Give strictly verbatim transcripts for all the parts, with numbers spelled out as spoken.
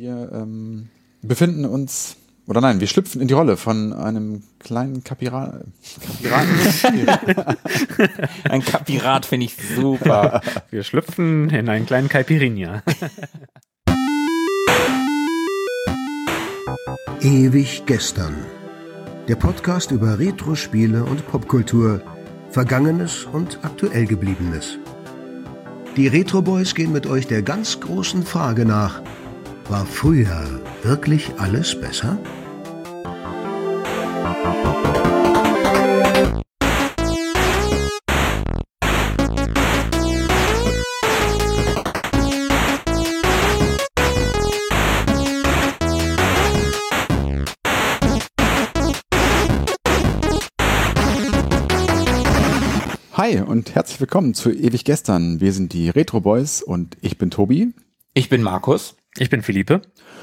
Wir ähm, befinden uns, oder nein, wir schlüpfen in die Rolle von einem kleinen Kapira Kapiraten. Ein Kapirat finde ich super. Wir schlüpfen in einen kleinen Caipirinha. Ewig gestern. Der Podcast über Retro-Spiele und Popkultur, Vergangenes und aktuell Gebliebenes. Die Retro Boys gehen mit euch der ganz großen Frage nach: War früher wirklich alles besser? Hi und herzlich willkommen zu Ewig Gestern. Wir sind die Retro Boys und ich bin Tobi. Ich bin Markus. Ich bin Philippe.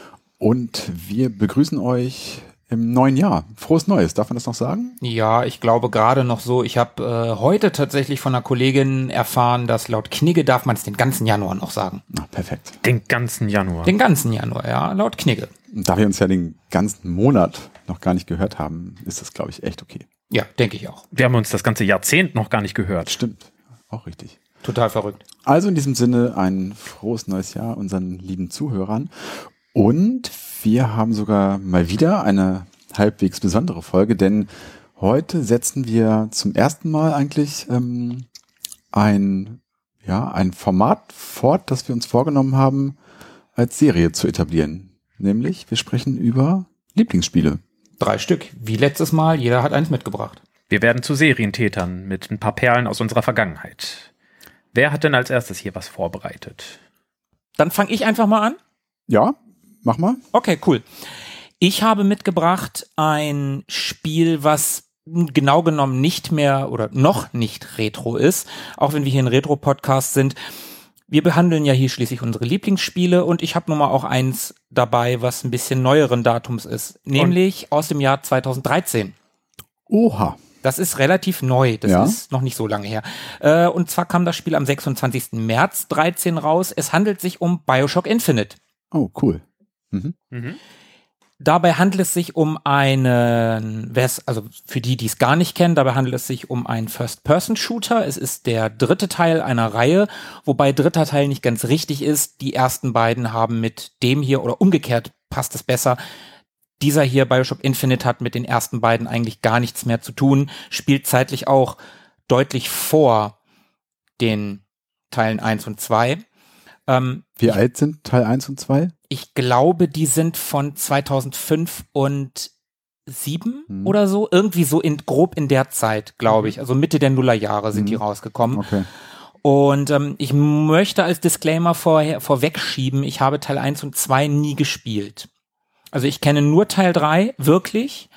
Und wir begrüßen euch im neuen Jahr. Frohes Neues, darf man das noch sagen? Ja, ich glaube gerade noch so. Ich habe äh, heute tatsächlich von einer Kollegin erfahren, dass laut Knigge darf man es den ganzen Januar noch sagen. Na, perfekt. Den ganzen Januar. Den ganzen Januar, ja, laut Knigge. Da wir uns ja den ganzen Monat noch gar nicht gehört haben, ist das, glaube ich, echt okay. Ja, denke ich auch. Wir haben uns das ganze Jahrzehnt noch gar nicht gehört. Stimmt, auch richtig. Total verrückt. Also in diesem Sinne ein frohes neues Jahr unseren lieben Zuhörern. Und wir haben sogar mal wieder eine halbwegs besondere Folge, denn heute setzen wir zum ersten Mal eigentlich ähm, ein, ja, ein Format fort, das wir uns vorgenommen haben, als Serie zu etablieren. Nämlich, wir sprechen über Lieblingsspiele. Drei Stück, wie letztes Mal, jeder hat eins mitgebracht. Wir werden zu Serientätern mit ein paar Perlen aus unserer Vergangenheit. Wer hat denn als erstes hier was vorbereitet? Dann fange ich einfach mal an. Ja, mach mal. Okay, cool. Ich habe mitgebracht ein Spiel, was genau genommen nicht mehr oder noch nicht Retro ist, auch wenn wir hier ein Retro-Podcast sind. Wir behandeln ja hier schließlich unsere Lieblingsspiele und ich habe nun mal auch eins dabei, was ein bisschen neueren Datums ist, nämlich und? aus dem Jahr zweitausenddreizehn. Oha. Das ist relativ neu, das ja. ist noch nicht so lange her. Äh, und zwar kam das Spiel am sechsundzwanzigsten März dreizehn raus. Es handelt sich um BioShock Infinite. Oh, cool. Mhm. Mhm. Dabei handelt es sich um einen, also für die, die es gar nicht kennen, dabei handelt es sich um einen First-Person-Shooter. Es ist der dritte Teil einer Reihe, wobei dritter Teil nicht ganz richtig ist. Die ersten beiden haben mit dem hier, oder umgekehrt passt es besser, dieser hier, BioShock Infinite, hat mit den ersten beiden eigentlich gar nichts mehr zu tun, spielt zeitlich auch deutlich vor den Teilen eins und zwei. Ähm, Wie alt sind Teil eins und zwei? Ich glaube, die sind von zweitausendfünf und sieben hm. oder so. Irgendwie so in grob in der Zeit, glaube ich. Also Mitte der Nullerjahre sind hm. die rausgekommen. Okay. Und ähm, ich möchte als Disclaimer vorher, vorwegschieben, ich habe Teil eins und zwei nie gespielt. Also ich kenne nur Teil drei, wirklich.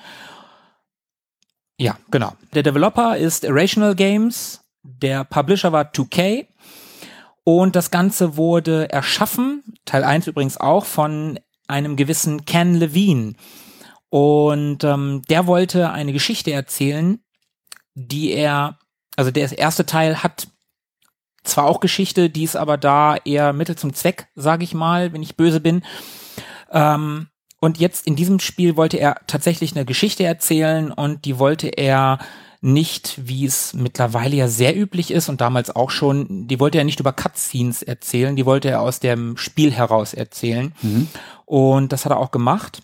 Ja, genau. Der Developer ist Irrational Games. Der Publisher war zwei K. Und das Ganze wurde erschaffen, Teil eins übrigens auch, von einem gewissen Ken Levine. Und ähm, der wollte eine Geschichte erzählen, die er, also der erste Teil hat zwar auch Geschichte, die ist aber da eher Mittel zum Zweck, sage ich mal, wenn ich böse bin. Ähm, und jetzt in diesem Spiel wollte er tatsächlich eine Geschichte erzählen und die wollte er nicht, wie es mittlerweile ja sehr üblich ist und damals auch schon, die wollte er nicht über Cutscenes erzählen, die wollte er aus dem Spiel heraus erzählen. Mhm. Und das hat er auch gemacht.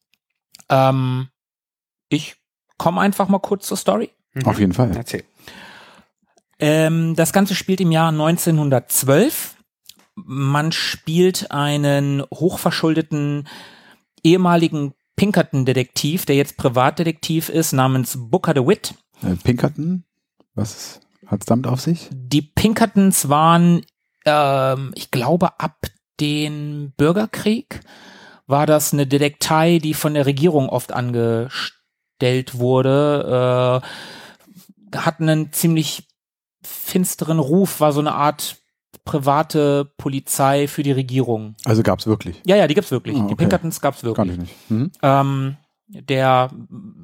Ähm, ich komme einfach mal kurz zur Story. Mhm. Auf jeden Fall. Erzähl. Ähm, das Ganze spielt im Jahr neunzehnhundertzwölf. Man spielt einen hochverschuldeten ehemaligen Pinkerton-Detektiv, der jetzt Privatdetektiv ist, namens Booker DeWitt. Pinkerton? Was hat es damit auf sich? Die Pinkertons waren, ähm, ich glaube, ab dem Bürgerkrieg war das eine Detektei, die von der Regierung oft angestellt wurde, äh, hat einen ziemlich finsteren Ruf, war so eine Art private Polizei für die Regierung. Also gab's wirklich? Ja, ja, die gibt's wirklich. Ah, okay. Die Pinkertons gab's wirklich. Kann ich nicht. Mhm. Ähm, der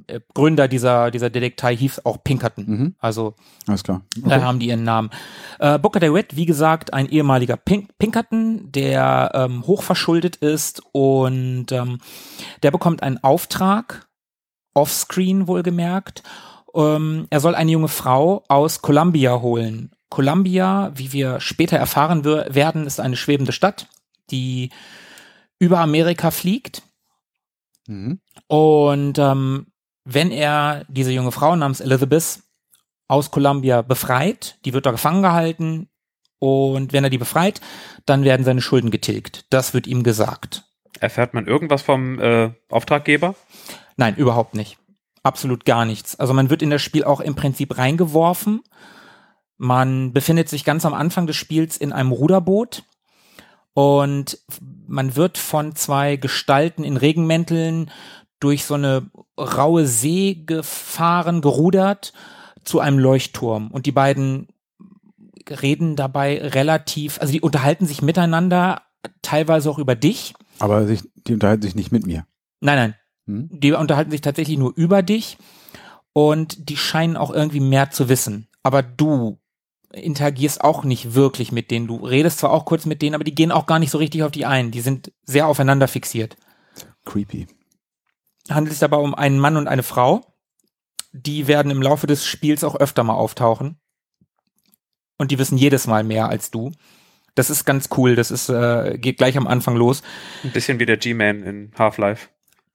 äh, Gründer dieser, dieser Detektei hieß auch Pinkerton. Mhm. Also, alles klar. Okay. da haben die ihren Namen. Äh, Booker DeWitt, wie gesagt, ein ehemaliger Pink Pinkerton, der ähm, hochverschuldet ist und ähm, der bekommt einen Auftrag, offscreen wohlgemerkt. Ähm, er soll eine junge Frau aus Columbia holen. Columbia, wie wir später erfahren wir- werden, ist eine schwebende Stadt, die über Amerika fliegt. Mhm. Und ähm, wenn er diese junge Frau namens Elizabeth aus Columbia befreit, die wird da gefangen gehalten, und wenn er die befreit, dann werden seine Schulden getilgt. Das wird ihm gesagt. Erfährt man irgendwas vom äh, Auftraggeber? Nein, überhaupt nicht. Absolut gar nichts. Also man wird in das Spiel auch im Prinzip reingeworfen. Man befindet sich ganz am Anfang des Spiels in einem Ruderboot und man wird von zwei Gestalten in Regenmänteln durch so eine raue See gefahren, gerudert zu einem Leuchtturm. Und die beiden reden dabei relativ, also die unterhalten sich miteinander, teilweise auch über dich. Aber sich, die unterhalten sich nicht mit mir. Nein, nein. Hm? Die unterhalten sich tatsächlich nur über dich und die scheinen auch irgendwie mehr zu wissen. Aber du interagierst auch nicht wirklich mit denen. Du redest zwar auch kurz mit denen, aber die gehen auch gar nicht so richtig auf die ein. Die sind sehr aufeinander fixiert. Creepy. Handelt sich dabei um einen Mann und eine Frau. Die werden im Laufe des Spiels auch öfter mal auftauchen. Und die wissen jedes Mal mehr als du. Das ist ganz cool. Das ist äh, geht gleich am Anfang los. Ein bisschen wie der G-Man in Half-Life.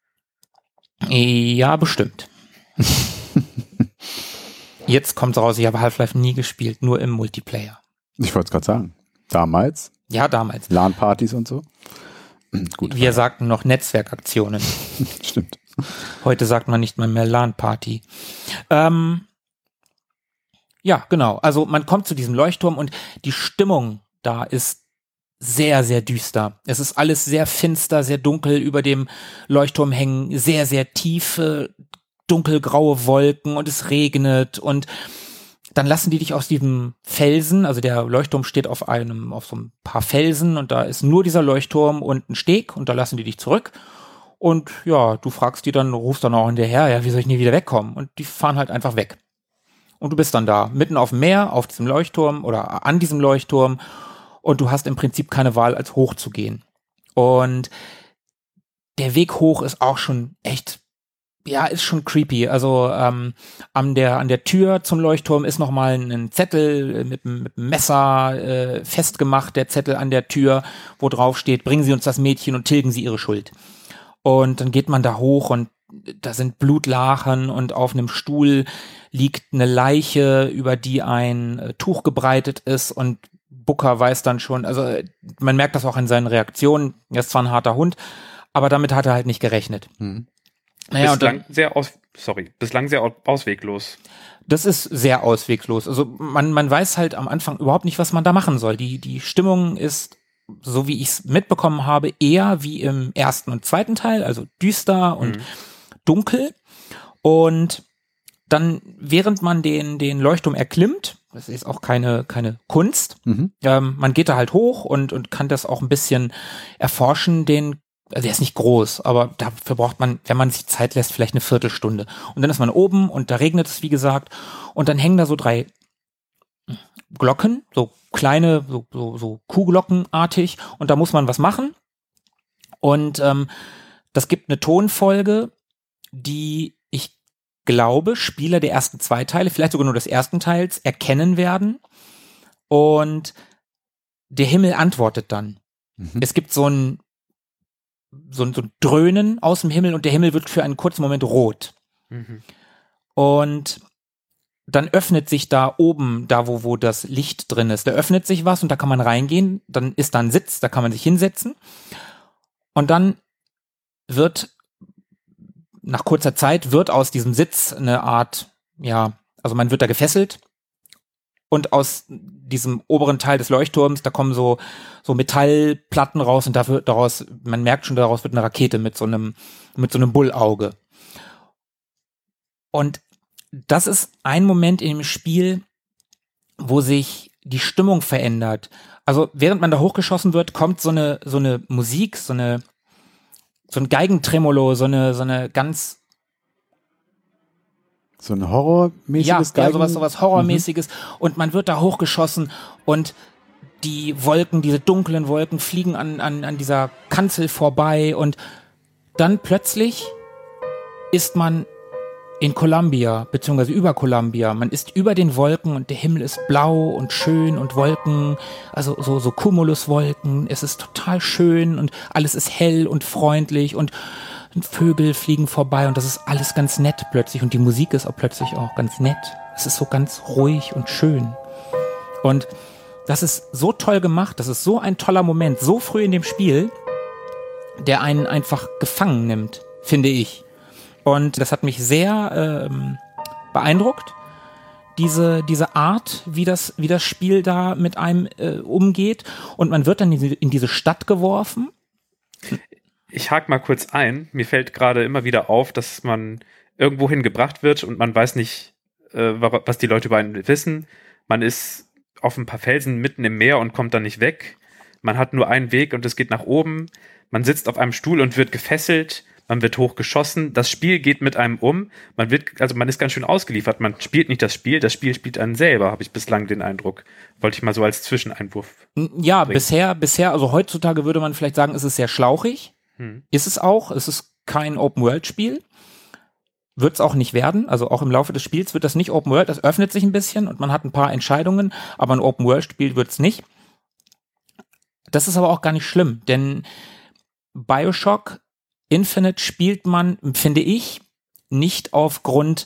Ja, bestimmt. Jetzt kommt's raus, ich habe Half-Life nie gespielt, nur im Multiplayer. Ich wollte es gerade sagen. Damals, Ja, damals. LAN-Partys und so. Gut. Wir sagten noch Netzwerkaktionen. Stimmt. Heute sagt man nicht mal mehr LAN-Party. Ähm, ja, genau. Also man kommt zu diesem Leuchtturm und die Stimmung da ist sehr, sehr düster. Es ist alles sehr finster, sehr dunkel. Über dem Leuchtturm hängen sehr, sehr tiefe, dunkelgraue Wolken und es regnet und dann lassen die dich aus diesem Felsen, also der Leuchtturm steht auf einem, auf so ein paar Felsen und da ist nur dieser Leuchtturm und ein Steg und da lassen die dich zurück und ja, du fragst die dann, rufst dann auch hinterher, ja, wie soll ich nie wieder wegkommen? Und die fahren halt einfach weg. Und du bist dann da, mitten auf dem Meer, auf diesem Leuchtturm oder an diesem Leuchtturm und du hast im Prinzip keine Wahl, als hochzugehen. Und der Weg hoch ist auch schon echt, ja, ist schon creepy. Also ähm, an der an der Tür zum Leuchtturm ist nochmal ein Zettel mit, mit einem Messer äh, festgemacht, der Zettel an der Tür, wo drauf steht, bringen Sie uns das Mädchen und tilgen Sie Ihre Schuld. Und dann geht man da hoch und da sind Blutlachen und auf einem Stuhl liegt eine Leiche, über die ein äh, Tuch gebreitet ist und Booker weiß dann schon, also man merkt das auch in seinen Reaktionen, er ist zwar ein harter Hund, aber damit hat er halt nicht gerechnet. Hm. Naja, bislang und dann, sehr aus, sorry, bislang sehr au- ausweglos. das ist sehr ausweglos. Also man, man weiß halt am Anfang überhaupt nicht, was man da machen soll. Die, die Stimmung ist, so wie ich es mitbekommen habe, eher wie im ersten und zweiten Teil, also düster und Mhm. dunkel. Und dann, während man den, den Leuchtturm erklimmt, das ist auch keine, keine Kunst, Mhm. ähm, man geht da halt hoch und, und kann das auch ein bisschen erforschen, den, also der ist nicht groß, aber dafür braucht man, wenn man sich Zeit lässt, vielleicht eine Viertelstunde. Und dann ist man oben und da regnet es, wie gesagt, und dann hängen da so drei Glocken, so kleine, so, so, so Kuhglockenartig, und da muss man was machen. Und ähm, das gibt eine Tonfolge, die ich glaube, Spieler der ersten zwei Teile, vielleicht sogar nur des ersten Teils, erkennen werden. Und der Himmel antwortet dann. Mhm. Es gibt so ein, so ein, so ein Dröhnen aus dem Himmel und der Himmel wird für einen kurzen Moment rot. Mhm. Und dann öffnet sich da oben, da wo, wo das Licht drin ist, da öffnet sich was und da kann man reingehen. Dann ist da ein Sitz, da kann man sich hinsetzen. Und dann wird nach kurzer Zeit wird aus diesem Sitz eine Art, ja, also man wird da gefesselt und aus diesem oberen Teil des Leuchtturms, da kommen so, so Metallplatten raus und da wird daraus, man merkt schon, daraus wird eine Rakete mit so einem, mit so einem Bullauge. Und das ist ein Moment in dem Spiel, wo sich die Stimmung verändert. Also während man da hochgeschossen wird, kommt so eine, so eine Musik, so eine, so ein Geigentremolo, so eine, so eine ganz So ein horrormäßiges Ja, ja, sowas, sowas Horrormäßiges. Mhm. Und man wird da hochgeschossen und die Wolken, diese dunklen Wolken fliegen an, an, an dieser Kanzel vorbei und dann plötzlich ist man in Columbia, beziehungsweise über Columbia. Man ist über den Wolken und der Himmel ist blau und schön und Wolken, also so, so Cumuluswolken. Es ist total schön und alles ist hell und freundlich und Vögel fliegen vorbei und das ist alles ganz nett plötzlich und die Musik ist auch plötzlich auch ganz nett. Es ist so ganz ruhig und schön. Und das ist so toll gemacht, das ist so ein toller Moment, so früh in dem Spiel, der einen einfach gefangen nimmt, finde ich. Und das hat mich sehr ähm, beeindruckt, diese diese Art, wie das wie das Spiel da mit einem äh, umgeht. Und man wird dann in diese, in diese Stadt geworfen. Ich hake mal kurz ein. Mir fällt gerade immer wieder auf, dass man irgendwo hingebracht wird und man weiß nicht, äh, was die Leute über einen wissen. Man ist auf ein paar Felsen mitten im Meer und kommt dann nicht weg. Man hat nur einen Weg und es geht nach oben. Man sitzt auf einem Stuhl und wird gefesselt. Man wird hochgeschossen, das Spiel geht mit einem um, man wird, also man ist ganz schön ausgeliefert, man spielt nicht das Spiel, das Spiel spielt einen selber, habe ich bislang den Eindruck. Wollte ich mal so als Zwischeneinwurf Ja, bringen. bisher, bisher, also heutzutage würde man vielleicht sagen, es ist sehr schlauchig, hm. ist es auch, es ist kein Open-World-Spiel, wird es auch nicht werden, also auch im Laufe des Spiels wird das nicht Open-World, das öffnet sich ein bisschen und man hat ein paar Entscheidungen, aber ein Open-World-Spiel wird es nicht. Das ist aber auch gar nicht schlimm, denn BioShock Infinite spielt man, finde ich, nicht aufgrund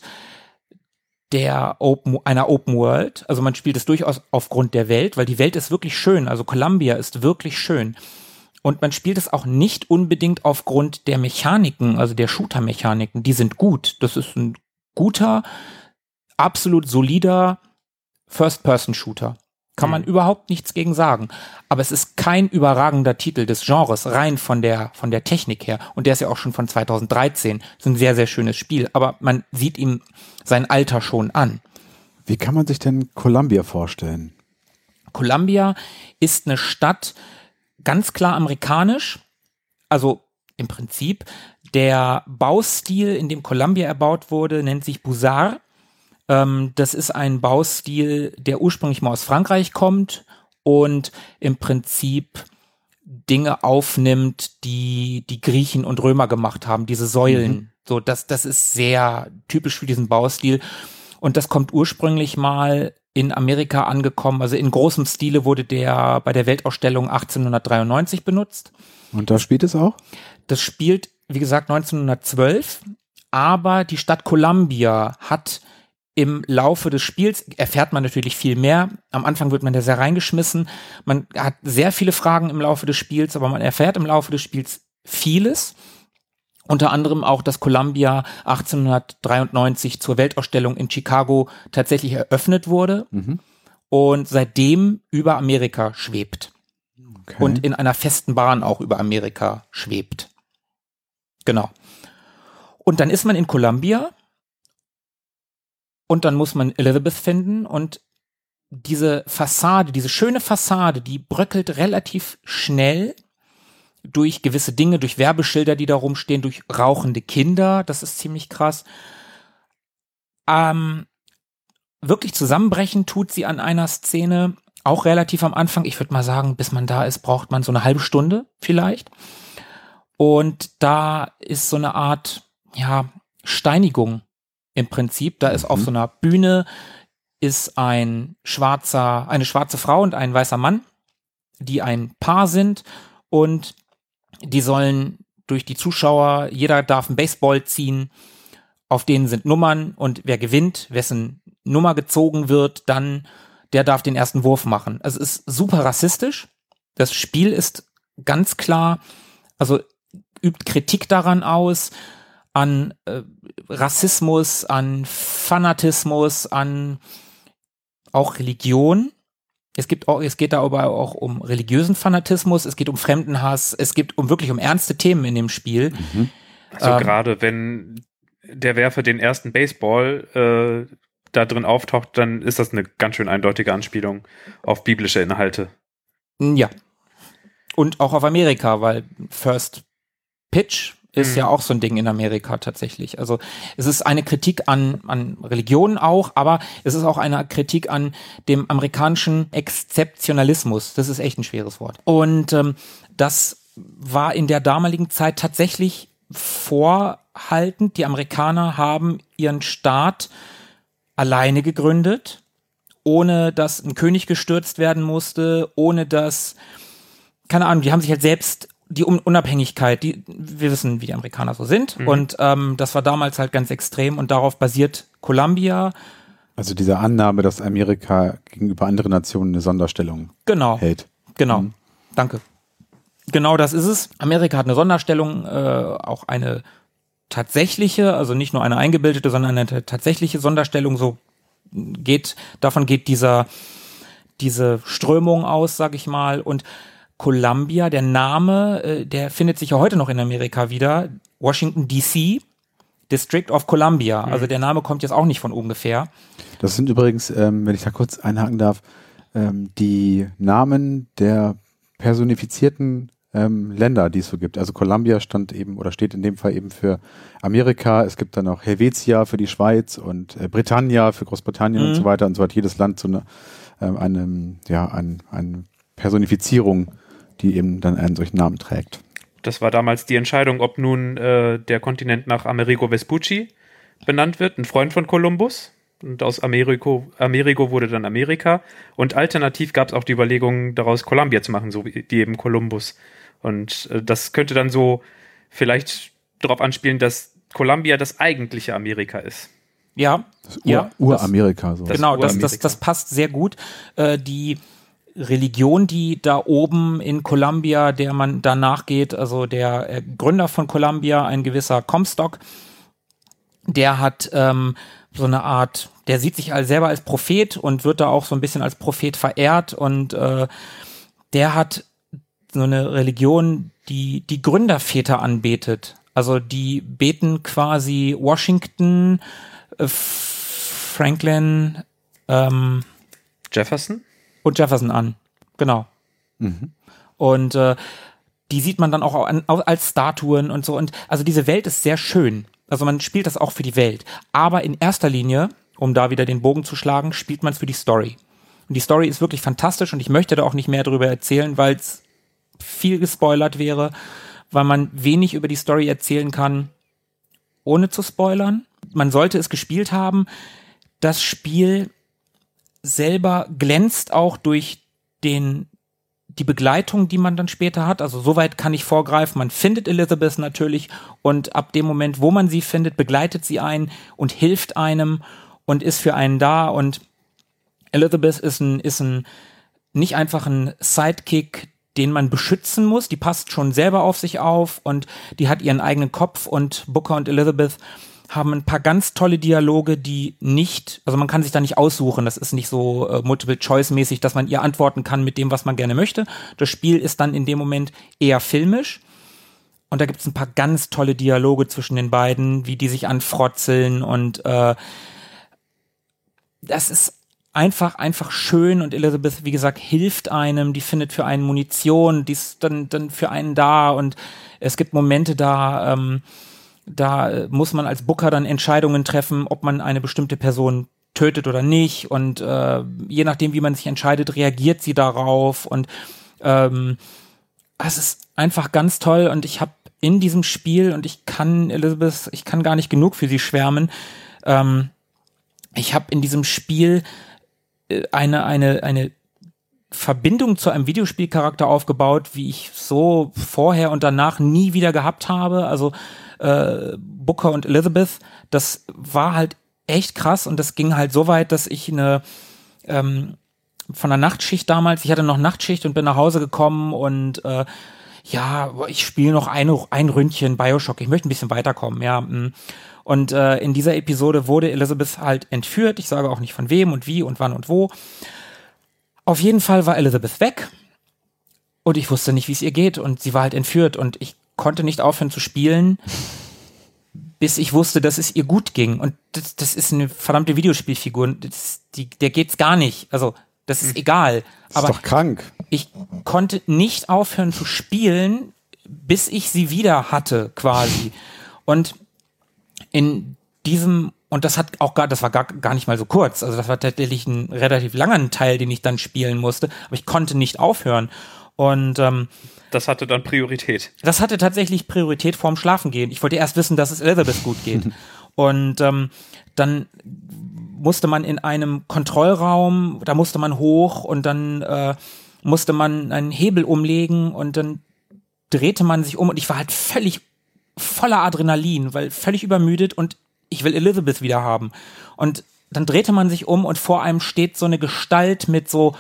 der Open, einer Open World. Also man spielt es durchaus aufgrund der Welt, weil die Welt ist wirklich schön. Also Columbia ist wirklich schön. Und man spielt es auch nicht unbedingt aufgrund der Mechaniken, also der Shooter-Mechaniken. Die sind gut. Das ist ein guter, absolut solider First-Person-Shooter. Kann man mhm. überhaupt nichts gegen sagen. Aber es ist kein überragender Titel des Genres, rein von der, von der Technik her. Und der ist ja auch schon von zweitausenddreizehn. Das ist ein sehr, sehr schönes Spiel. Aber man sieht ihm sein Alter schon an. Wie kann man sich denn Columbia vorstellen? Columbia ist eine Stadt, ganz klar amerikanisch. Also im Prinzip, der Baustil, in dem Columbia erbaut wurde, nennt sich Bussard. Das ist ein Baustil, der ursprünglich mal aus Frankreich kommt und im Prinzip Dinge aufnimmt, die die Griechen und Römer gemacht haben, diese Säulen. Mhm. So, das, das ist sehr typisch für diesen Baustil. Und das kommt ursprünglich mal in Amerika angekommen. Also in großem Stile wurde der bei der Weltausstellung achtzehnhundertdreiundneunzig benutzt. Und da spielt es auch? Das spielt, wie gesagt, neunzehnhundertzwölf. Aber die Stadt Columbia hat im Laufe des Spiels, erfährt man natürlich viel mehr. Am Anfang wird man da sehr reingeschmissen. Man hat sehr viele Fragen im Laufe des Spiels, aber man erfährt im Laufe des Spiels vieles. Unter anderem auch, dass Columbia achtzehnhundertdreiundneunzig zur Weltausstellung in Chicago tatsächlich eröffnet wurde mhm. und seitdem über Amerika schwebt. Okay. Und in einer festen Bahn auch über Amerika schwebt. Genau. Und dann ist man in Columbia. Und dann muss man Elizabeth finden und diese Fassade, diese schöne Fassade, die bröckelt relativ schnell durch gewisse Dinge, durch Werbeschilder, die da rumstehen, durch rauchende Kinder, das ist ziemlich krass. Ähm, wirklich zusammenbrechen tut sie an einer Szene, auch relativ am Anfang. Ich würde mal sagen, bis man da ist, braucht man so eine halbe Stunde vielleicht. Und da ist so eine Art, ja, Steinigung. Im Prinzip, da ist mhm. auf so einer Bühne ist ein schwarzer, eine schwarze Frau und ein weißer Mann, die ein Paar sind und die sollen durch die Zuschauer, jeder darf einen Baseball ziehen, auf denen sind Nummern und wer gewinnt, wessen Nummer gezogen wird, dann, der darf den ersten Wurf machen. Also es ist super rassistisch. Das Spiel ist ganz klar, also übt Kritik daran aus, an äh, Rassismus, an Fanatismus, an auch Religion. Es gibt auch, es geht da aber auch um religiösen Fanatismus, es geht um Fremdenhass, es geht um wirklich um ernste Themen in dem Spiel. Mhm. Also ähm, gerade wenn der Werfer den ersten Baseball äh, da drin auftaucht, dann ist das eine ganz schön eindeutige Anspielung auf biblische Inhalte. Ja. Und auch auf Amerika, weil First Pitch ist Mhm. ja auch so ein Ding in Amerika tatsächlich. Also es ist eine Kritik an, an Religionen auch, aber es ist auch eine Kritik an dem amerikanischen Exzeptionalismus. Das ist echt ein schweres Wort. Und ähm, das war in der damaligen Zeit tatsächlich vorhaltend. Die Amerikaner haben ihren Staat alleine gegründet, ohne dass ein König gestürzt werden musste, ohne dass, keine Ahnung, die haben sich halt selbst die Unabhängigkeit, die, wir wissen, wie die Amerikaner so sind, mhm. und ähm, das war damals halt ganz extrem und darauf basiert Columbia. Also diese Annahme, dass Amerika gegenüber anderen Nationen eine Sonderstellung genau. hält. Genau, mhm. danke. Genau das ist es. Amerika hat eine Sonderstellung, äh, auch eine tatsächliche, also nicht nur eine eingebildete, sondern eine tatsächliche Sonderstellung, so geht, davon geht dieser, diese Strömung aus, sag ich mal, und Columbia, der Name, äh, der findet sich ja heute noch in Amerika wieder. Washington D C, District of Columbia. Mhm. Also der Name kommt jetzt auch nicht von ungefähr. Das sind übrigens, ähm, wenn ich da kurz einhaken darf, ähm, die Namen der personifizierten ähm, Länder, die es so gibt. Also Columbia stand eben oder steht in dem Fall eben für Amerika. Es gibt dann noch Helvetia für die Schweiz und äh, Britannia für Großbritannien mhm. und so weiter. Und so hat jedes Land so eine, ähm, eine, ja, ein, eine Personifizierung, die eben dann einen solchen Namen trägt. Das war damals die Entscheidung, ob nun äh, der Kontinent nach Amerigo Vespucci benannt wird, ein Freund von Kolumbus. Und aus Amerigo, Amerigo wurde dann Amerika. Und alternativ gab es auch die Überlegung, daraus Columbia zu machen, so wie die eben Kolumbus. Und äh, das könnte dann so vielleicht darauf anspielen, dass Columbia das eigentliche Amerika ist. Ja, das Ur- ja, Ur-Amerika. So. Das genau, das, das, das passt sehr gut. Äh, die Religion, die da oben in Columbia, der man danach geht, also der äh, Gründer von Columbia, ein gewisser Comstock, der hat ähm, so eine Art, der sieht sich als selber als Prophet und wird da auch so ein bisschen als Prophet verehrt und äh, der hat so eine Religion, die die Gründerväter anbetet. Also die beten quasi Washington, äh, Franklin, ähm, Jefferson? Und Jefferson an, genau. Mhm. Und äh, die sieht man dann auch an, als Statuen und so. Und also diese Welt ist sehr schön. Also man spielt das auch für die Welt. Aber in erster Linie, um da wieder den Bogen zu schlagen, spielt man es für die Story. Und die Story ist wirklich fantastisch und ich möchte da auch nicht mehr darüber erzählen, weil es viel gespoilert wäre, weil man wenig über die Story erzählen kann, ohne zu spoilern. Man sollte es gespielt haben. Das Spiel selber glänzt auch durch den, die Begleitung, die man dann später hat. Also soweit kann ich vorgreifen. Man findet Elizabeth natürlich und ab dem Moment, wo man sie findet, begleitet sie einen und hilft einem und ist für einen da. Und Elizabeth ist ein, ist ein, nicht einfach ein Sidekick, den man beschützen muss. Die passt schon selber auf sich auf und die hat ihren eigenen Kopf und Booker und Elizabeth haben ein paar ganz tolle Dialoge, die nicht, also man kann sich da nicht aussuchen, das ist nicht so äh, Multiple-Choice-mäßig, dass man ihr antworten kann mit dem, was man gerne möchte. Das Spiel ist dann in dem Moment eher filmisch und da gibt es ein paar ganz tolle Dialoge zwischen den beiden, wie die sich anfrotzeln und äh, das ist einfach, einfach schön und Elizabeth, wie gesagt, hilft einem, die findet für einen Munition, die ist dann, dann für einen da und es gibt Momente da, ähm, da muss man als Booker dann Entscheidungen treffen, ob man eine bestimmte Person tötet oder nicht und äh, je nachdem, wie man sich entscheidet, reagiert sie darauf und ähm, es ist einfach ganz toll und ich habe in diesem Spiel und ich kann Elizabeth, ich kann gar nicht genug für sie schwärmen, ähm, ich habe in diesem Spiel eine, eine, eine Verbindung zu einem Videospielcharakter aufgebaut, wie ich so vorher und danach nie wieder gehabt habe. Also äh, Booker und Elizabeth, das war halt echt krass und das ging halt so weit, dass ich eine ähm, von der Nachtschicht damals, ich hatte noch Nachtschicht und bin nach Hause gekommen und äh, ja, ich spiele noch ein, ein Ründchen Bioshock, ich möchte ein bisschen weiterkommen, ja. Und äh, in dieser Episode wurde Elizabeth halt entführt, ich sage auch nicht von wem und wie und wann und wo. Auf jeden Fall war Elizabeth weg und ich wusste nicht, wie es ihr geht und sie war halt entführt und ich konnte nicht aufhören zu spielen, bis ich wusste, dass es ihr gut ging und das, das ist eine verdammte Videospielfigur, das, die, der geht's gar nicht, also das ist egal. Das aber ist doch krank. Ich konnte nicht aufhören zu spielen, bis ich sie wieder hatte, quasi. Und in diesem, und das hat auch gar, das war gar, gar nicht mal so kurz, also das war tatsächlich ein relativ langer Teil, den ich dann spielen musste, aber ich konnte nicht aufhören. Und ähm, das hatte dann Priorität. Das hatte tatsächlich Priorität vorm Schlafengehen. Ich wollte erst wissen, dass es Elizabeth gut geht. Und ähm, dann musste man in einem Kontrollraum, da musste man hoch und dann äh, musste man einen Hebel umlegen und dann drehte man sich um und ich war halt völlig voller Adrenalin, weil völlig übermüdet und ich will Elizabeth wieder haben. Und dann drehte man sich um und vor einem steht so eine Gestalt mit so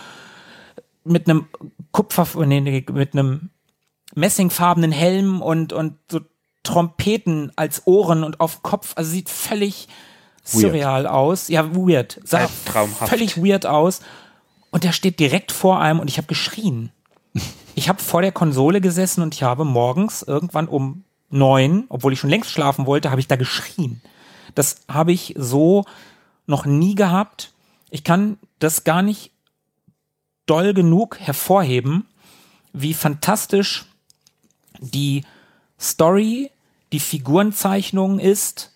mit einem Kupfer, nee, nee, mit einem messingfarbenen Helm und und so Trompeten als Ohren und auf Kopf, also sieht völlig surreal weird aus. Ja, weird. Sah traumhaft. Völlig weird aus. Und der steht direkt vor einem und ich habe geschrien. Ich habe vor der Konsole gesessen und ich habe morgens irgendwann um neun, obwohl ich schon längst schlafen wollte, habe ich da geschrien. Das habe ich so noch nie gehabt. Ich kann das gar nicht doll genug hervorheben, wie fantastisch die Story, die Figurenzeichnung ist,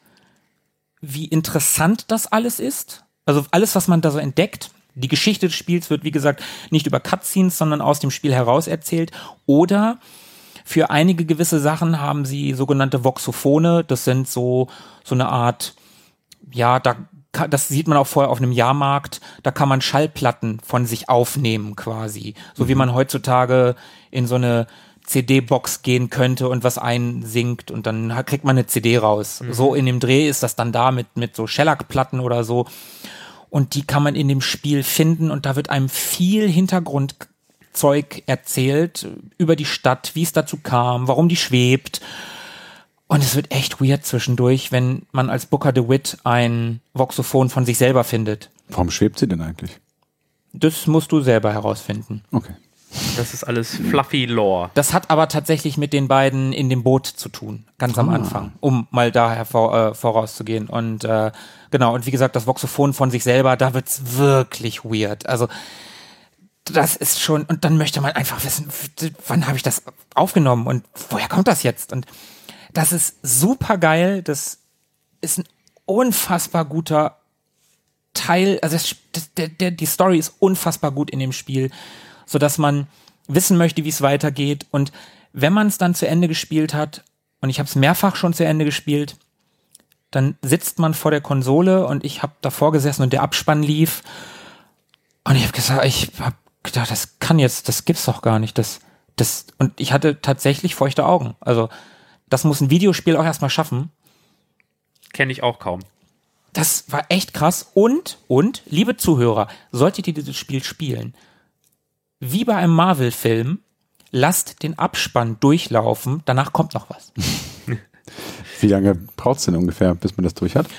wie interessant das alles ist. Also alles, was man da so entdeckt. Die Geschichte des Spiels wird, wie gesagt, nicht über Cutscenes, sondern aus dem Spiel heraus erzählt. Oder für einige gewisse Sachen haben sie sogenannte Voxophone. Das sind so, so eine Art, ja, da, das sieht man auch vorher auf einem Jahrmarkt. Da kann man Schallplatten von sich aufnehmen quasi. So mhm. wie man heutzutage in so eine C D-Box gehen könnte und was einsingt und dann kriegt man eine C D raus. Mhm. So in dem Dreh ist das dann da mit, mit so Shellac-Platten oder so. Und die kann man in dem Spiel finden und da wird einem viel Hintergrundzeug erzählt über die Stadt, wie es dazu kam, warum die schwebt. Und es wird echt weird zwischendurch, wenn man als Booker DeWitt ein Voxophon von sich selber findet. Warum schwebt sie denn eigentlich? Das musst du selber herausfinden. Okay. Das ist alles fluffy Lore. Das hat aber tatsächlich mit den beiden in dem Boot zu tun, ganz ah. am Anfang, um mal da hervor, äh, vorauszugehen. Und äh, genau, und wie gesagt, das Voxophon von sich selber, da wird's wirklich weird. Also das ist schon, und dann möchte man einfach wissen, wann habe ich das aufgenommen und woher kommt das jetzt? Und das ist super geil, das ist ein unfassbar guter Teil, also das, der, der, die Story ist unfassbar gut in dem Spiel, sodass man wissen möchte, wie es weitergeht. Und wenn man es dann zu Ende gespielt hat, und ich habe es mehrfach schon zu Ende gespielt, dann sitzt man vor der Konsole und ich habe davor gesessen und der Abspann lief. Und ich habe gesagt, ich habe gedacht, das kann jetzt, das gibt's doch gar nicht. Das, das, und ich hatte tatsächlich feuchte Augen. Also das muss ein Videospiel auch erstmal schaffen. Kenne ich auch kaum. Das war echt krass. Und, und, liebe Zuhörer, solltet ihr dieses Spiel spielen, wie bei einem Marvel-Film, lasst den Abspann durchlaufen, danach kommt noch was. Wie lange braucht es denn ungefähr, bis man das durch hat?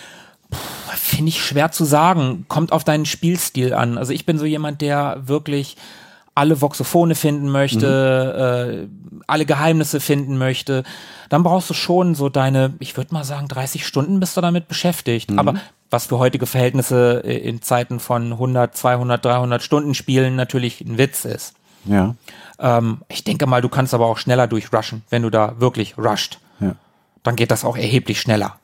Finde ich schwer zu sagen. Kommt auf deinen Spielstil an. Also ich bin so jemand, der wirklich alle Voxophone finden möchte, mhm. äh, alle Geheimnisse finden möchte. Dann brauchst du schon so deine, ich würde mal sagen, dreißig Stunden bist du damit beschäftigt. Mhm. Aber was für heutige Verhältnisse in Zeiten von hundert, zweihundert, dreihundert Stunden Spielen natürlich ein Witz ist. Ja. Ähm, ich denke mal, du kannst aber auch schneller durchrushen, wenn du da wirklich rusht. Ja. Dann geht das auch erheblich schneller.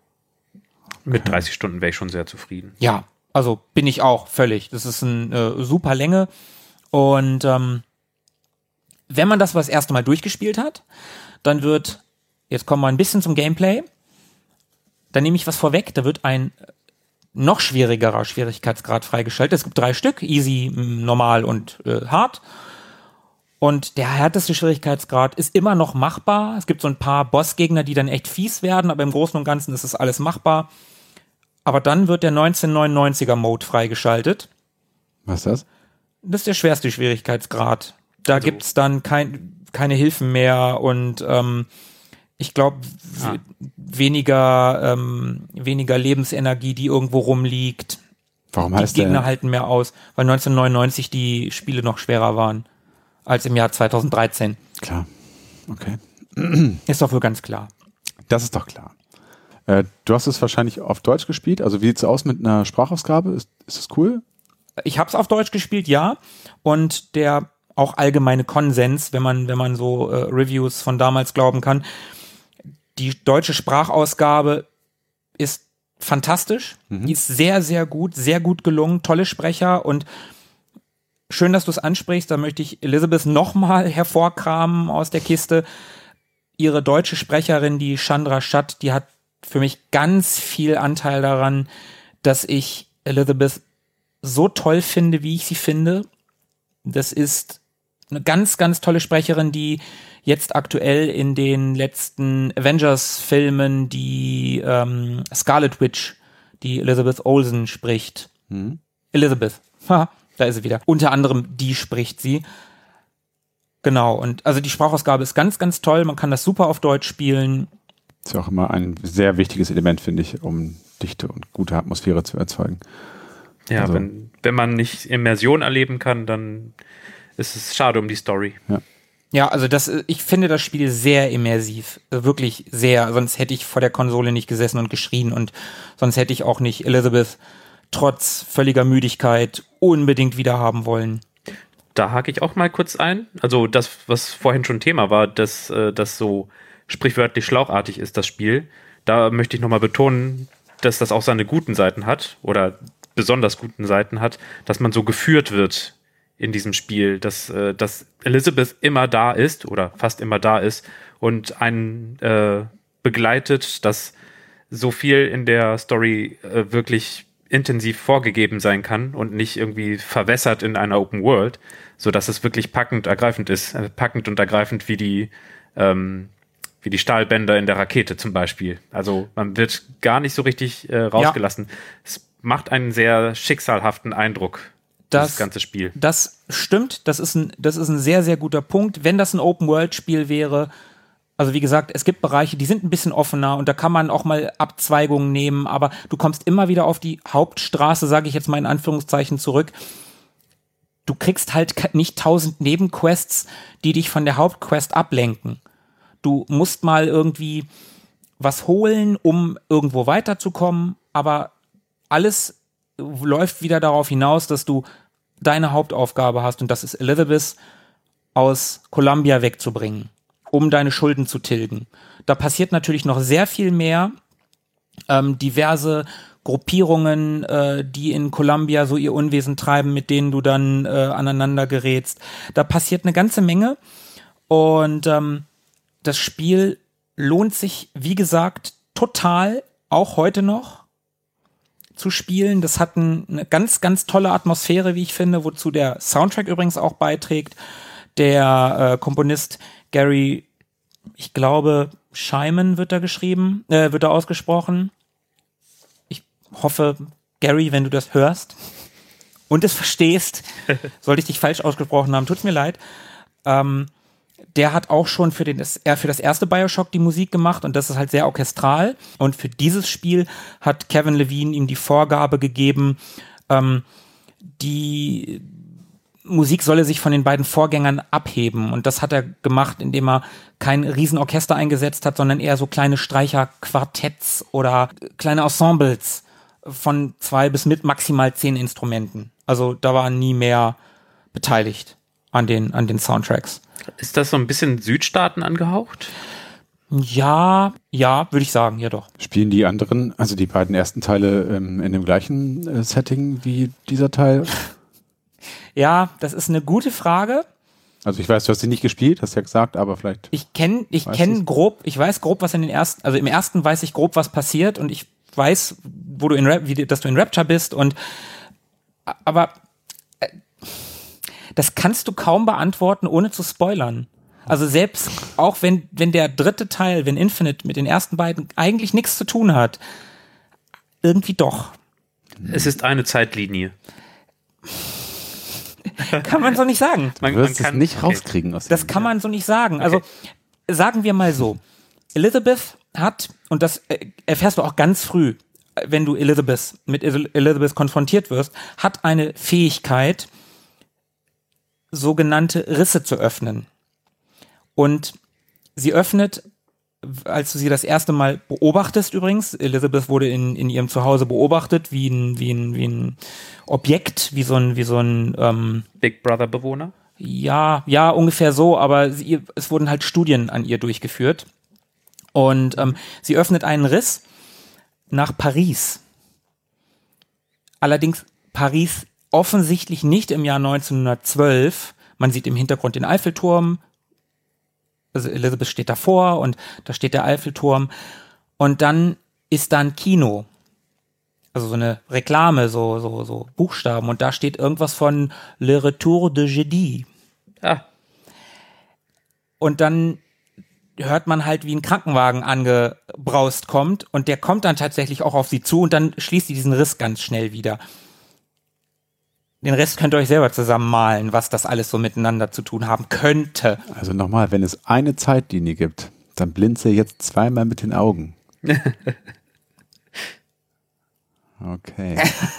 Mit dreißig Stunden wäre ich schon sehr zufrieden. Ja, also bin ich auch völlig. Das ist eine äh, super Länge. Und ähm, wenn man das das erste Mal durchgespielt hat, dann wird, jetzt kommen wir ein bisschen zum Gameplay, dann nehme ich was vorweg, da wird ein noch schwierigerer Schwierigkeitsgrad freigeschaltet. Es gibt drei Stück, easy, normal und äh, hart. Und der härteste Schwierigkeitsgrad ist immer noch machbar. Es gibt so ein paar Bossgegner, die dann echt fies werden, aber im Großen und Ganzen ist es alles machbar. Aber dann wird der neunzehnhundertneunundneunziger Mode freigeschaltet. Was ist das? Das ist der schwerste Schwierigkeitsgrad. Da also. gibt's dann kein, keine Hilfen mehr und ähm, ich glaube ah. weniger ähm, weniger Lebensenergie, die irgendwo rumliegt. Warum heißt die Gegner der? halten mehr aus, weil neunzehnhundertneunundneunzig die Spiele noch schwerer waren als im Jahr zweitausenddreizehn. Klar. Okay. Ist doch wohl ganz klar. Das ist doch klar. Äh, du hast es wahrscheinlich auf Deutsch gespielt. Also wie sieht's aus mit einer Sprachausgabe? Ist, ist das cool? Ich habe es auf Deutsch gespielt, ja. Und der auch allgemeine Konsens, wenn man, wenn man so äh, Reviews von damals glauben kann. Die deutsche Sprachausgabe ist fantastisch. Mhm. Die ist sehr, sehr gut, sehr gut gelungen, tolle Sprecher und schön, dass du es ansprichst. Da möchte ich Elizabeth nochmal hervorkramen aus der Kiste. Ihre deutsche Sprecherin, die Chandra Schatt, die hat für mich ganz viel Anteil daran, dass ich Elizabeth so toll finde, wie ich sie finde. Das ist eine ganz, ganz tolle Sprecherin, die jetzt aktuell in den letzten Avengers-Filmen die ähm, Scarlet Witch, die Elizabeth Olsen spricht. Mhm. Elizabeth. Ha, da ist sie wieder. Unter anderem die spricht sie. Genau, und also die Sprachausgabe ist ganz, ganz toll. Man kann das super auf Deutsch spielen. Das ist auch immer ein sehr wichtiges Element, finde ich, um dichte und gute Atmosphäre zu erzeugen. Ja, also, wenn, wenn man nicht Immersion erleben kann, dann ist es schade um die Story. Ja. Ja, also das, ich finde das Spiel sehr immersiv, wirklich sehr, sonst hätte ich vor der Konsole nicht gesessen und geschrien und sonst hätte ich auch nicht Elizabeth trotz völliger Müdigkeit unbedingt wieder haben wollen. Da hake ich auch mal kurz ein. Also das, was vorhin schon Thema war, dass das so sprichwörtlich schlauchartig ist, das Spiel. Da möchte ich nochmal betonen, dass das auch seine guten Seiten hat oder besonders guten Seiten hat, dass man so geführt wird in diesem Spiel, dass, äh, dass Elizabeth immer da ist oder fast immer da ist und einen äh, begleitet, dass so viel in der Story äh, wirklich intensiv vorgegeben sein kann und nicht irgendwie verwässert in einer Open World, sodass es wirklich packend ergreifend ist, äh, packend und ergreifend wie die ähm, wie die Stahlbänder in der Rakete zum Beispiel. Also man wird gar nicht so richtig äh, rausgelassen. Ja. Es macht einen sehr schicksalhaften Eindruck. Das, das ganze Spiel. Das stimmt, das ist ein, das ist ein sehr, sehr guter Punkt. Wenn das ein Open-World-Spiel wäre, also wie gesagt, es gibt Bereiche, die sind ein bisschen offener und da kann man auch mal Abzweigungen nehmen, aber du kommst immer wieder auf die Hauptstraße, sage ich jetzt mal in Anführungszeichen, zurück. Du kriegst halt nicht tausend Nebenquests, die dich von der Hauptquest ablenken. Du musst mal irgendwie was holen, um irgendwo weiterzukommen, aber alles läuft wieder darauf hinaus, dass du deine Hauptaufgabe hast und das ist Elizabeth aus Columbia wegzubringen, um deine Schulden zu tilgen. Da passiert natürlich noch sehr viel mehr. Ähm, diverse Gruppierungen, äh, die in Columbia so ihr Unwesen treiben, mit denen du dann äh, aneinander gerätst. Da passiert eine ganze Menge und ähm, das Spiel lohnt sich, wie gesagt, total, auch heute noch zu spielen. Das hat ein, eine ganz, ganz tolle Atmosphäre, wie ich finde, wozu der Soundtrack übrigens auch beiträgt. Der äh, Komponist Gary, ich glaube, Scheiman wird da geschrieben, äh, wird da ausgesprochen. Ich hoffe, Gary, wenn du das hörst und es verstehst, sollte ich dich falsch ausgesprochen haben, tut's mir leid. Ähm, Der hat auch schon für, den, er für das erste Bioshock die Musik gemacht und das ist halt sehr orchestral. Und für dieses Spiel hat Kevin Levine ihm die Vorgabe gegeben, ähm, die Musik solle sich von den beiden Vorgängern abheben. Und das hat er gemacht, indem er kein Riesenorchester eingesetzt hat, sondern eher so kleine Streicherquartetts oder kleine Ensembles von zwei bis mit maximal zehn Instrumenten. Also da war nie mehr beteiligt an den, an den Soundtracks. Ist das so ein bisschen Südstaaten angehaucht? Ja, ja, würde ich sagen, ja doch. Spielen die anderen, also die beiden ersten Teile ähm, in dem gleichen äh, Setting wie dieser Teil? Ja, das ist eine gute Frage. Also ich weiß, du hast sie nicht gespielt, hast ja gesagt, aber vielleicht. Ich kenne, ich kenne grob, ich weiß grob, was in den ersten, also im ersten weiß ich grob, was passiert und ich weiß, wo du in Rap, wie, dass du in Rapture bist und aber äh, das kannst du kaum beantworten, ohne zu spoilern. Also selbst auch wenn, wenn der dritte Teil, wenn Infinite mit den ersten beiden eigentlich nichts zu tun hat, irgendwie doch. Es ist eine Zeitlinie. Kann man so nicht sagen. Man, du wirst man kann, es nicht okay. rauskriegen. Aus das kann man so nicht sagen. Also okay. Sagen wir mal so, Elizabeth hat, und das erfährst du auch ganz früh, wenn du Elizabeth mit Elizabeth konfrontiert wirst, hat eine Fähigkeit, sogenannte Risse zu öffnen. Und sie öffnet, als du sie das erste Mal beobachtest übrigens, Elizabeth wurde in, in ihrem Zuhause beobachtet, wie ein, wie ein, wie ein Objekt, wie so ein, wie so ein ähm, Big Brother Bewohner? Ja, ja, ungefähr so, aber sie, es wurden halt Studien an ihr durchgeführt. Und ähm, sie öffnet einen Riss nach Paris. Allerdings Paris offensichtlich nicht im Jahr neunzehnhundertzwölf. Man sieht im Hintergrund den Eiffelturm. Also Elizabeth steht davor und da steht der Eiffelturm. Und dann ist da ein Kino. Also so eine Reklame, so, so, so Buchstaben. Und da steht irgendwas von Le Retour de Jedi. Ah. Und dann hört man halt, wie ein Krankenwagen angebraust kommt. Und der kommt dann tatsächlich auch auf sie zu. Und dann schließt sie diesen Riss ganz schnell wieder. Den Rest könnt ihr euch selber zusammenmalen, was das alles so miteinander zu tun haben könnte. Also nochmal, wenn es eine Zeitlinie gibt, dann blinze jetzt zweimal mit den Augen. Okay.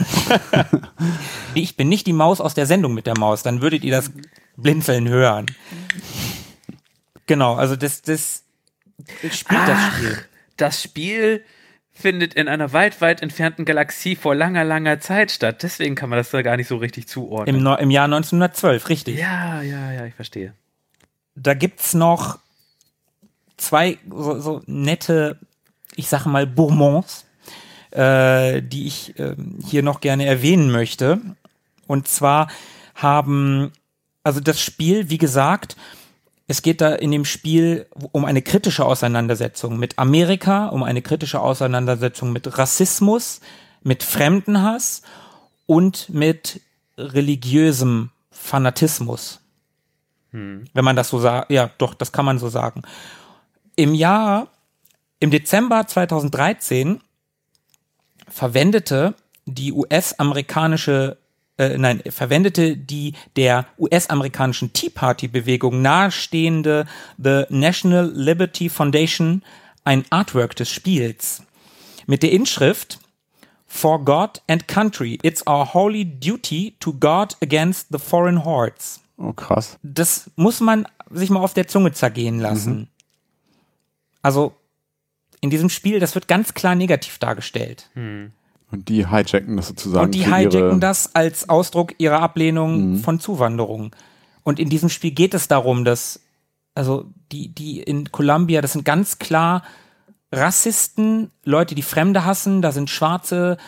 Ich bin nicht die Maus aus der Sendung mit der Maus, dann würdet ihr das Blinzeln hören. Genau, also das, das spielt Ach, das Spiel. Das Spiel findet in einer weit, weit entfernten Galaxie vor langer, langer Zeit statt. Deswegen kann man das da gar nicht so richtig zuordnen. Im, no- im Jahr neunzehnhundertzwölf, richtig. Ja, ja, ja, ich verstehe. Da gibt's noch zwei so, so nette, ich sage mal, Bourmonds, äh, die ich äh, hier noch gerne erwähnen möchte. Und zwar haben, also das Spiel, wie gesagt, es geht da in dem Spiel um eine kritische Auseinandersetzung mit Amerika, um eine kritische Auseinandersetzung mit Rassismus, mit Fremdenhass und mit religiösem Fanatismus. Hm. Wenn man das so sagt, ja, doch, das kann man so sagen. Im Jahr, im Dezember zweitausenddreizehn verwendete die U S-amerikanische Äh, nein, verwendete die der U S-amerikanischen Tea Party-Bewegung nahestehende The National Liberty Foundation ein Artwork des Spiels mit der Inschrift For God and Country, it's our holy duty to guard against the foreign hordes. Oh, krass. Das muss man sich mal auf der Zunge zergehen lassen. Mhm. Also in diesem Spiel, das wird ganz klar negativ dargestellt. Hm. Und die hijacken das sozusagen. Und die für hijacken ihre das als Ausdruck ihrer Ablehnung Mhm. von Zuwanderung. Und in diesem Spiel geht es darum, dass, also die, die in Columbia, das sind ganz klar Rassisten, Leute, die Fremde hassen, da sind Schwarze,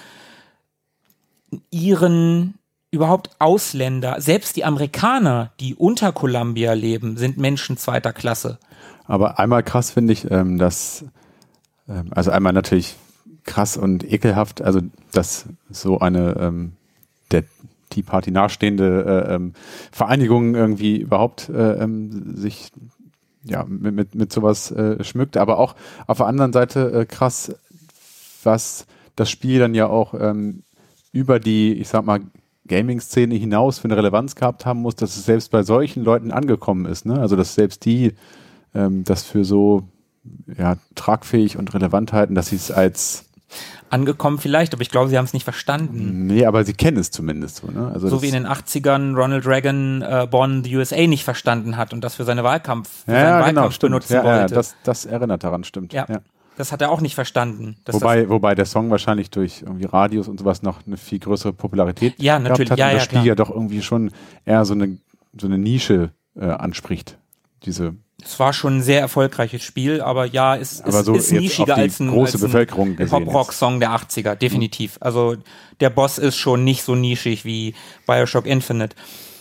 Iren, überhaupt Ausländer. Selbst die Amerikaner, die unter Columbia leben, sind Menschen zweiter Klasse. Aber einmal krass finde ich, ähm, dass, ähm, also einmal natürlich krass und ekelhaft, also dass so eine ähm, der Tea Party nahestehende äh, ähm, Vereinigung irgendwie überhaupt äh, ähm, sich ja mit, mit, mit sowas äh, schmückt, aber auch auf der anderen Seite äh, krass, was das Spiel dann ja auch ähm, über die, ich sag mal, Gaming-Szene hinaus für eine Relevanz gehabt haben muss, dass es selbst bei solchen Leuten angekommen ist, ne? Also dass selbst die ähm, das für so ja, tragfähig und relevant halten, dass sie es als Angekommen vielleicht, aber ich glaube, sie haben es nicht verstanden. Nee, aber sie kennen es zumindest so, ne? Also so wie in den achtzigern Ronald Reagan äh, Born in the U S A nicht verstanden hat und das für seine Wahlkampf, für ja, seinen ja, Wahlkampf genau, stimmt. benutzen Ja, wollte. ja, das, das erinnert daran, stimmt. Ja, Ja. das hat er auch nicht verstanden. Dass Wobei, das, wobei der Song wahrscheinlich durch irgendwie Radios und sowas noch eine viel größere Popularität Ja, natürlich, gehabt hat ja, und ja, das Spiel klar. ja doch irgendwie schon eher so eine, so eine Nische äh, anspricht. Diese es war schon ein sehr erfolgreiches Spiel, aber ja, es, Aber es so ist jetzt nischiger auf die als ein, große als ein Bevölkerung gesehen Pop-Rock-Song der achtziger, definitiv. Also der Boss ist schon nicht so nischig wie Bioshock Infinite.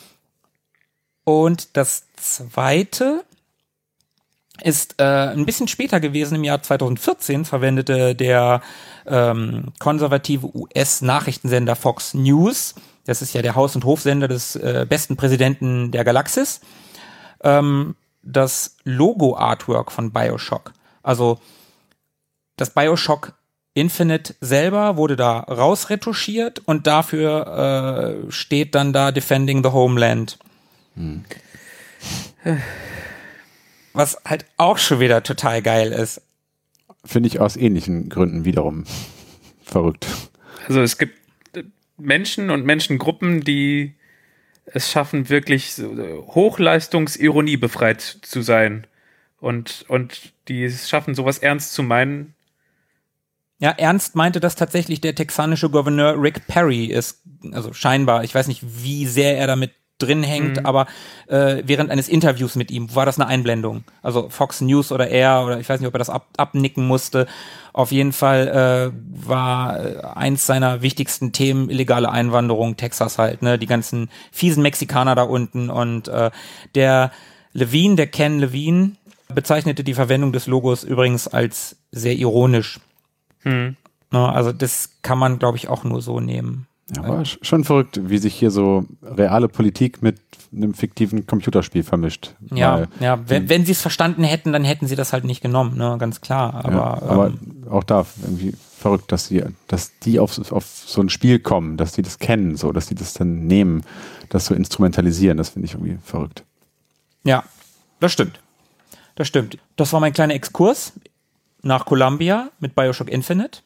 Und das zweite ist äh, ein bisschen später gewesen, im Jahr zweitausendvierzehn verwendete der ähm, konservative U S-Nachrichtensender Fox News, das ist ja der Haus- und Hofsender des äh, besten Präsidenten der Galaxis, ähm, das Logo-Artwork von Bioshock. Also das Bioshock Infinite selber wurde da rausretuschiert und dafür äh, steht dann da Defending the Homeland. Hm. Was halt auch schon wieder total geil ist. finde ich aus ähnlichen Gründen wiederum verrückt. Also es gibt Menschen und Menschengruppen, die es schaffen, wirklich so Hochleistungsironie befreit zu sein und, und die es schaffen, sowas ernst zu meinen. Ja, ernst meinte das tatsächlich der texanische Gouverneur Rick Perry ist, also scheinbar, ich weiß nicht, wie sehr er damit drin hängt, Mhm. aber äh, während eines Interviews mit ihm war das eine Einblendung. Also Fox News oder er, oder ich weiß nicht, ob er das ab, abnicken musste. Auf jeden Fall äh, war äh, eins seiner wichtigsten Themen illegale Einwanderung, Texas halt, ne, die ganzen fiesen Mexikaner da unten. Und äh, der Levine, der Ken Levine, bezeichnete die Verwendung des Logos übrigens als sehr ironisch. Hm. Ne, also das kann man, glaube ich, auch nur so nehmen. Ja, aber schon verrückt, wie sich hier so reale Politik mit einem fiktiven Computerspiel vermischt. Ja, Weil, ja, wenn, wenn sie es verstanden hätten, dann hätten sie das halt nicht genommen, ne, ganz klar. Aber, ja, aber ähm, auch da irgendwie verrückt, dass die, dass die auf, auf so ein Spiel kommen, dass die das kennen, so, dass die das dann nehmen, das so instrumentalisieren, das finde ich irgendwie verrückt. ja, das stimmt. Das stimmt. Das war mein kleiner Exkurs nach Columbia mit Bioshock Infinite.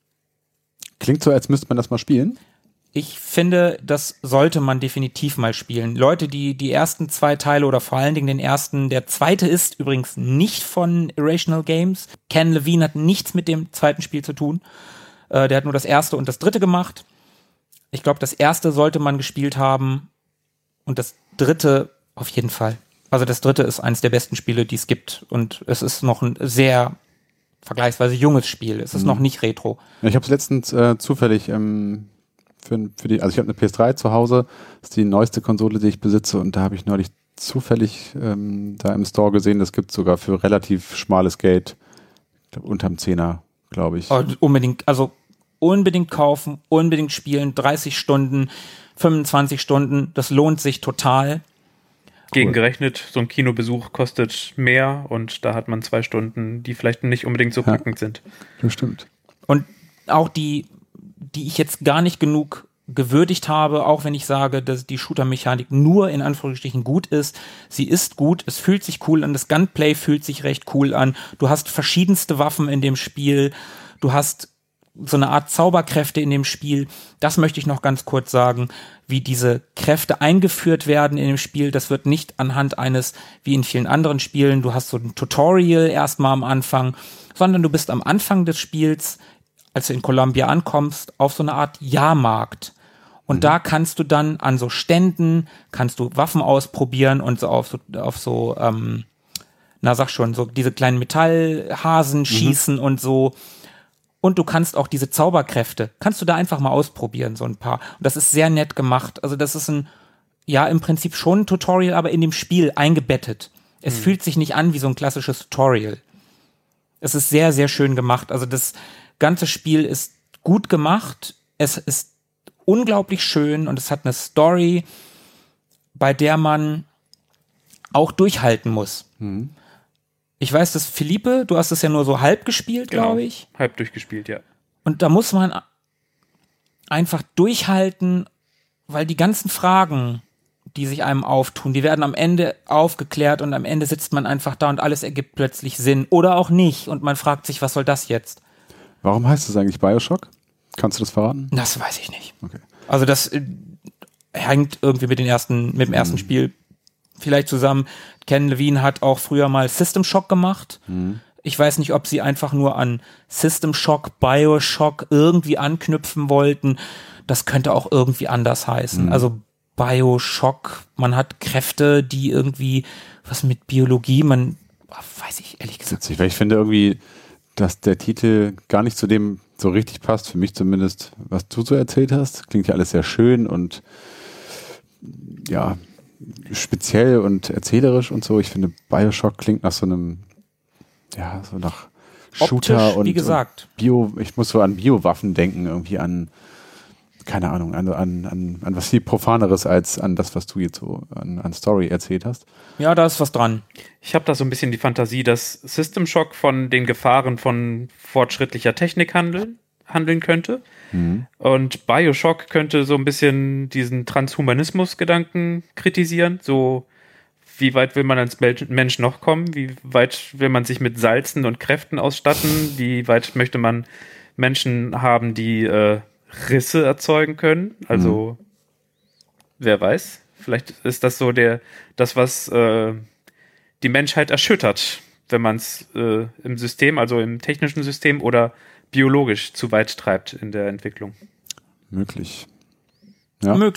Klingt so, als müsste man das mal spielen. Ich finde, das sollte man definitiv mal spielen. Leute, die die ersten zwei Teile oder vor allen Dingen den ersten, der zweite ist übrigens nicht von Irrational Games. Ken Levine hat nichts mit dem zweiten Spiel zu tun. Äh, der hat nur das erste und das dritte gemacht. Ich glaube, das erste sollte man gespielt haben und das dritte auf jeden Fall. Also das dritte ist eines der besten Spiele, die es gibt und es ist noch ein sehr vergleichsweise junges Spiel. Es ist Mhm. noch nicht retro. Ja, ich habe es letztens äh, zufällig ähm, für, für die, also ich habe eine P S drei zu Hause, das ist die neueste Konsole, die ich besitze, und da habe ich neulich zufällig ähm, da im Store gesehen, das gibt es sogar für relativ schmales Geld, ich glaube unterm Zehner, glaube ich. Oh, unbedingt, also unbedingt kaufen, unbedingt spielen, dreißig Stunden, fünfundzwanzig Stunden, das lohnt sich total. Gegengerechnet, so ein Kinobesuch kostet mehr und da hat man zwei Stunden, die vielleicht nicht unbedingt so Ja. packend sind. Das stimmt. Und auch die, die ich jetzt gar nicht genug gewürdigt habe, auch wenn ich sage, dass die Shooter-Mechanik nur in Anführungsstrichen gut ist. Sie ist gut, es fühlt sich cool an, das Gunplay fühlt sich recht cool an. Du hast verschiedenste Waffen in dem Spiel, du hast so eine Art Zauberkräfte in dem Spiel. Das möchte ich noch ganz kurz sagen, wie diese Kräfte eingeführt werden in dem Spiel. Das wird nicht anhand eines, wie in vielen anderen Spielen, du hast so ein Tutorial erstmal am Anfang, sondern du bist am Anfang des Spiels, als du in Columbia ankommst, auf so eine Art Jahrmarkt. Und mhm. da kannst du dann an so Ständen, kannst du Waffen ausprobieren und so auf so, auf so ähm, na sag schon, so diese kleinen Metallhasen mhm. schießen und so. Und du kannst auch diese Zauberkräfte, kannst du da einfach mal ausprobieren, so ein paar. Und das ist sehr nett gemacht. Also das ist ein, ja, im Prinzip schon ein Tutorial, aber in dem Spiel eingebettet. Es mhm. fühlt sich nicht an wie so ein klassisches Tutorial. Es ist sehr, sehr schön gemacht. Also das ganze Spiel ist gut gemacht. Es ist unglaublich schön und es hat eine Story, bei der man auch durchhalten muss. Mhm. Ich weiß, dass Philippe, du hast es ja nur so halb gespielt, genau, glaube ich. Halb durchgespielt, ja. Und da muss man einfach durchhalten, weil die ganzen Fragen, die sich einem auftun, die werden am Ende aufgeklärt und am Ende sitzt man einfach da und alles ergibt plötzlich Sinn. Oder auch nicht. Und man fragt sich, was soll das jetzt? Warum heißt es eigentlich Bioshock? Kannst du das verraten? Das weiß ich nicht. Okay. Also das äh, hängt irgendwie mit den ersten, mit dem ersten mhm. Spiel vielleicht zusammen. Ken Levine hat auch früher mal System Shock gemacht. Mhm. Ich weiß nicht, ob sie einfach nur an System Shock, Bioshock irgendwie anknüpfen wollten. Das könnte auch irgendwie anders heißen. Mhm. Also Bioshock, man hat Kräfte, die irgendwie was mit Biologie, man weiß ich ehrlich gesagt. Witzig, weil ich finde irgendwie, dass der Titel gar nicht zu dem so richtig passt, für mich zumindest, was du so erzählt hast. Klingt ja alles sehr schön und ja, speziell und erzählerisch und so. Ich finde, Bioshock klingt nach so einem, ja, so nach Shooter Optisch, und, wie gesagt. und Bio, ich muss so an Biowaffen denken, irgendwie an, keine Ahnung, an, an, an, an was viel Profaneres als an das, was du jetzt so an, an Story erzählt hast. Ja, da ist was dran. Ich habe da so ein bisschen die Fantasie, dass System Shock von den Gefahren von fortschrittlicher Technik handeln, handeln könnte. Mhm. Und Bioshock könnte so ein bisschen diesen Transhumanismus-Gedanken kritisieren. So, wie weit will man als Mensch noch kommen? Wie weit will man sich mit Salzen und Kräften ausstatten? Wie weit möchte man Menschen haben, die äh, Risse erzeugen können? Also, mhm. wer weiß. Vielleicht ist das so der, das, was äh, die Menschheit erschüttert, wenn man es äh, im System, also im technischen System oder biologisch zu weit treibt in der Entwicklung. Möglich. Ja. Möglich.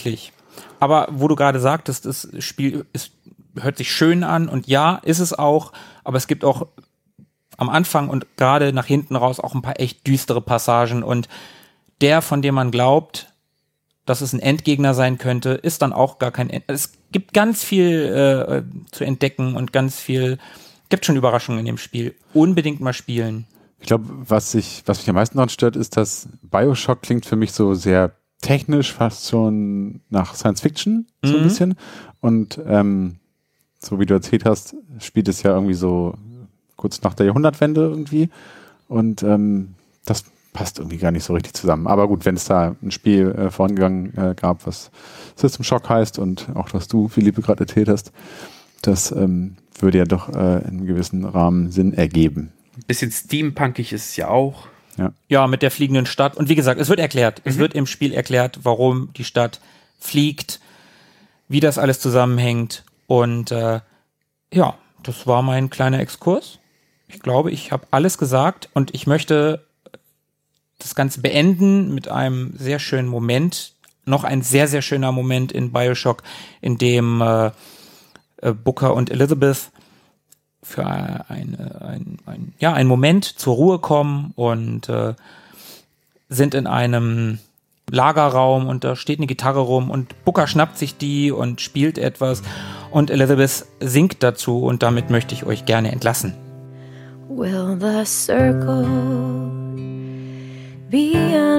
Aber wo du gerade sagtest, das Spiel ist, hört sich schön an und ja, ist es auch, aber es gibt auch am Anfang und gerade nach hinten raus auch ein paar echt düstere Passagen und der, von dem man glaubt, dass es ein Endgegner sein könnte, ist dann auch gar kein End. Es gibt ganz viel äh, zu entdecken und ganz viel, gibt schon Überraschungen in dem Spiel. Unbedingt mal spielen. Ich glaube, was ich, was mich am meisten daran stört, ist, dass BioShock klingt für mich so sehr technisch, fast schon nach Science Fiction, so ein Mhm. bisschen. Und ähm, so wie du erzählt hast, spielt es ja irgendwie so kurz nach der Jahrhundertwende irgendwie. Und ähm, das passt irgendwie gar nicht so richtig zusammen. Aber gut, wenn es da ein Spiel äh, vorangegangen äh, gab, was System Shock heißt und auch was du, Philippe, gerade erzählt hast, das ähm, würde ja doch äh, in einem gewissen Rahmen Sinn ergeben. Ein bisschen steampunkig ist es ja auch. Ja, mit der fliegenden Stadt. Und wie gesagt, es wird erklärt. Es Mhm. wird im Spiel erklärt, warum die Stadt fliegt, wie das alles zusammenhängt. Und äh, ja, das war mein kleiner Exkurs. Ich glaube, ich habe alles gesagt und ich möchte das Ganze beenden mit einem sehr schönen Moment. Noch ein sehr, sehr schöner Moment in BioShock, in dem äh, äh, Booker und Elizabeth für eine, ein, ein, ja, einen Moment zur Ruhe kommen und äh, sind in einem Lagerraum und da steht eine Gitarre rum und Booker schnappt sich die und spielt etwas und Elizabeth singt dazu und damit möchte ich euch gerne entlassen. Will the circle be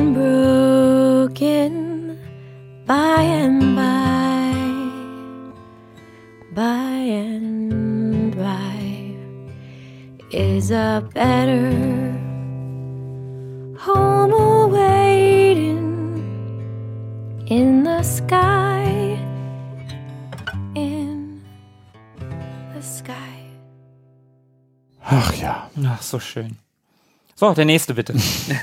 unbroken by and by, by and by is a better home awaiting in the sky, in the sky. Ach ja. Ach, so schön. So, der nächste bitte.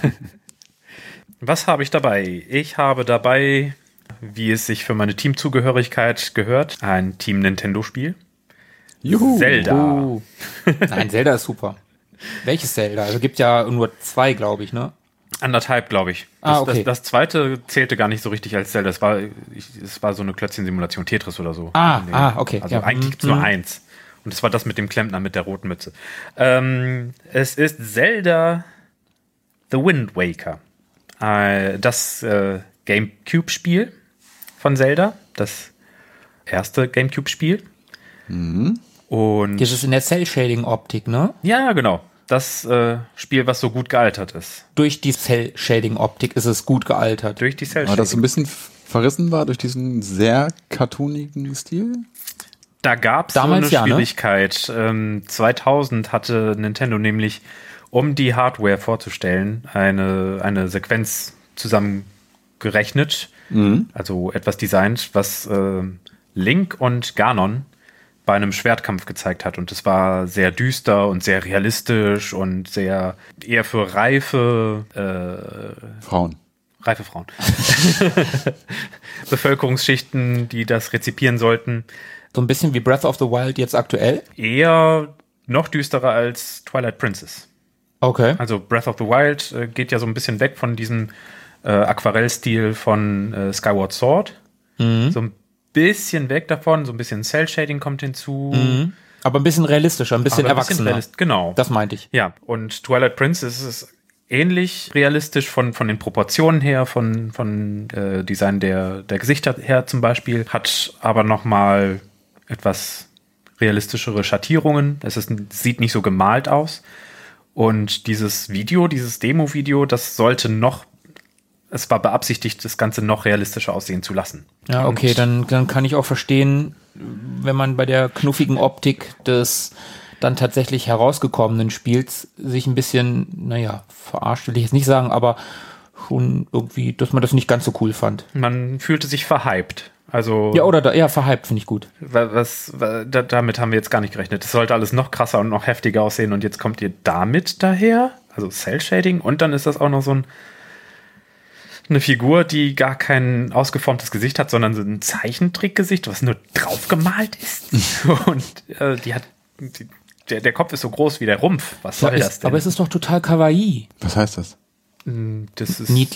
Was habe ich dabei? Ich habe dabei, wie es sich für meine Teamzugehörigkeit gehört, ein Team Nintendo-Spiel. Juhu. Zelda. Uh. Nein, Zelda ist super. Welches Zelda? Also gibt ja nur zwei, glaube ich, ne? Anderthalb, glaube ich. Ah, Das, okay. das, das zweite zählte gar nicht so richtig als Zelda. Es war, ich, es war so eine Klötzchen-Simulation, Tetris oder so. Ah, Nee. ah, okay. Also Ja. eigentlich gibt es Mhm. nur eins. Und das war das mit dem Klempner mit der roten Mütze. Ähm, es ist Zelda The Wind Waker. Äh, das äh, GameCube-Spiel von Zelda. Das erste GameCube-Spiel. Mhm. Und Das ist in der Cell-Shading-Optik, ne? ja, genau. Das äh, Spiel, was so gut gealtert ist. Durch die Cell-Shading-Optik ist es gut gealtert. Durch die Cell Aber das so ein bisschen verrissen war durch diesen sehr cartoonigen Stil. Da gab es so eine Damals ja, ne? Schwierigkeit. Ähm, zweitausend hatte Nintendo nämlich, um die Hardware vorzustellen, eine, eine Sequenz zusammengerechnet, Mhm. also etwas designt, was äh, Link und Ganon bei einem Schwertkampf gezeigt hat. Und es war sehr düster und sehr realistisch und sehr eher für reife äh, Frauen. reife Frauen. Bevölkerungsschichten, die das rezipieren sollten. So ein bisschen wie Breath of the Wild jetzt aktuell. Eher noch düsterer als Twilight Princess. Okay. Also Breath of the Wild äh, geht ja so ein bisschen weg von diesem äh, Aquarellstil von äh, Skyward Sword. Mhm. So ein bisschen weg davon, so ein bisschen Cell-Shading kommt hinzu. Mhm. Aber ein bisschen realistischer, ein bisschen Aber ein erwachsener. realist- genau. Das meinte ich. Ja, und Twilight Princess ist ähnlich realistisch von, von den Proportionen her, von, von äh, Design der, der Gesichter her zum Beispiel, hat aber nochmal etwas realistischere Schattierungen. Es ist, sieht nicht so gemalt aus. Und dieses Video, dieses Demo-Video, das sollte noch, es war beabsichtigt, das Ganze noch realistischer aussehen zu lassen. Ja, okay, Und dann, dann kann ich auch verstehen, wenn man bei der knuffigen Optik des dann tatsächlich herausgekommenen Spiels sich ein bisschen, naja, verarscht will ich jetzt nicht sagen, aber schon irgendwie, dass man das nicht ganz so cool fand. Man fühlte sich verhypt. Also Ja, oder da, ja, verhypt finde ich gut. Was, was, da, damit haben wir jetzt gar nicht gerechnet. Es sollte alles noch krasser und noch heftiger aussehen und jetzt kommt ihr damit daher? Also Cell-Shading und dann ist das auch noch so ein, eine Figur, die gar kein ausgeformtes Gesicht hat, sondern so ein Zeichentrickgesicht, was nur draufgemalt ist. Und äh, die hat, die, der, der Kopf ist so groß wie der Rumpf. Was soll Ja, das ist, denn? aber es ist doch total kawaii. Was heißt das? das ist Niedlich.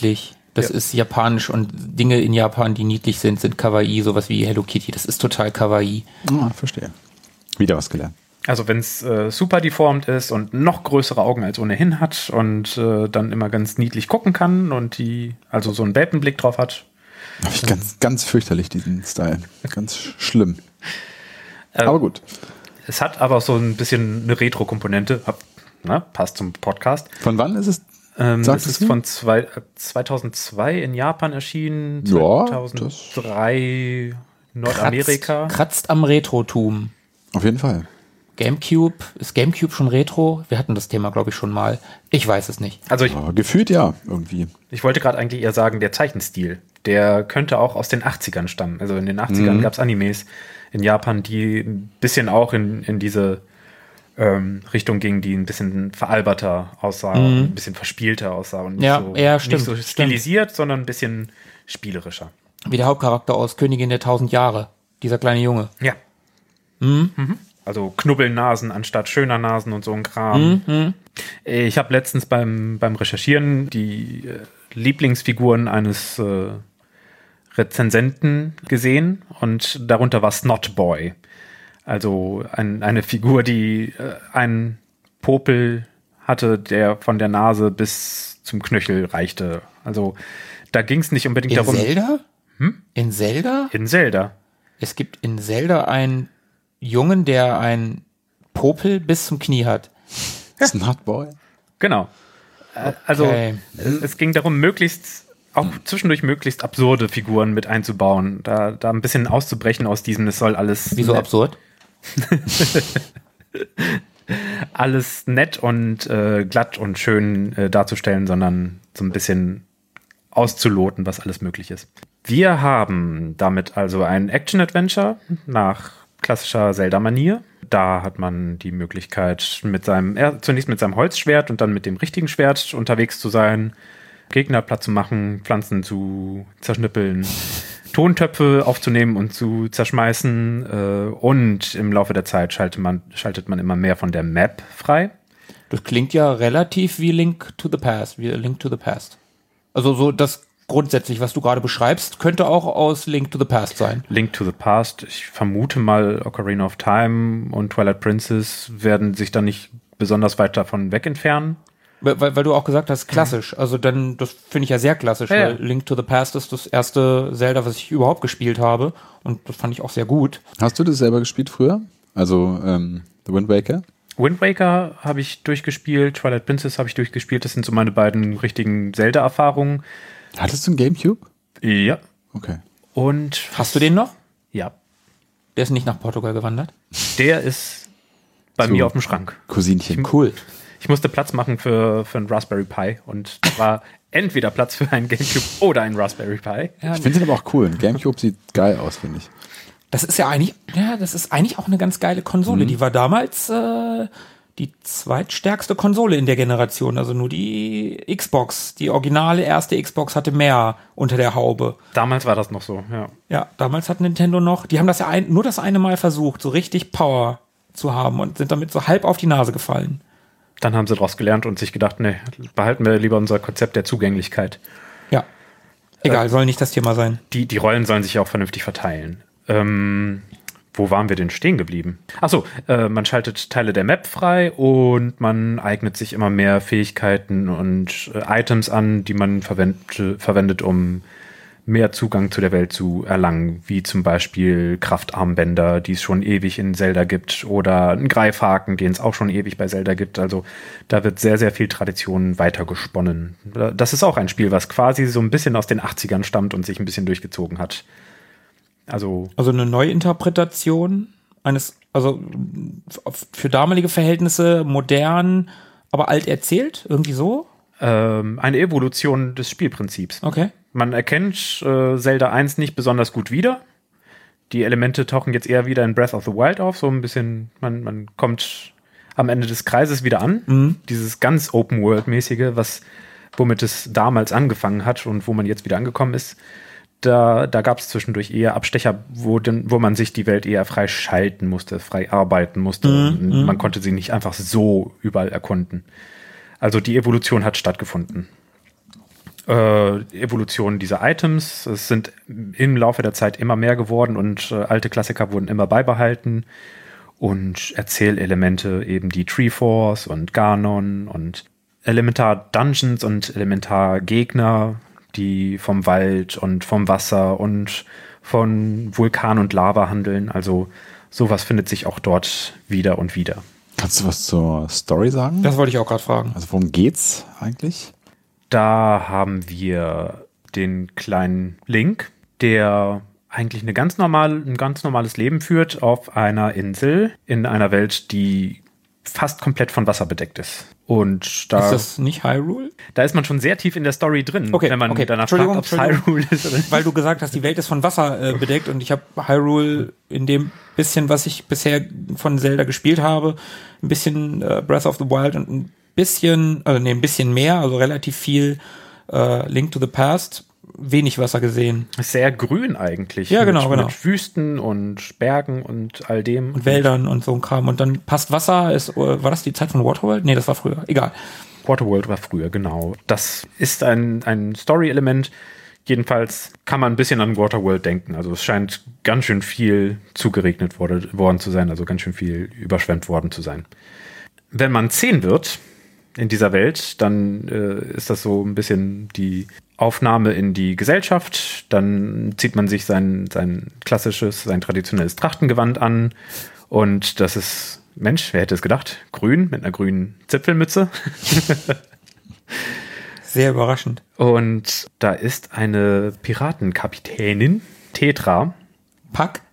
Das Ja. ist japanisch und Dinge in Japan, die niedlich sind, sind Kawaii, sowas wie Hello Kitty. Das ist total Kawaii. Ah, verstehe. Wieder was gelernt. Also wenn es äh, super deformt ist und noch größere Augen als ohnehin hat und äh, dann immer ganz niedlich gucken kann und die also so einen Welpenblick drauf hat. Habe ich ganz, ganz fürchterlich, diesen Style. Ganz sch- schlimm. Ähm, Aber gut. Es hat aber so ein bisschen eine Retro-Komponente. Hab- Na, passt zum Podcast. Von wann ist es? Ähm, Sagst es ist du? von zwei, äh, zweitausendzwei in Japan erschienen, Ja, zweitausenddrei Nordamerika. Kratzt, kratzt am Retrotum. Auf jeden Fall. Gamecube, ist Gamecube schon Retro? Wir hatten das Thema, glaube ich, schon mal. Ich weiß es nicht. Also ich, Aber gefühlt ja, irgendwie. ich wollte gerade eigentlich eher sagen, der Zeichenstil, der könnte auch aus den achtzigern stammen. Also in den achtzigern Mhm. gab es Animes in Japan, die ein bisschen auch in, in diese ähm, Richtung gingen, die ein bisschen veralberter aussah, Mhm. ein bisschen verspielter aussah und nicht, Ja, so, ja, stimmt, nicht so stimmt. stilisiert, sondern ein bisschen spielerischer. Wie der Hauptcharakter aus Königin der tausend Jahre. Dieser kleine Junge. Ja. Mhm. Also Knubbelnasen anstatt schöner Nasen und so ein Kram. Mhm. Ich habe letztens beim, beim Recherchieren die äh, Lieblingsfiguren eines äh, Rezensenten gesehen und darunter war Snotboy. Also ein, eine Figur, die äh, einen Popel hatte, der von der Nase bis zum Knöchel reichte. Also da ging es nicht unbedingt In darum. Zelda? Hm? In Zelda? In Zelda. Es gibt in Zelda einen Jungen, der einen Popel bis zum Knie hat. Snotboy. Genau. Äh, Also Okay. es, es ging darum, möglichst auch zwischendurch möglichst absurde Figuren mit einzubauen, da, da ein bisschen auszubrechen aus diesem, es soll alles Wieso nett, absurd? alles nett und äh, glatt und schön äh, darzustellen, sondern so ein bisschen auszuloten, was alles möglich ist. Wir haben damit also ein Action-Adventure nach klassischer Zelda-Manier. Da hat man die Möglichkeit, mit seinem, er, zunächst mit seinem Holzschwert und dann mit dem richtigen Schwert unterwegs zu sein, Gegner platt zu machen, Pflanzen zu zerschnippeln, Tontöpfe aufzunehmen und zu zerschmeißen. Äh, und im Laufe der Zeit schaltet man, schaltet man immer mehr von der Map frei. Das klingt ja relativ wie Link to the Past, wie Link to the Past. Also so das grundsätzlich, was du gerade beschreibst, könnte auch aus Link to the Past sein. Link to the Past, ich vermute mal Ocarina of Time und Twilight Princess werden sich da nicht besonders weit davon weg entfernen. Weil, weil, weil du auch gesagt hast, klassisch. Also dann, das finde ich ja sehr klassisch, Ja, ja. weil Link to the Past ist das erste Zelda, was ich überhaupt gespielt habe. Und das fand ich auch sehr gut. Hast du das selber gespielt früher? Also ähm, The Wind Waker? Wind Waker habe ich durchgespielt, Twilight Princess habe ich durchgespielt. Das sind so meine beiden richtigen Zelda-Erfahrungen. Hattest du einen Gamecube? Ja. Okay. Und Hast du den noch? ja, Der ist nicht nach Portugal gewandert? der ist bei So. mir auf dem Schrank. Cousinchen. Cool. Ich musste Platz machen für, für einen Raspberry Pi und da war entweder Platz für einen Gamecube oder einen Raspberry Pi. Ja, Ich finde den aber auch cool. Ein Gamecube sieht geil aus, finde ich. das ist ja eigentlich, ja, das ist eigentlich auch eine ganz geile Konsole. Die war damals äh, die zweitstärkste Konsole in der Generation. Also nur die Xbox, die originale erste Xbox hatte mehr unter der Haube. Damals war das noch so, ja. Ja, damals hat Nintendo noch, die haben das ja ein, nur das eine Mal versucht, so richtig Power zu haben und sind damit so halb auf die Nase gefallen. Dann haben sie daraus gelernt und sich gedacht, nee, behalten wir lieber unser Konzept der Zugänglichkeit. Ja. Egal, soll nicht das Thema sein. Die, die Rollen sollen sich auch vernünftig verteilen. Ähm, wo waren wir denn stehen geblieben? Achso, äh, man schaltet Teile der Map frei und man eignet sich immer mehr Fähigkeiten und äh, Items an, die man verwend, verwendet, um mehr Zugang zu der Welt zu erlangen, wie zum Beispiel Kraftarmbänder, die es schon ewig in Zelda gibt, oder einen Greifhaken, den es auch schon ewig bei Zelda gibt. Also da wird sehr, sehr viel Tradition weitergesponnen. Das ist auch ein Spiel, was quasi so ein bisschen aus den achtzigern stammt und sich ein bisschen durchgezogen hat. Also Also eine Neuinterpretation eines, also f- für damalige Verhältnisse modern, aber alt erzählt, irgendwie so? ähm, eine Evolution des Spielprinzips. Okay. Man erkennt äh, Zelda eins nicht besonders gut wieder. Die Elemente tauchen jetzt eher wieder in Breath of the Wild auf, so ein bisschen, man, man kommt am Ende des Kreises wieder an. Mhm. Dieses ganz Open-World-mäßige, was, womit es damals angefangen hat und wo man jetzt wieder angekommen ist. Da, da gab es zwischendurch eher Abstecher, wo, denn, wo man sich die Welt eher frei schalten musste, frei arbeiten musste. Mhm. Und man konnte sie nicht einfach so überall erkunden. Also die Evolution hat stattgefunden. äh, Evolution dieser Items. Es sind im Laufe der Zeit immer mehr geworden und äh, alte Klassiker wurden immer beibehalten. Und Erzählelemente eben die Treeforce und Ganon und Elementar-Dungeons und Elementar-Gegner, die vom Wald und vom Wasser und von Vulkan und Lava handeln. Also sowas findet sich auch dort wieder und wieder. Kannst du was zur Story sagen? Das wollte ich auch gerade fragen. Also worum geht's eigentlich? Da haben wir den kleinen Link, der eigentlich eine ganz normal, ein ganz normales Leben führt auf einer Insel in einer Welt, die fast komplett von Wasser bedeckt ist. Und da ist das nicht Hyrule? Da ist man schon sehr tief in der Story drin, okay, wenn man okay. danach fragt, ob es Hyrule ist oder nicht. Weil du gesagt hast, die Welt ist von Wasser äh, bedeckt und ich habe Hyrule in dem bisschen, was ich bisher von Zelda gespielt habe, ein bisschen äh, Breath of the Wild und ein bisschen, also nee, ein bisschen mehr, also relativ viel äh, Link to the Past, wenig Wasser gesehen. Sehr grün eigentlich. Ja, genau, mit, genau. Mit Wüsten und Bergen und all dem. Und Wäldern und so ein Kram. Und dann passt Wasser, ist, war das die Zeit von Waterworld? Nee, das war früher. Egal. Waterworld war früher, genau. Das ist ein, ein Story-Element. Jedenfalls kann man ein bisschen an Waterworld denken. Also es scheint ganz schön viel zugeregnet wurde, worden zu sein, also ganz schön viel überschwemmt worden zu sein. Wenn man zehn wird in dieser Welt, dann äh, ist das so ein bisschen die Aufnahme in die Gesellschaft. Dann zieht man sich sein, sein klassisches, sein traditionelles Trachtengewand an. Und das ist, Mensch, wer hätte es gedacht? Grün, mit einer grünen Zipfelmütze. Sehr überraschend. Und da ist eine Piratenkapitänin, Tetra. Pack.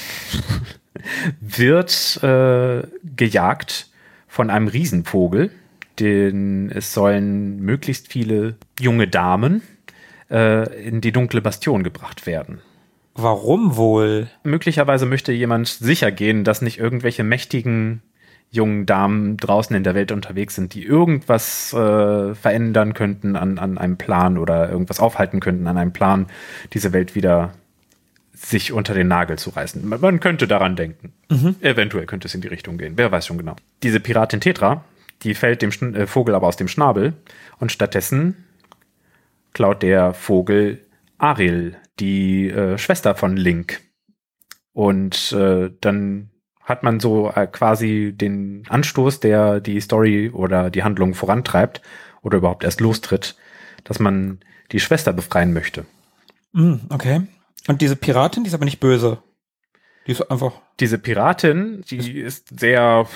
Wird äh, gejagt von einem Riesenvogel. Den, es sollen möglichst viele junge Damen äh, in die dunkle Bastion gebracht werden. Warum wohl? Möglicherweise möchte jemand sicher gehen, dass nicht irgendwelche mächtigen jungen Damen draußen in der Welt unterwegs sind, die irgendwas äh, verändern könnten an, an einem Plan oder irgendwas aufhalten könnten an einem Plan, diese Welt wieder sich unter den Nagel zu reißen. Man, man könnte daran denken. Mhm. Eventuell könnte es in die Richtung gehen. Wer weiß schon genau. Diese Piratin Tetra, die fällt dem Schn- äh, Vogel aber aus dem Schnabel und stattdessen klaut der Vogel Ariel, die äh, Schwester von Link. Und äh, dann hat man so äh, quasi den Anstoß, der die Story oder die Handlung vorantreibt oder überhaupt erst lostritt, dass man die Schwester befreien möchte. Mm, okay. Und diese Piratin, die ist aber nicht böse. Die ist einfach... Diese Piratin, die ist sehr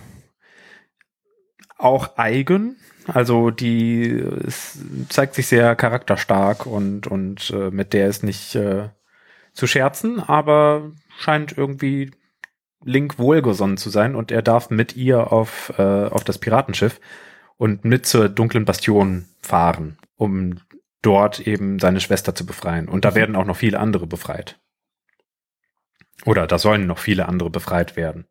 auch eigen. Also die ist, zeigt sich sehr charakterstark und, und äh, mit der ist nicht äh, zu scherzen, aber scheint irgendwie Link wohlgesonnen zu sein und er darf mit ihr auf, äh, auf das Piratenschiff und mit zur dunklen Bastion fahren, um dort eben seine Schwester zu befreien. Und da mhm. werden auch noch viele andere befreit. Oder da sollen noch viele andere befreit werden.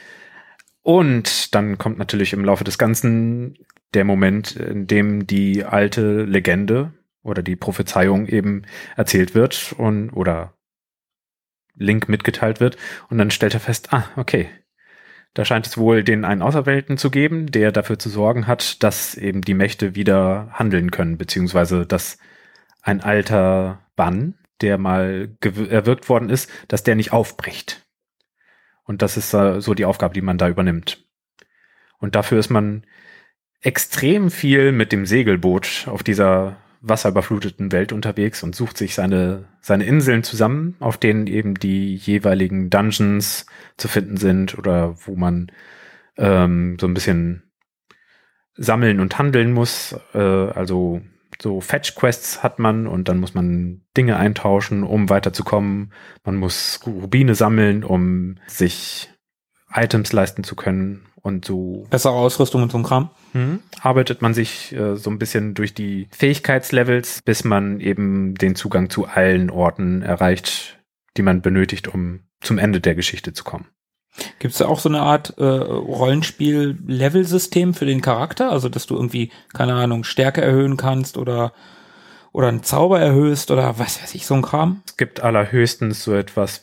Und dann kommt natürlich im Laufe des Ganzen der Moment, in dem die alte Legende oder die Prophezeiung eben erzählt wird und oder Link mitgeteilt wird. Und dann stellt er fest, ah, okay, da scheint es wohl den einen Auserwählten zu geben, der dafür zu sorgen hat, dass eben die Mächte wieder handeln können, beziehungsweise dass ein alter Bann, der mal gew- erwirkt worden ist, dass der nicht aufbricht. Und das ist uh, so die Aufgabe, die man da übernimmt. Und dafür ist man extrem viel mit dem Segelboot auf dieser wasserüberfluteten Welt unterwegs und sucht sich seine, seine Inseln zusammen, auf denen eben die jeweiligen Dungeons zu finden sind oder wo man ähm, so ein bisschen sammeln und handeln muss. Äh, also so Fetch-Quests hat man und dann muss man Dinge eintauschen, um weiterzukommen. Man muss Rubine sammeln, um sich Items leisten zu können und so. Bessere Ausrüstung und so ein Kram. Mhm. Arbeitet man sich äh, so ein bisschen durch die Fähigkeitslevels, bis man eben den Zugang zu allen Orten erreicht, die man benötigt, um zum Ende der Geschichte zu kommen. Gibt es da auch so eine Art äh, Rollenspiel-Level-System für den Charakter? Also, dass du irgendwie, keine Ahnung, Stärke erhöhen kannst oder oder einen Zauber erhöhst oder was weiß ich, so ein Kram? Es gibt allerhöchstens so etwas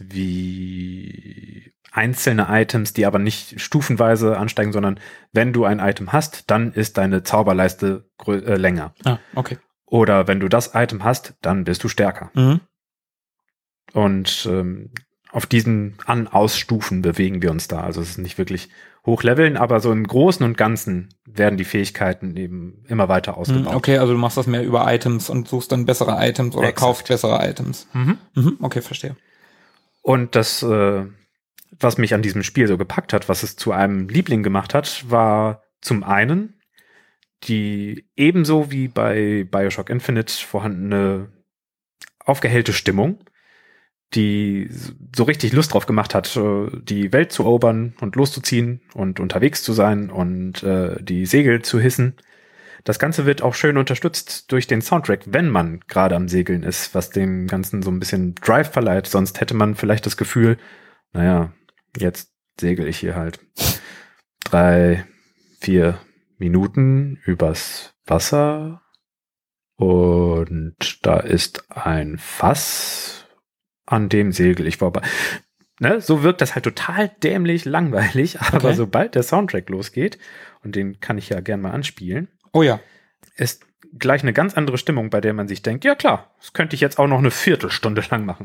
wie einzelne Items, die aber nicht stufenweise ansteigen, sondern wenn du ein Item hast, dann ist deine Zauberleiste grö- äh, länger. Ah, okay. Oder wenn du das Item hast, dann bist du stärker. Mhm. Und ähm, auf diesen An-Aus-Stufen bewegen wir uns da. Also es ist nicht wirklich hochleveln, aber so im Großen und Ganzen werden die Fähigkeiten eben immer weiter ausgebaut. Okay, also du machst das mehr über Items und suchst dann bessere Items oder Exakt. kaufst bessere Items. Mhm. Mhm, okay, verstehe. Und das, äh, was mich an diesem Spiel so gepackt hat, was es zu einem Liebling gemacht hat, war zum einen die ebenso wie bei Bioshock Infinite vorhandene aufgehellte Stimmung, die so richtig Lust drauf gemacht hat, die Welt zu erobern und loszuziehen und unterwegs zu sein und äh, die Segel zu hissen. Das Ganze wird auch schön unterstützt durch den Soundtrack, wenn man gerade am Segeln ist, was dem Ganzen so ein bisschen Drive verleiht. Sonst hätte man vielleicht das Gefühl, naja, jetzt segel ich hier halt drei, vier Minuten übers Wasser und da ist ein Fass, an dem segel ich vorbei. Ne, so wirkt das halt total dämlich langweilig, aber Okay. sobald der Soundtrack losgeht, und den kann ich ja gern mal anspielen, Oh ja. ist gleich eine ganz andere Stimmung, bei der man sich denkt, ja klar, das könnte ich jetzt auch noch eine Viertelstunde lang machen.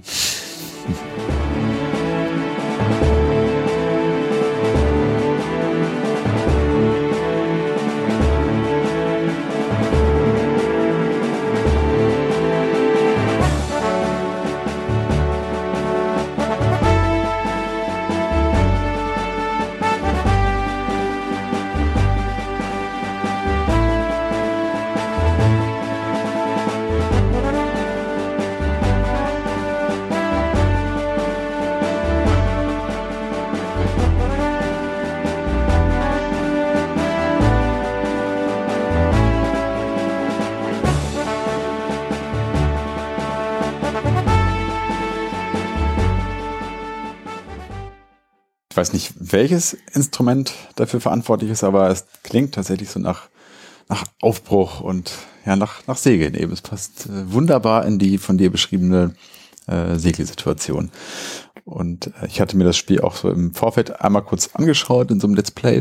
Ich weiß nicht, welches Instrument dafür verantwortlich ist, aber es klingt tatsächlich so nach, nach Aufbruch und ja, nach, nach Segeln eben. Es passt äh, wunderbar in die von dir beschriebene äh, Segelsituation. Und äh, ich hatte mir das Spiel auch so im Vorfeld einmal kurz angeschaut in so einem Let's Play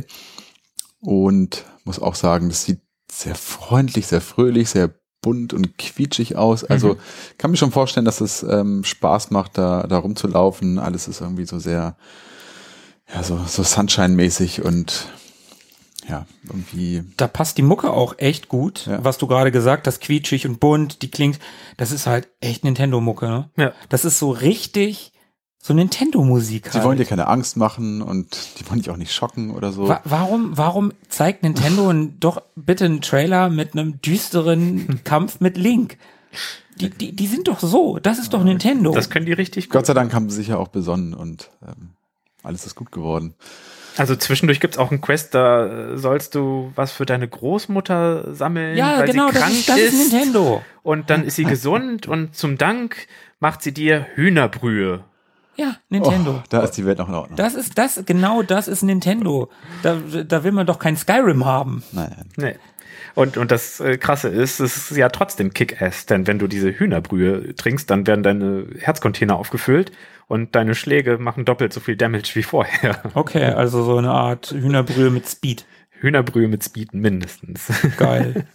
und muss auch sagen, das sieht sehr freundlich, sehr fröhlich, sehr bunt und quietschig aus. Also Mhm. kann mir schon vorstellen, dass es ähm, Spaß macht, da, da rumzulaufen. Alles ist irgendwie so sehr ja, so, so Sunshine-mäßig und ja, irgendwie. Da passt die Mucke auch echt gut, Ja. was du gerade gesagt hast, quietschig und bunt, die klingt, das ist halt echt Nintendo-Mucke, ne? Ja. Das ist so richtig so Nintendo-Musik Sie halt. wollen dir keine Angst machen und die wollen dich auch nicht schocken oder so. Wa warum, warum zeigt Nintendo n- doch bitte einen Trailer mit einem düsteren Kampf mit Link? Die, die, die sind doch so, das ist doch Nintendo. Das können die richtig gut. Gott sei Dank haben sie sich ja auch besonnen und ähm, alles ist gut geworden. Also zwischendurch gibt's auch einen Quest, da äh, sollst du was für deine Großmutter sammeln, ja, weil genau, sie krank das ist, das ist. ist Nintendo. Und dann ist sie gesund und zum Dank macht sie dir Hühnerbrühe. Ja, Nintendo. Oh, da ist die Welt noch in Ordnung. Das ist das, genau das ist Nintendo. Da, da will man doch kein Skyrim haben. Nein. Nee. Und, und das äh, Krasse ist, es ist ja trotzdem Kick-Ass, denn wenn du diese Hühnerbrühe trinkst, dann werden deine Herzcontainer aufgefüllt und deine Schläge machen doppelt so viel Damage wie vorher. Okay, also so eine Art Hühnerbrühe mit Speed. Hühnerbrühe mit Speed mindestens. Geil.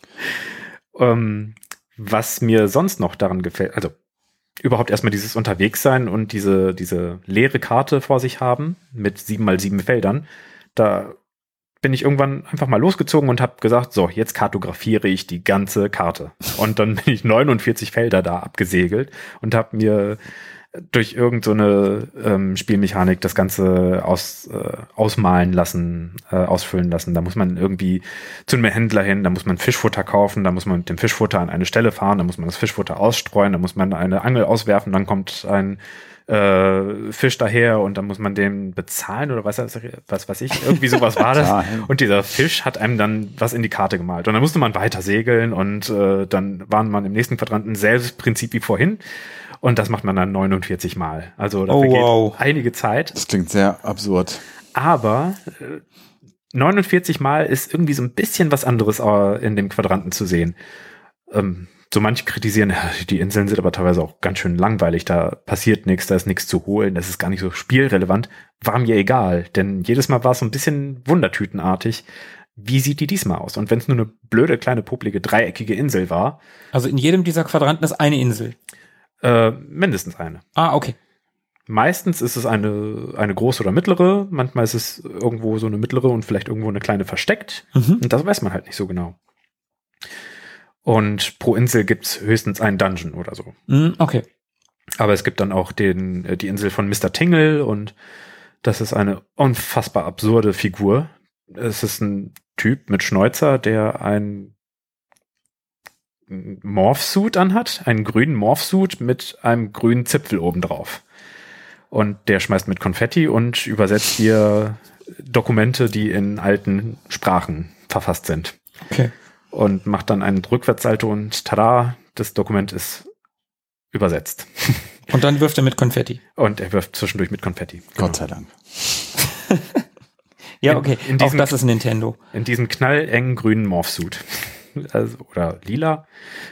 ähm, was mir sonst noch daran gefällt, also überhaupt erstmal dieses Unterwegssein und diese, diese leere Karte vor sich haben mit sieben mal sieben Feldern, da bin ich irgendwann einfach mal losgezogen und habe gesagt, so, jetzt kartografiere ich die ganze Karte. Und dann bin ich neunundvierzig Felder da abgesegelt und habe mir durch irgendeine so ähm, Spielmechanik das Ganze aus, äh, ausmalen lassen, äh, ausfüllen lassen. Da muss man irgendwie zu einem Händler hin, da muss man Fischfutter kaufen, da muss man mit dem Fischfutter an eine Stelle fahren, da muss man das Fischfutter ausstreuen, da muss man eine Angel auswerfen, dann kommt ein äh, Fisch daher und dann muss man den bezahlen oder was, was weiß ich, irgendwie sowas war das. Und dieser Fisch hat einem dann was in die Karte gemalt. Und dann musste man weiter segeln und äh, dann waren man im nächsten Quadranten selbes Prinzip wie vorhin. Und das macht man dann neunundvierzig Mal. Also dafür Oh, wow. geht einige Zeit. Das klingt sehr absurd. Aber äh, neunundvierzig Mal ist irgendwie so ein bisschen was anderes äh, in dem Quadranten zu sehen. Ähm, so manche kritisieren, ja, die Inseln sind aber teilweise auch ganz schön langweilig. Da passiert nichts, da ist nichts zu holen, das ist gar nicht so spielrelevant. War mir egal, denn jedes Mal war es so ein bisschen wundertütenartig, wie sieht die diesmal aus? Und wenn es nur eine blöde, kleine, popelige, dreieckige Insel war. Also in jedem dieser Quadranten ist eine Insel? Äh, mindestens eine. Ah, okay. Meistens ist es eine, eine große oder mittlere. Manchmal ist es irgendwo so eine mittlere und vielleicht irgendwo eine kleine versteckt. Mhm. Und das weiß man halt nicht so genau. Und pro Insel gibt's höchstens einen Dungeon oder so. Mhm, okay. Aber es gibt dann auch den, die Insel von Mister Tingle und das ist eine unfassbar absurde Figur. Es ist ein Typ mit Schnäuzer, der ein Morphsuit anhat, einen grünen Morphsuit mit einem grünen Zipfel obendrauf. Und der schmeißt mit Konfetti und übersetzt dir Dokumente, die in alten Sprachen verfasst sind. Okay. Und macht dann einen Rückwärtssalto und tada, das Dokument ist übersetzt. Und dann wirft er mit Konfetti. Und er wirft zwischendurch mit Konfetti. Gott sei Dank. Ja, okay. In, in diesem, auch das ist Nintendo. In diesem knallengen grünen Morphsuit. Also, oder lila.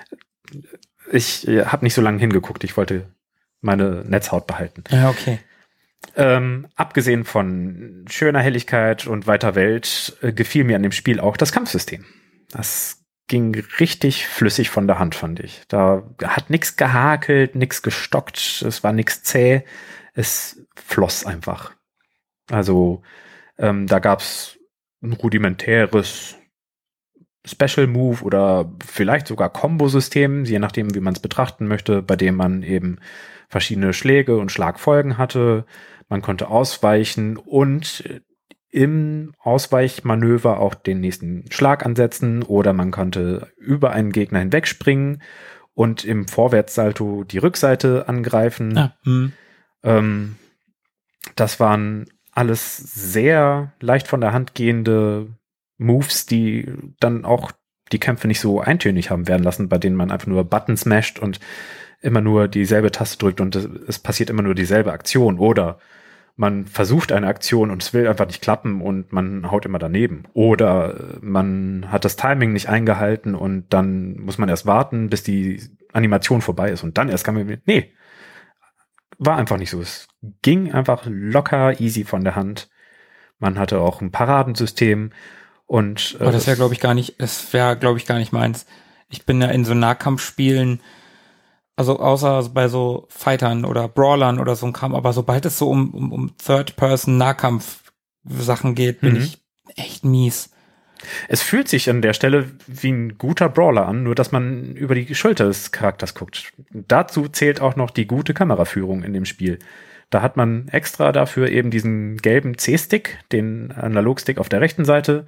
Ich äh, habe nicht so lange hingeguckt. Ich wollte meine Netzhaut behalten. Ja, okay. Ähm, abgesehen von schöner Helligkeit und weiter Welt äh, gefiel mir an dem Spiel auch das Kampfsystem. Das ging richtig flüssig von der Hand, fand ich. Da hat nichts gehakelt, nichts gestockt, es war nichts zäh. Es floss einfach. Also ähm, da gab's ein rudimentäres Special Move oder vielleicht sogar Kombosystem, je nachdem, wie man es betrachten möchte, bei dem man eben verschiedene Schläge und Schlagfolgen hatte. Man konnte ausweichen und im Ausweichmanöver auch den nächsten Schlag ansetzen oder man konnte über einen Gegner hinwegspringen und im Vorwärtssalto die Rückseite angreifen. Ah, hm. Ähm, das waren alles sehr leicht von der Hand gehende Moves, die dann auch die Kämpfe nicht so eintönig haben werden lassen, bei denen man einfach nur Buttons smasht und immer nur dieselbe Taste drückt und es, es passiert immer nur dieselbe Aktion. Oder man versucht eine Aktion und es will einfach nicht klappen und man haut immer daneben. Oder man hat das Timing nicht eingehalten und dann muss man erst warten, bis die Animation vorbei ist und dann erst kann man, nee, war einfach nicht so. Es ging einfach locker, easy von der Hand. Man hatte auch ein Paradensystem und äh, Aber das wäre, glaube ich, gar nicht, das wäre, glaube ich, gar nicht meins. Ich bin ja in so Nahkampfspielen, also außer bei so Fightern oder Brawlern oder so ein Kram, aber sobald es so um, um, um Third-Person-Nahkampf-Sachen geht, bin Mhm. ich echt mies. Es fühlt sich an der Stelle wie ein guter Brawler an, nur dass man über die Schulter des Charakters guckt. Dazu zählt auch noch die gute Kameraführung in dem Spiel. Da hat man extra dafür eben diesen gelben C-Stick, den Analogstick auf der rechten Seite.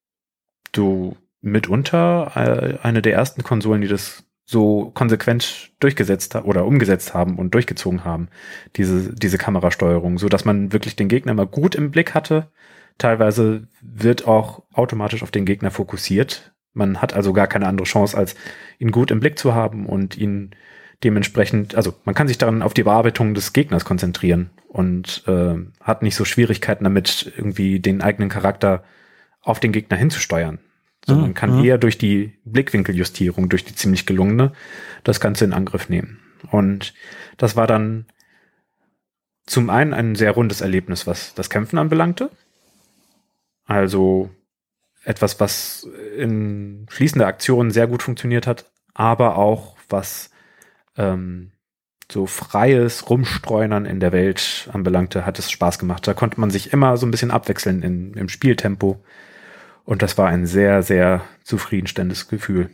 Du mitunter äh, eine der ersten Konsolen, die das so konsequent durchgesetzt ha- oder umgesetzt haben und durchgezogen haben, diese, diese Kamerasteuerung, so dass man wirklich den Gegner mal gut im Blick hatte. Teilweise wird auch automatisch auf den Gegner fokussiert. Man hat also gar keine andere Chance, als ihn gut im Blick zu haben und ihn dementsprechend, also man kann sich dann auf die Bearbeitung des Gegners konzentrieren und äh, hat nicht so Schwierigkeiten damit, irgendwie den eigenen Charakter auf den Gegner hinzusteuern. Sondern Mhm. kann eher durch die Blickwinkeljustierung, durch die ziemlich gelungene, das Ganze in Angriff nehmen. Und das war dann zum einen ein sehr rundes Erlebnis, was das Kämpfen anbelangte. Also etwas, was in fließender Aktion sehr gut funktioniert hat, aber auch was ähm, so freies Rumstreunern in der Welt anbelangte, hat es Spaß gemacht. Da konnte man sich immer so ein bisschen abwechseln in, im Spieltempo. Und das war ein sehr, sehr zufriedenstellendes Gefühl.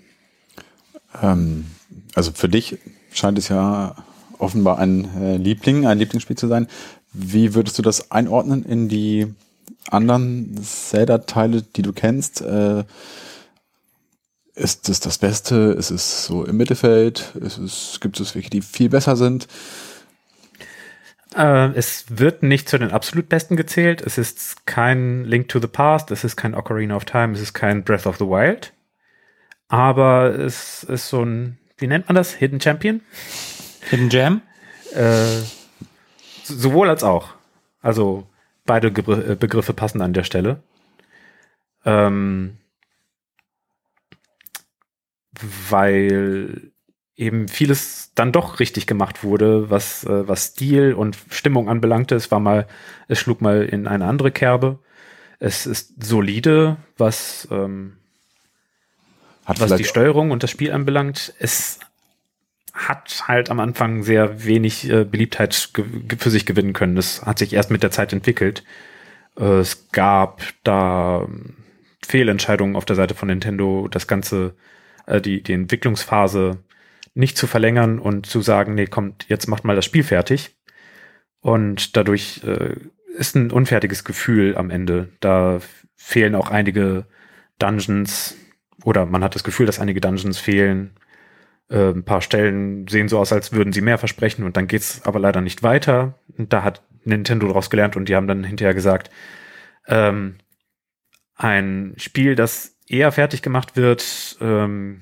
Ähm, also für dich scheint es ja offenbar ein äh, Liebling, ein Lieblingsspiel zu sein. Wie würdest du das einordnen in die anderen Zelda-Teile, die du kennst? Äh, ist es das Beste? Ist es so im Mittelfeld? Ist es, gibt es welche, die viel besser sind? Äh, es wird nicht zu den absolut Besten gezählt. Es ist kein Link to the Past, es ist kein Ocarina of Time, es ist kein Breath of the Wild. Aber es ist so ein, wie nennt man das? Hidden Champion? Hidden Gem? Äh, sowohl als auch. Also beide Gebr- Begriffe passen an der Stelle. Ähm, weil eben vieles dann doch richtig gemacht wurde, was, äh, was Stil und Stimmung anbelangte. Es war mal, es schlug mal in eine andere Kerbe. Es ist solide, was, ähm, Hat was die vielleicht Steuerung und das Spiel anbelangt. Es hat halt am Anfang sehr wenig äh, Beliebtheit ge- ge- für sich gewinnen können. Das hat sich erst mit der Zeit entwickelt. Äh, es gab da ähm, Fehlentscheidungen auf der Seite von Nintendo, das Ganze, äh, die, die Entwicklungsphase nicht zu verlängern und zu sagen, nee, kommt, jetzt macht mal das Spiel fertig. Und dadurch äh, ist ein unfertiges Gefühl am Ende. Da fehlen auch einige Dungeons oder man hat das Gefühl, dass einige Dungeons fehlen. Äh, ein paar Stellen sehen so aus, als würden sie mehr versprechen und dann geht's aber leider nicht weiter. Und da hat Nintendo daraus gelernt und die haben dann hinterher gesagt, ähm, ein Spiel, das eher fertig gemacht wird, ähm,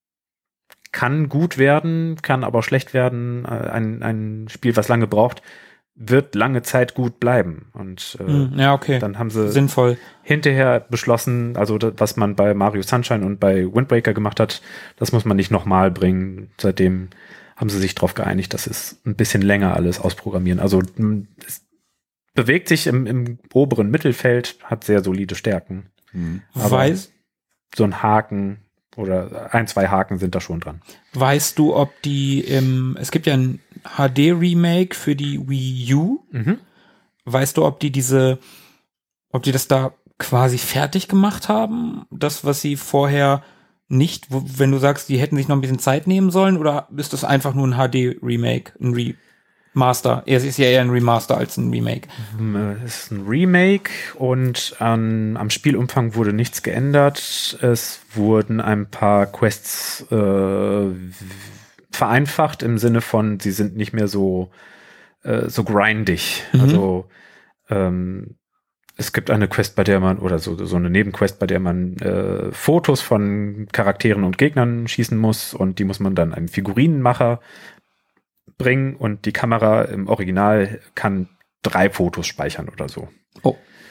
kann gut werden, kann aber schlecht werden. Äh, ein, ein Spiel, was lange braucht, wird lange Zeit gut bleiben. Und äh, Hm, ja, okay. dann haben sie Sinnvoll. hinterher beschlossen, also das, was man bei Mario Sunshine und bei Wind Waker gemacht hat, das muss man nicht nochmal bringen. Seitdem haben sie sich darauf geeinigt, dass es ein bisschen länger alles ausprogrammieren. Also m, es bewegt sich im, im oberen Mittelfeld, hat sehr solide Stärken. Mhm. Aber Weiß, so ein Haken oder ein, zwei Haken sind da schon dran. weißt du, ob die im, es gibt ja ein H D-Remake für die Wii U. Mhm. Weißt du, ob die diese, ob die das da quasi fertig gemacht haben? Das, was sie vorher nicht, wo, wenn du sagst, die hätten sich noch ein bisschen Zeit nehmen sollen, oder ist das einfach nur ein H D-Remake, ein Remaster? Es ist ja eher ein Remaster als ein Remake. Es ist ein Remake und an, am Spielumfang wurde nichts geändert. Es wurden ein paar Quests äh, vereinfacht im Sinne von, sie sind nicht mehr so äh, so grindig. Mhm. Also ähm, es gibt eine Quest, bei der man, oder so, so eine Nebenquest, bei der man äh, Fotos von Charakteren und Gegnern schießen muss und die muss man dann einem Figurinenmacher bringen und die Kamera im Original kann drei Fotos speichern oder so. Oh.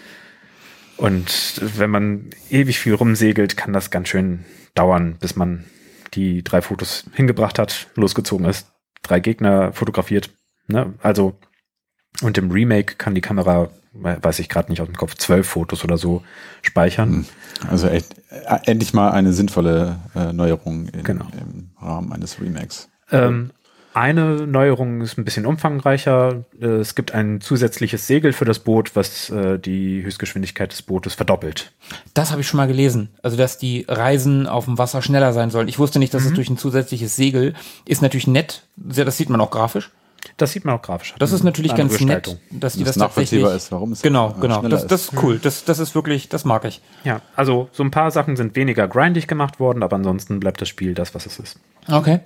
Und wenn man ewig viel rumsegelt, kann das ganz schön dauern, bis man die drei Fotos hingebracht hat, losgezogen ist, drei Gegner fotografiert. Ne? Also, und im Remake kann die Kamera, weiß ich gerade nicht aus dem Kopf, zwölf Fotos oder so speichern. Also echt, äh, endlich mal eine sinnvolle äh, Neuerung in, Genau. im Rahmen eines Remakes. Ähm, eine Neuerung ist ein bisschen umfangreicher. Es gibt ein zusätzliches Segel für das Boot, was äh, die Höchstgeschwindigkeit des Bootes verdoppelt. Das habe ich schon mal gelesen. Also, dass die Reisen auf dem Wasser schneller sein sollen. Ich wusste nicht, dass es durch ein zusätzliches Segel ist natürlich nett. Sehr, das sieht man auch grafisch. Das sieht man auch grafisch. Das ist natürlich Eine ganz nett, Gestaltung. dass die Das das tatsächlich nachvollziehbar ist, warum es genau, äh, genau. schneller Das, das ist. ist cool. Das, das ist wirklich, das mag ich. Ja, also so ein paar Sachen sind weniger grindig gemacht worden, aber ansonsten bleibt das Spiel das, was es ist. Okay.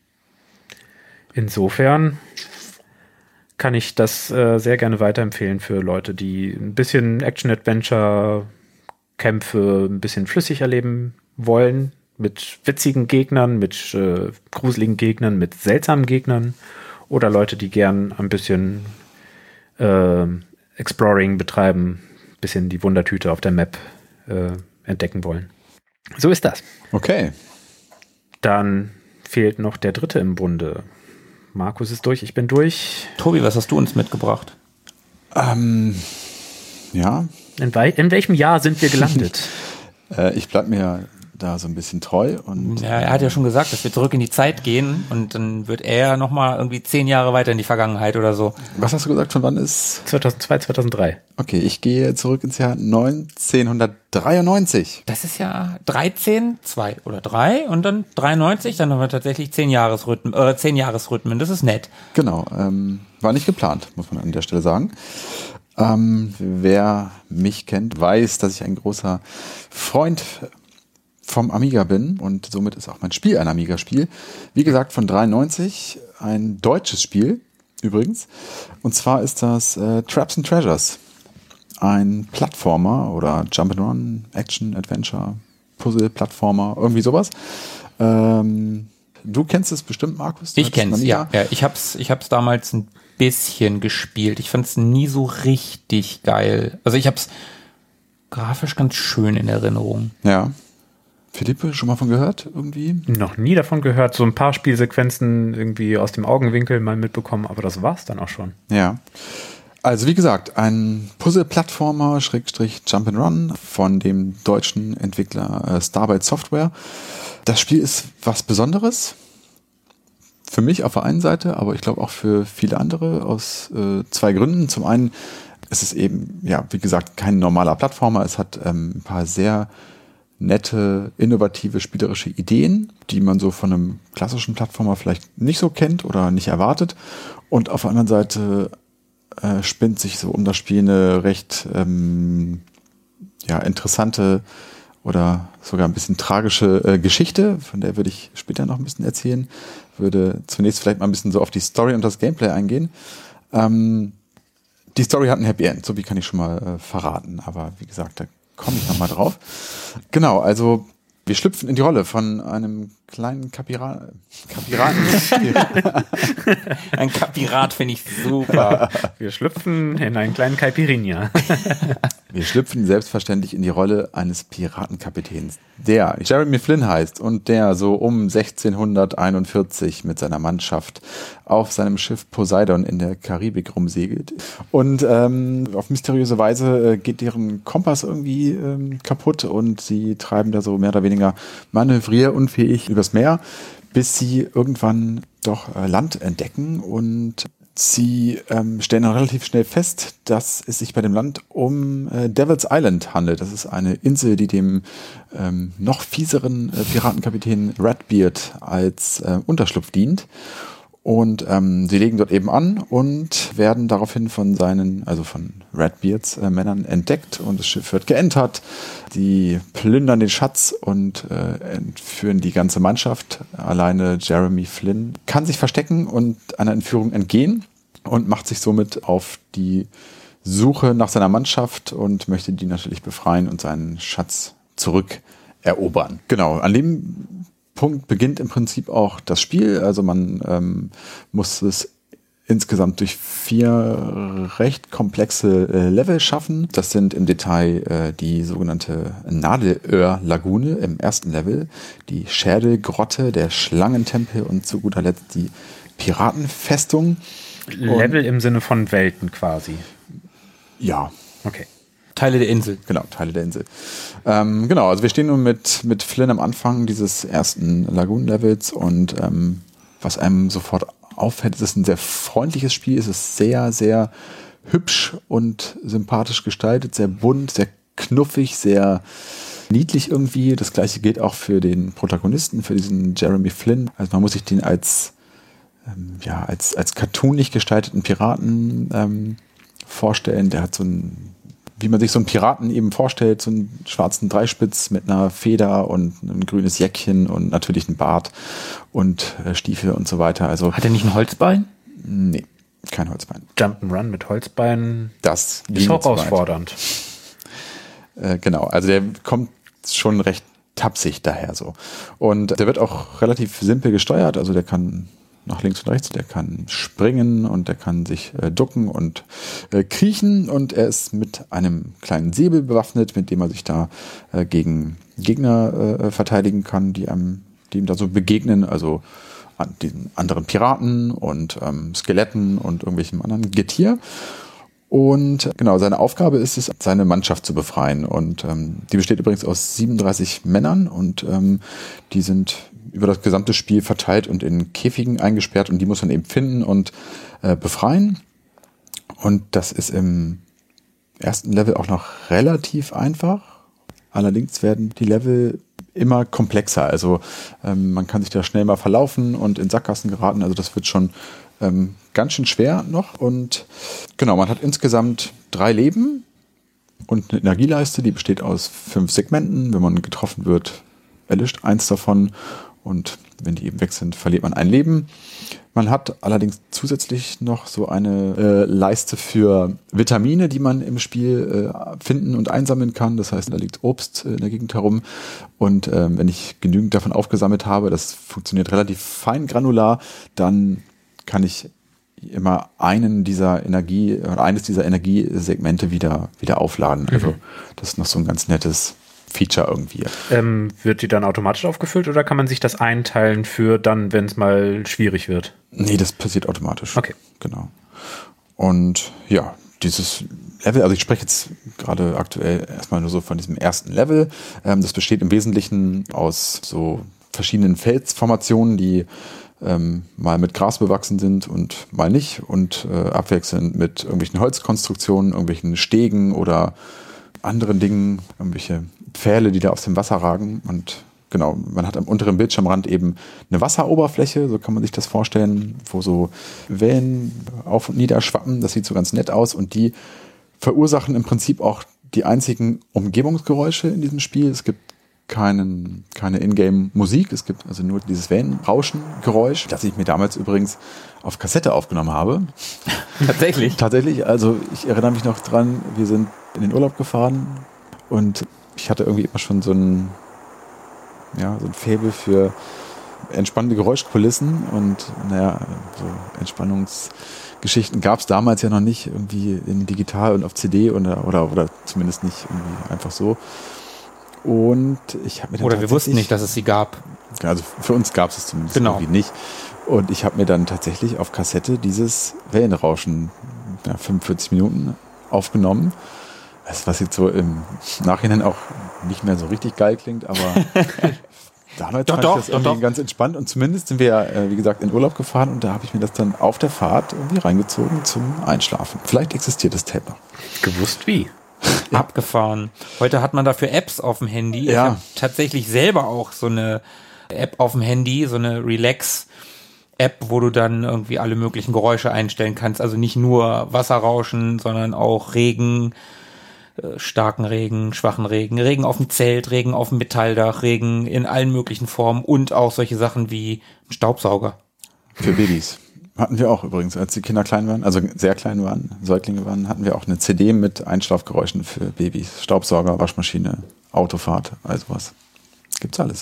Insofern kann ich das äh, sehr gerne weiterempfehlen für Leute, die ein bisschen Action-Adventure-Kämpfe ein bisschen flüssig erleben wollen, mit witzigen Gegnern, mit äh, gruseligen Gegnern, mit seltsamen Gegnern oder Leute, die gern ein bisschen äh, Exploring betreiben, ein bisschen die Wundertüte auf der Map äh, entdecken wollen. So ist das. Okay. Dann fehlt noch der dritte im Bunde. Markus ist durch, ich bin durch. Tobi, was hast du uns mitgebracht? Ähm, ja, In, wei- in welchem Jahr sind wir gelandet? äh, ich bleib mir da so ein bisschen treu und Ja, er hat ja schon gesagt, dass wir zurück in die Zeit gehen und dann wird er nochmal irgendwie zehn Jahre weiter in die Vergangenheit oder so. was hast du gesagt, von wann ist? zweitausendzwei, zweitausenddrei. Okay, ich gehe zurück ins Jahr neunzehnhundertdreiundneunzig. Das ist ja dreizehn, zwei oder drei und dann dreiundneunzig, dann haben wir tatsächlich zehn Jahresrhythmen, äh, zehn Jahresrhythmen, das ist nett. Genau, ähm, war nicht geplant, muss man an der Stelle sagen. Ähm, wer mich kennt, weiß, dass ich ein großer Freund vom Amiga bin und somit ist auch mein Spiel ein Amiga-Spiel. Wie gesagt, von dreiundneunzig, ein deutsches Spiel übrigens. Und zwar ist das äh, Traps and Treasures. Ein Plattformer oder Jump'n'Run, Action, Adventure, Puzzle, Plattformer, irgendwie sowas. Ähm, du kennst es bestimmt, Markus? Du Ich hattest einen kenn's, Amiga. ja. ja. Ich hab's, ich hab's damals ein bisschen gespielt. Ich fand's nie so richtig geil. Also ich hab's grafisch ganz schön in Erinnerung. Ja. Philippe, schon mal von gehört irgendwie? Noch nie davon gehört, so ein paar Spielsequenzen irgendwie aus dem Augenwinkel mal mitbekommen, aber das war's dann auch schon. Ja. Also wie gesagt, ein Puzzle-Plattformer, Schrägstrich Jump'n'Run von dem deutschen Entwickler äh, Starbyte Software. Das Spiel ist was Besonderes. Für mich auf der einen Seite, aber ich glaube auch für viele andere aus äh, zwei Gründen. Zum einen ist es eben, ja, wie gesagt, kein normaler Plattformer. Es hat ähm, ein paar sehr nette, innovative, spielerische Ideen, die man so von einem klassischen Plattformer vielleicht nicht so kennt oder nicht erwartet. Und auf der anderen Seite äh, spinnt sich so um das Spiel eine recht ähm, ja, interessante oder sogar ein bisschen tragische äh, Geschichte, von der würde ich später noch ein bisschen erzählen. Würde zunächst vielleicht mal ein bisschen so auf die Story und das Gameplay eingehen. Ähm, die Story hat ein Happy End, so viel kann ich schon mal äh, verraten. Aber wie gesagt, da komme ich noch mal drauf. Genau, also wir schlüpfen in die Rolle von einem kleinen Kapira Kapiraten. Ein Kapirat finde ich super. Wir schlüpfen in einen kleinen Caipirinha. Wir schlüpfen selbstverständlich in die Rolle eines Piratenkapitäns, der Jeremy Flynn heißt und der so um sechzehnhunderteinundvierzig mit seiner Mannschaft auf seinem Schiff Poseidon in der Karibik rumsegelt. Und ähm, auf mysteriöse Weise äh, geht deren Kompass irgendwie ähm, kaputt und sie treiben da so mehr oder weniger manövrierunfähig übers Meer, bis sie irgendwann doch äh, Land entdecken und sie ähm, stellen dann relativ schnell fest, dass es sich bei dem Land um äh, Devil's Island handelt. Das ist eine Insel, die dem ähm, noch fieseren äh, Piratenkapitän Redbeard als äh, Unterschlupf dient. Und ähm, sie legen dort eben an und werden daraufhin von seinen, also von Redbeards äh, Männern entdeckt und das Schiff wird geentert. Sie plündern den Schatz und äh, entführen die ganze Mannschaft. Alleine Jeremy Flynn kann sich verstecken und einer Entführung entgehen und macht sich somit auf die Suche nach seiner Mannschaft und möchte die natürlich befreien und seinen Schatz zurückerobern. Genau, an dem Punkt beginnt im Prinzip auch das Spiel. Also man ähm, muss es insgesamt durch vier recht komplexe äh, Level schaffen. Das sind im Detail äh, die sogenannte Nadelöhr-Lagune im ersten Level, die Schädelgrotte, der Schlangentempel und zu guter Letzt die Piratenfestung. Level und, im Sinne von Welten quasi. Ja. Okay. Teile der Insel. Genau, Teile der Insel. Ähm, genau, also wir stehen nun mit, mit Flynn am Anfang dieses ersten Lagoon-Levels und ähm, was einem sofort auffällt, es ist ein sehr freundliches Spiel, es ist sehr, sehr hübsch und sympathisch gestaltet, sehr bunt, sehr knuffig, sehr niedlich irgendwie. Das gleiche gilt auch für den Protagonisten, für diesen Jeremy Flynn. Also man muss sich den als, ähm, ja, als, als cartoonlich gestalteten Piraten ähm, vorstellen. Der hat so ein, wie man sich so einen Piraten eben vorstellt, so einen schwarzen Dreispitz mit einer Feder und ein grünes Jäckchen und natürlich einen Bart und äh, Stiefel und so weiter. Also hat er nicht ein Holzbein? Nee, kein Holzbein. Jump'n'Run mit Holzbein, das ist herausfordernd. Äh, genau, also der kommt schon recht tapsig daher so. Und der wird auch relativ simpel gesteuert, also der kann nach links und rechts, der kann springen und der kann sich äh, ducken und äh, kriechen und er ist mit einem kleinen Säbel bewaffnet, mit dem er sich da äh, gegen Gegner äh, verteidigen kann, die einem, die ihm da so begegnen, also an den anderen Piraten und ähm, Skeletten und irgendwelchem anderen Getier. Und genau, seine Aufgabe ist es, seine Mannschaft zu befreien. Und ähm, die besteht übrigens aus siebenunddreißig Männern und ähm, die sind über das gesamte Spiel verteilt und in Käfigen eingesperrt und die muss man eben finden und äh, befreien. Und das ist im ersten Level auch noch relativ einfach. Allerdings werden die Level immer komplexer. Also ähm, man kann sich da schnell mal verlaufen und in Sackgassen geraten. Also das wird schon ähm, ganz schön schwer noch. Und genau, man hat insgesamt drei Leben und eine Energieleiste, die besteht aus fünf Segmenten. Wenn man getroffen wird, erlischt eins davon. Und wenn die eben weg sind, verliert man ein Leben. Man hat allerdings zusätzlich noch so eine äh, Leiste für Vitamine, die man im Spiel äh, finden und einsammeln kann. Das heißt, da liegt Obst äh, in der Gegend herum. Und ähm, wenn ich genügend davon aufgesammelt habe, das funktioniert relativ fein granular, dann kann ich immer einen dieser Energie oder eines dieser Energiesegmente wieder, wieder aufladen. Also das ist noch so ein ganz nettes Feature irgendwie. Ähm, wird die dann automatisch aufgefüllt oder kann man sich das einteilen für dann, wenn es mal schwierig wird? Nee, das passiert automatisch. Okay. Genau. Und ja, dieses Level, also ich spreche jetzt gerade aktuell erstmal nur so von diesem ersten Level. Ähm, das besteht im Wesentlichen aus so verschiedenen Felsformationen, die ähm, mal mit Gras bewachsen sind und mal nicht und äh, abwechselnd mit irgendwelchen Holzkonstruktionen, irgendwelchen Stegen oder anderen Dingen, irgendwelche Pfähle, die da aus dem Wasser ragen. Und genau, man hat am unteren Bildschirmrand eben eine Wasseroberfläche, so kann man sich das vorstellen, wo so Wellen auf und nieder schwappen. Das sieht so ganz nett aus und die verursachen im Prinzip auch die einzigen Umgebungsgeräusche in diesem Spiel. Es gibt keinen, keine Ingame-Musik, es gibt also nur dieses Wellenrauschen-Geräusch, das ich mir damals übrigens auf Kassette aufgenommen habe. Tatsächlich? Tatsächlich, also ich erinnere mich noch dran, wir sind in den Urlaub gefahren und ich hatte irgendwie immer schon so ein, ja, so ein Faible für entspannende Geräuschkulissen und naja, so Entspannungsgeschichten gab es damals ja noch nicht irgendwie in digital und auf C D oder, oder, oder zumindest nicht irgendwie einfach so. Und ich habe mir dann Oder wir wussten nicht, dass es sie gab. Also für uns gab es es zumindest genau. irgendwie nicht. Und ich habe mir dann tatsächlich auf Kassette dieses Wellenrauschen, ja, fünfundvierzig Minuten aufgenommen. Das, was jetzt so im Nachhinein auch nicht mehr so richtig geil klingt, aber damals doch, fand doch, ich das irgendwie doch. ganz entspannt. Und zumindest sind wir ja, äh, wie gesagt, in Urlaub gefahren und da habe ich mir das dann auf der Fahrt irgendwie reingezogen zum Einschlafen. Vielleicht existiert das Tape noch. Gewusst wie. Ja. Abgefahren. Heute hat man dafür Apps auf dem Handy. Ja. Ich habe tatsächlich selber auch so eine App auf dem Handy, so eine Relax-App, wo du dann irgendwie alle möglichen Geräusche einstellen kannst. Also nicht nur Wasserrauschen, sondern auch Regen, äh, starken Regen, schwachen Regen, Regen auf dem Zelt, Regen auf dem Metalldach, Regen in allen möglichen Formen und auch solche Sachen wie Staubsauger. Für Babys. Hatten wir auch übrigens, als die Kinder klein waren, also sehr klein waren, Säuglinge waren, hatten wir auch eine C D mit Einschlafgeräuschen für Babys. Staubsauger, Waschmaschine, Autofahrt, all sowas. Gibt's alles.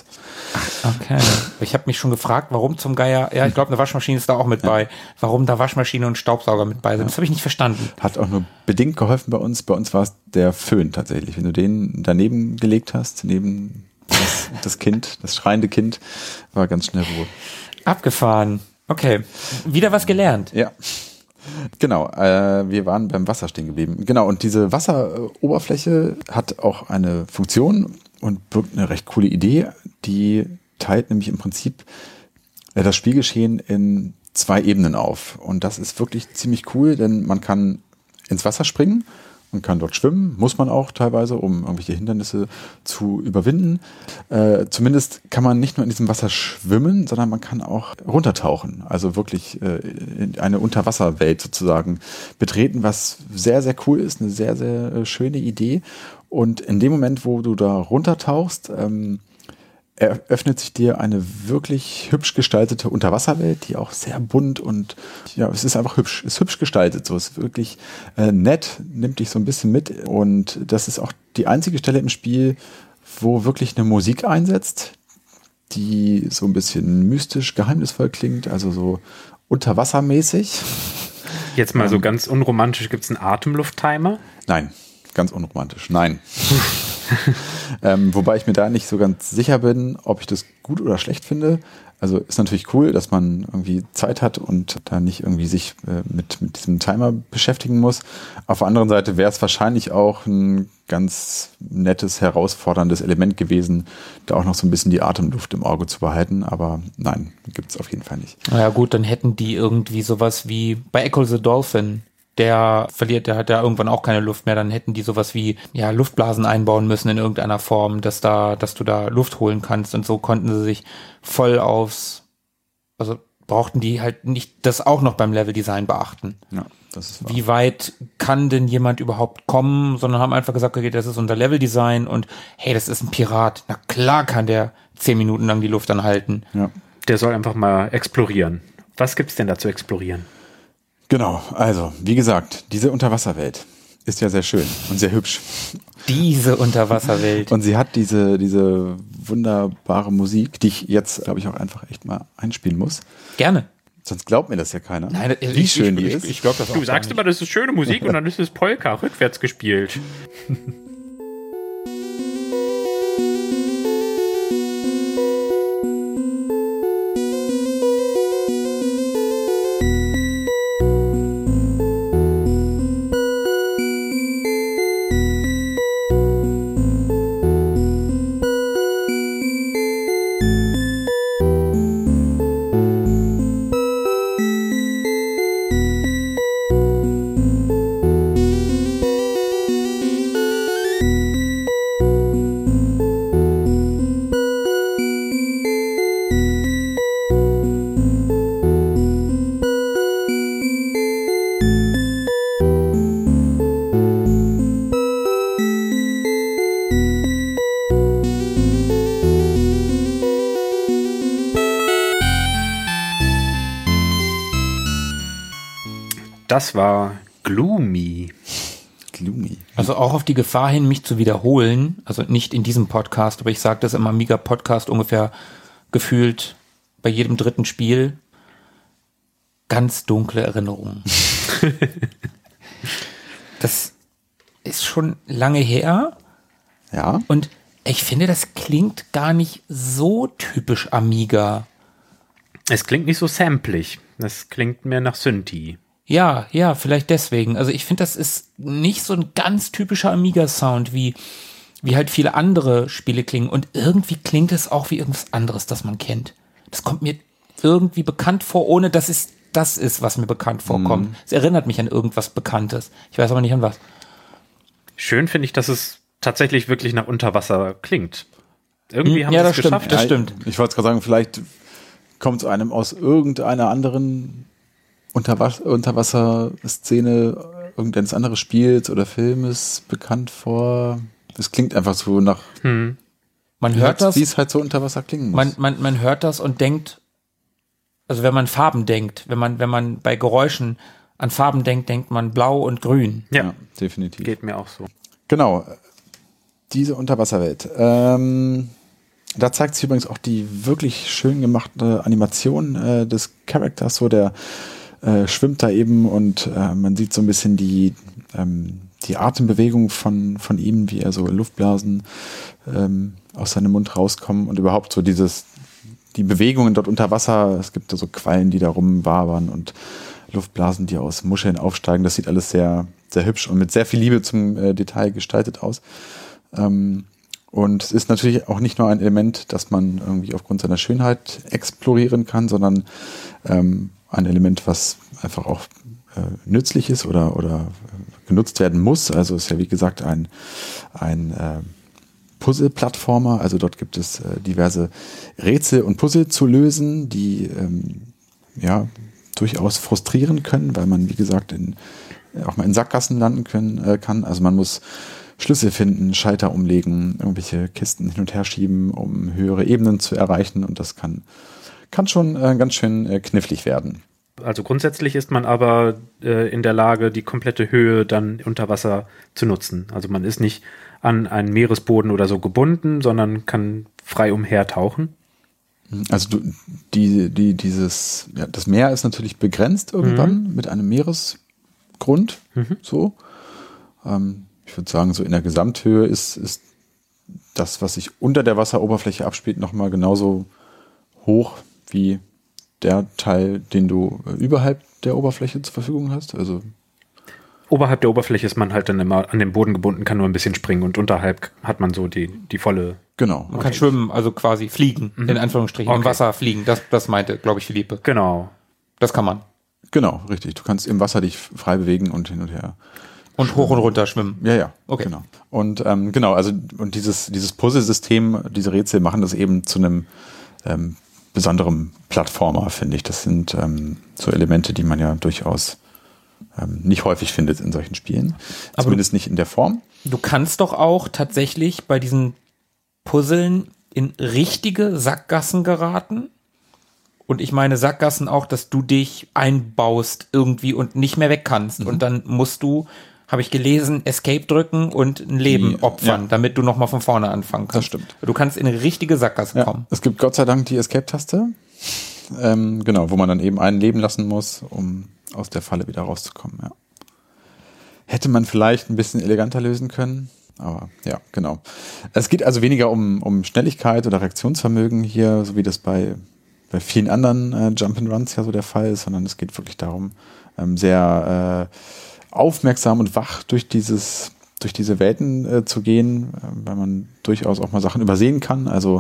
Okay. Ich habe mich schon gefragt, warum zum Geier, ja, ich glaube, eine Waschmaschine ist da auch mit ja. bei, warum da Waschmaschine und Staubsauger mit bei sind. Ja. Das habe ich nicht verstanden. Hat auch nur bedingt geholfen bei uns. Bei uns war es der Föhn tatsächlich. Wenn du den daneben gelegt hast, neben das, das Kind, das schreiende Kind, war ganz schnell Ruhe. Abgefahren. Okay, wieder was gelernt. Ja, genau. Äh, wir waren beim Wasser stehen geblieben. Genau, und diese Wasseroberfläche hat auch eine Funktion und birgt eine recht coole Idee. Die teilt nämlich im Prinzip äh, das Spielgeschehen in zwei Ebenen auf. Und das ist wirklich ziemlich cool, denn man kann ins Wasser springen. Man kann dort schwimmen, muss man auch teilweise, um irgendwelche Hindernisse zu überwinden. Äh, zumindest kann man nicht nur in diesem Wasser schwimmen, sondern man kann auch runtertauchen. Also wirklich äh, in eine Unterwasserwelt sozusagen betreten, was sehr, sehr cool ist, eine sehr, sehr äh, schöne Idee. Und in dem Moment, wo du da runtertauchst, ähm, eröffnet sich dir eine wirklich hübsch gestaltete Unterwasserwelt, die auch sehr bunt und ja, es ist einfach hübsch, ist hübsch gestaltet, so ist wirklich äh, nett, nimmt dich so ein bisschen mit und das ist auch die einzige Stelle im Spiel, wo wirklich eine Musik einsetzt, die so ein bisschen mystisch, geheimnisvoll klingt, also so unterwassermäßig. Jetzt mal so Ähm, ganz unromantisch, gibt es einen Atemlufttimer? Nein, ganz unromantisch, nein. ähm, wobei ich mir da nicht so ganz sicher bin, ob ich das gut oder schlecht finde. Also ist natürlich cool, dass man irgendwie Zeit hat und da nicht irgendwie sich äh, mit, mit diesem Timer beschäftigen muss. Auf der anderen Seite wäre es wahrscheinlich auch ein ganz nettes, herausforderndes Element gewesen, da auch noch so ein bisschen die Atemluft im Auge zu behalten. Aber nein, gibt es auf jeden Fall nicht. Na ja gut, dann hätten die irgendwie sowas wie bei Echo the Dolphin. Der verliert, der hat ja irgendwann auch keine Luft mehr, dann hätten die sowas wie, ja, Luftblasen einbauen müssen in irgendeiner Form, dass da, dass du da Luft holen kannst und so konnten sie sich voll aufs, also brauchten die halt nicht das auch noch beim Leveldesign beachten. Ja, das ist wahr. Wie weit kann denn jemand überhaupt kommen, sondern haben einfach gesagt, okay, das ist unser Leveldesign und hey, das ist ein Pirat. Na klar kann der zehn Minuten lang die Luft anhalten. Ja. Der soll einfach mal explorieren. Was gibt's denn da zu explorieren? Genau, also wie gesagt, diese Unterwasserwelt ist ja sehr schön und sehr hübsch. Diese Unterwasserwelt. Und sie hat diese, diese wunderbare Musik, die ich jetzt, glaube ich, auch einfach echt mal einspielen muss. Gerne. Sonst glaubt mir das ja keiner. Nein, wie ich, schön ich, die ich, ist. Ich, ich glaube das auch Du gar sagst nicht. immer, das ist schöne Musik und dann ist es Polka rückwärts gespielt. Das war Gloomy. Gloomy. Also auch auf die Gefahr hin, mich zu wiederholen, also nicht in diesem Podcast, aber ich sage das im Amiga-Podcast ungefähr gefühlt bei jedem dritten Spiel. Ganz dunkle Erinnerungen. Das ist schon lange her. Ja. Und ich finde, das klingt gar nicht so typisch Amiga. Es klingt nicht so samplig. Das klingt mehr nach Synthi. Ja, ja, vielleicht deswegen. Also ich finde, das ist nicht so ein ganz typischer Amiga-Sound, wie, wie halt viele andere Spiele klingen. Und irgendwie klingt es auch wie irgendwas anderes, das man kennt. Das kommt mir irgendwie bekannt vor, ohne dass es das ist, was mir bekannt vorkommt. Mhm. Es erinnert mich an irgendwas Bekanntes. Ich weiß aber nicht an was. Schön finde ich, dass es tatsächlich wirklich nach Unterwasser klingt. Irgendwie Hm, haben ja, sie das es stimmt, geschafft. das Ja, stimmt. Ich wollte gerade sagen, vielleicht kommt es einem aus irgendeiner anderen Unterwas- Unterwasser-Szene, irgendeines anderes Spiels oder Filmes bekannt vor. Es klingt einfach so nach, Hm. Man hört das, wie es halt so unter Wasser klingen muss. man, man, man hört das und denkt, also wenn man Farben denkt, wenn man, wenn man bei Geräuschen an Farben denkt, denkt man blau und grün. Ja, ja, definitiv. geht mir auch so. Genau, diese Unterwasserwelt. Ähm, da zeigt sich übrigens auch die wirklich schön gemachte Animation äh, des Charakters, so der äh, schwimmt da eben und äh, man sieht so ein bisschen die, ähm, die Atembewegung von, von ihm, wie er so Luftblasen ähm, aus seinem Mund rauskommen und überhaupt so dieses, die Bewegungen dort unter Wasser. Es gibt da so Quallen, die da rumwabern und Luftblasen, die aus Muscheln aufsteigen. Das sieht alles sehr, sehr hübsch und mit sehr viel Liebe zum äh, Detail gestaltet aus. Ähm, und es ist natürlich auch nicht nur ein Element, das man irgendwie aufgrund seiner Schönheit explorieren kann, sondern ähm, ein Element, was einfach auch äh, nützlich ist oder, oder genutzt werden muss. Also ist ja wie gesagt ein, ein äh, Puzzle-Plattformer. Also dort gibt es äh, diverse Rätsel und Puzzle zu lösen, die ähm, ja durchaus frustrieren können, weil man wie gesagt in, auch mal in Sackgassen landen können, äh, kann. Also man muss Schlüssel finden, Schalter umlegen, irgendwelche Kisten hin und her schieben, um höhere Ebenen zu erreichen. Und das kann, kann schon äh, ganz schön äh, knifflig werden. Also grundsätzlich ist man aber äh, in der Lage, die komplette Höhe dann unter Wasser zu nutzen. Also man ist nicht an einen Meeresboden oder so gebunden, sondern kann frei umhertauchen. Also du, die, die, dieses, ja, das Meer ist natürlich begrenzt irgendwann mhm. mit einem Meeresgrund. Mhm. So. Ähm, ich würde sagen, so in der Gesamthöhe ist, ist das, was sich unter der Wasseroberfläche abspielt, nochmal genauso hoch wie der Teil, den du überhalb der Oberfläche zur Verfügung hast. Also oberhalb der Oberfläche ist man halt dann immer an den Boden gebunden, kann nur ein bisschen springen und unterhalb hat man so die, die volle... Genau. Man kann schwimmen, also quasi fliegen, mhm. in Anführungsstrichen, okay. Im Wasser fliegen. Das, das meinte, glaube ich, Philippe. Genau. Das kann man. Genau, richtig. Du kannst im Wasser dich frei bewegen und hin und her. Und schwimmen. Hoch und runter schwimmen. Ja, ja. Okay. Genau. Und ähm, genau, also und dieses, dieses Puzzle-System, diese Rätsel machen das eben zu einem ähm, besonderen Plattformer, finde ich. Das sind ähm, so Elemente, die man ja durchaus ähm, nicht häufig findet in solchen Spielen. Aber zumindest du, nicht in der Form. Du kannst doch auch tatsächlich bei diesen Puzzeln in richtige Sackgassen geraten. Und ich meine Sackgassen auch, dass du dich einbaust irgendwie und nicht mehr weg kannst. Mhm. Und dann musst du, habe ich gelesen, Escape drücken und ein Leben die, opfern, ja. damit du nochmal von vorne anfangen kannst. Das stimmt. Du kannst in eine richtige Sackgasse ja. kommen. Es gibt Gott sei Dank die Escape-Taste. Ähm, genau, wo man dann eben einen leben lassen muss, um aus der Falle wieder rauszukommen. Ja. Hätte man vielleicht ein bisschen eleganter lösen können. Aber ja, genau. Es geht also weniger um, um Schnelligkeit oder Reaktionsvermögen hier, so wie das bei, bei vielen anderen äh, Jump'n'Runs ja so der Fall ist, sondern es geht wirklich darum, ähm, sehr äh, aufmerksam und wach durch dieses, durch diese Welten äh, zu gehen, äh, weil man durchaus auch mal Sachen übersehen kann, also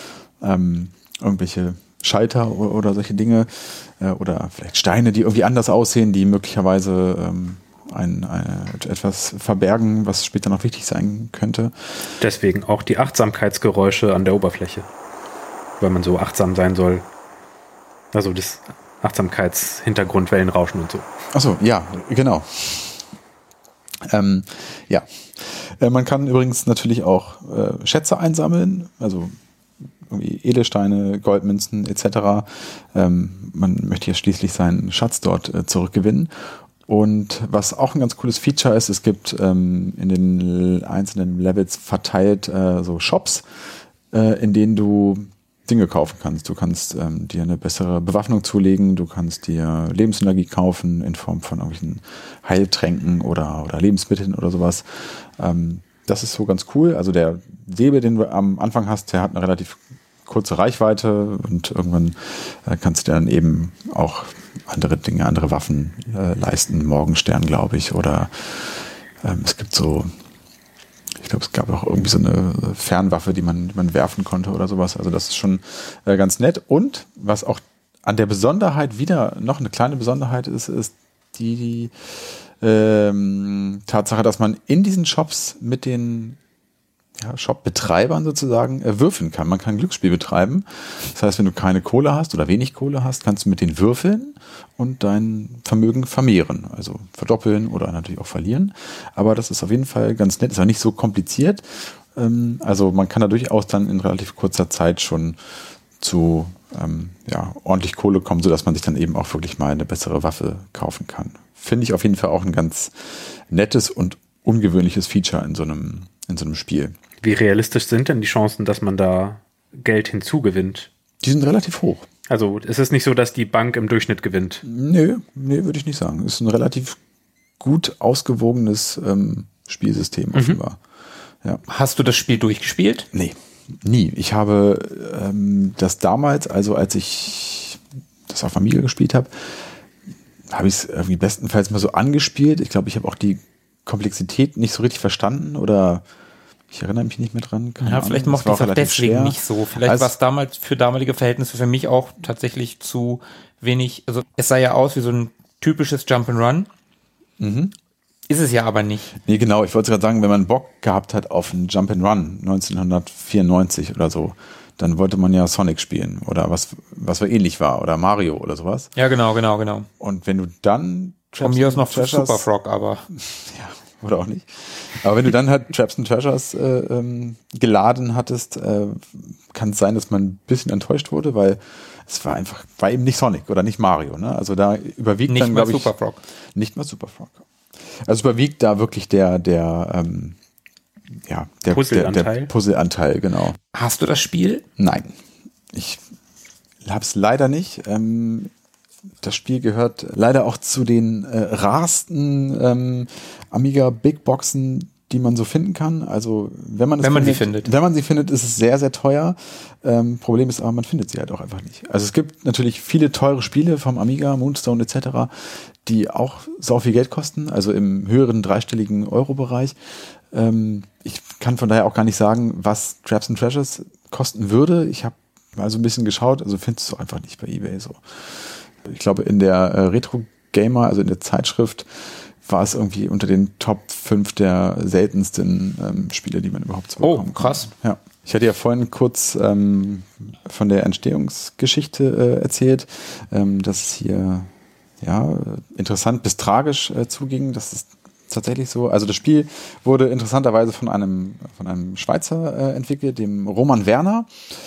ähm, irgendwelche Schalter oder, oder solche Dinge äh, oder vielleicht Steine, die irgendwie anders aussehen, die möglicherweise ähm, Ein, ein, etwas verbergen, was später noch wichtig sein könnte. Deswegen auch die Achtsamkeitsgeräusche an der Oberfläche, weil man so achtsam sein soll. Also das Achtsamkeitshintergrundwellenrauschen und so. Achso, ja, genau. Ähm, ja, äh, man kann übrigens natürlich auch äh, Schätze einsammeln, also irgendwie Edelsteine, Goldmünzen et cetera. Ähm, man möchte ja schließlich seinen Schatz dort äh, zurückgewinnen. Und was auch ein ganz cooles Feature ist, es gibt ähm, in den einzelnen Levels verteilt äh, so Shops, äh, in denen du Dinge kaufen kannst. Du kannst ähm, dir eine bessere Bewaffnung zulegen, du kannst dir Lebensenergie kaufen in Form von irgendwelchen Heiltränken oder, oder Lebensmitteln oder sowas. Ähm, das ist so ganz cool. Also der Säbel, den du am Anfang hast, der hat eine relativ kurze Reichweite und irgendwann äh, kannst du dir dann eben auch andere Dinge, andere Waffen äh, leisten. Morgenstern, glaube ich, oder ähm, es gibt so, ich glaube, es gab auch irgendwie so eine Fernwaffe, die man, die man werfen konnte oder sowas. Also das ist schon äh, ganz nett. Und was auch an der Besonderheit wieder noch eine kleine Besonderheit ist, ist die, die ähm, Tatsache, dass man in diesen Shops mit den ja, Shop-Betreibern sozusagen äh, würfeln kann. Man kann Glücksspiel betreiben. Das heißt, wenn du keine Kohle hast oder wenig Kohle hast, kannst du mit denen würfeln und dein Vermögen vermehren. Also verdoppeln oder natürlich auch verlieren. Aber das ist auf jeden Fall ganz nett. Ist auch nicht so kompliziert. Ähm, also man kann da durchaus dann in relativ kurzer Zeit schon zu ähm, ja, ordentlich Kohle kommen, sodass man sich dann eben auch wirklich mal eine bessere Waffe kaufen kann. Finde ich auf jeden Fall auch ein ganz nettes und ungewöhnliches Feature in so einem, in so einem Spiel. Wie realistisch sind denn die Chancen, dass man da Geld hinzugewinnt? Die sind relativ hoch. Also ist es nicht so, dass die Bank im Durchschnitt gewinnt? Nö, nee, würde ich nicht sagen. Ist ein relativ gut ausgewogenes ähm, Spielsystem offenbar. Mhm. Ja. Hast du das Spiel durchgespielt? Nee, nie. Ich habe ähm, das damals, also als ich das auf Amiga gespielt habe, habe ich es irgendwie bestenfalls mal so angespielt. Ich glaube, ich habe auch die Komplexität nicht so richtig verstanden oder ich erinnere mich nicht mehr dran. Keine ja, Ahnung. vielleicht mochte ich es auch deswegen schwer. nicht so. Vielleicht also, war es damals für damalige Verhältnisse für mich auch tatsächlich zu wenig. Also es sah ja aus wie so ein typisches Jump'n'Run. Mhm. Ist es ja aber nicht. Nee, genau. Ich wollte gerade sagen, wenn man Bock gehabt hat auf einen Jump'n'Run neunzehnhundertvierundneunzig oder so, dann wollte man ja Sonic spielen oder was, was so ähnlich war oder Mario oder sowas. Ja, genau, genau, genau. Und wenn du dann Von mir aus noch zu Super Frog, aber ja, oder auch nicht. Aber wenn du dann halt Traps and Treasures äh, ähm, geladen hattest, äh, kann es sein, dass man ein bisschen enttäuscht wurde, weil es war einfach, war eben nicht Sonic oder nicht Mario, ne? Also da überwiegt nicht dann, mal glaube ich, Super Frog. Nicht mal Super Frog. Also überwiegt da wirklich der, der, ähm, ja, der Puzzleanteil. Der, der Puzzleanteil, genau. Hast du das Spiel? Nein. Ich hab's leider nicht. Ähm, Das Spiel gehört leider auch zu den äh, rarsten ähm, Amiga Big Boxen, die man so finden kann. Also wenn man es wenn man findet, sie findet. Wenn man sie findet, ist es sehr, sehr teuer. Ähm, Problem ist aber, man findet sie halt auch einfach nicht. Also es gibt natürlich viele teure Spiele vom Amiga, Moonstone et cetera, die auch sau viel Geld kosten, also im höheren dreistelligen Euro-Bereich. Ähm, ich kann von daher auch gar nicht sagen, was Traps and Treasures kosten würde. Ich habe mal so ein bisschen geschaut, also findest du einfach nicht bei eBay so. Ich glaube, in der äh, Retro Gamer, also in der Zeitschrift, war es irgendwie unter den Top fünf der seltensten ähm, Spiele, die man überhaupt so bekommen Oh, krass. kann. Ja. Ich hatte ja vorhin kurz ähm, von der Entstehungsgeschichte äh, erzählt, ähm, dass es hier ja interessant bis tragisch äh, zuging. Das ist tatsächlich so. Also das Spiel wurde interessanterweise von einem von einem Schweizer äh, entwickelt, dem Roman Werner.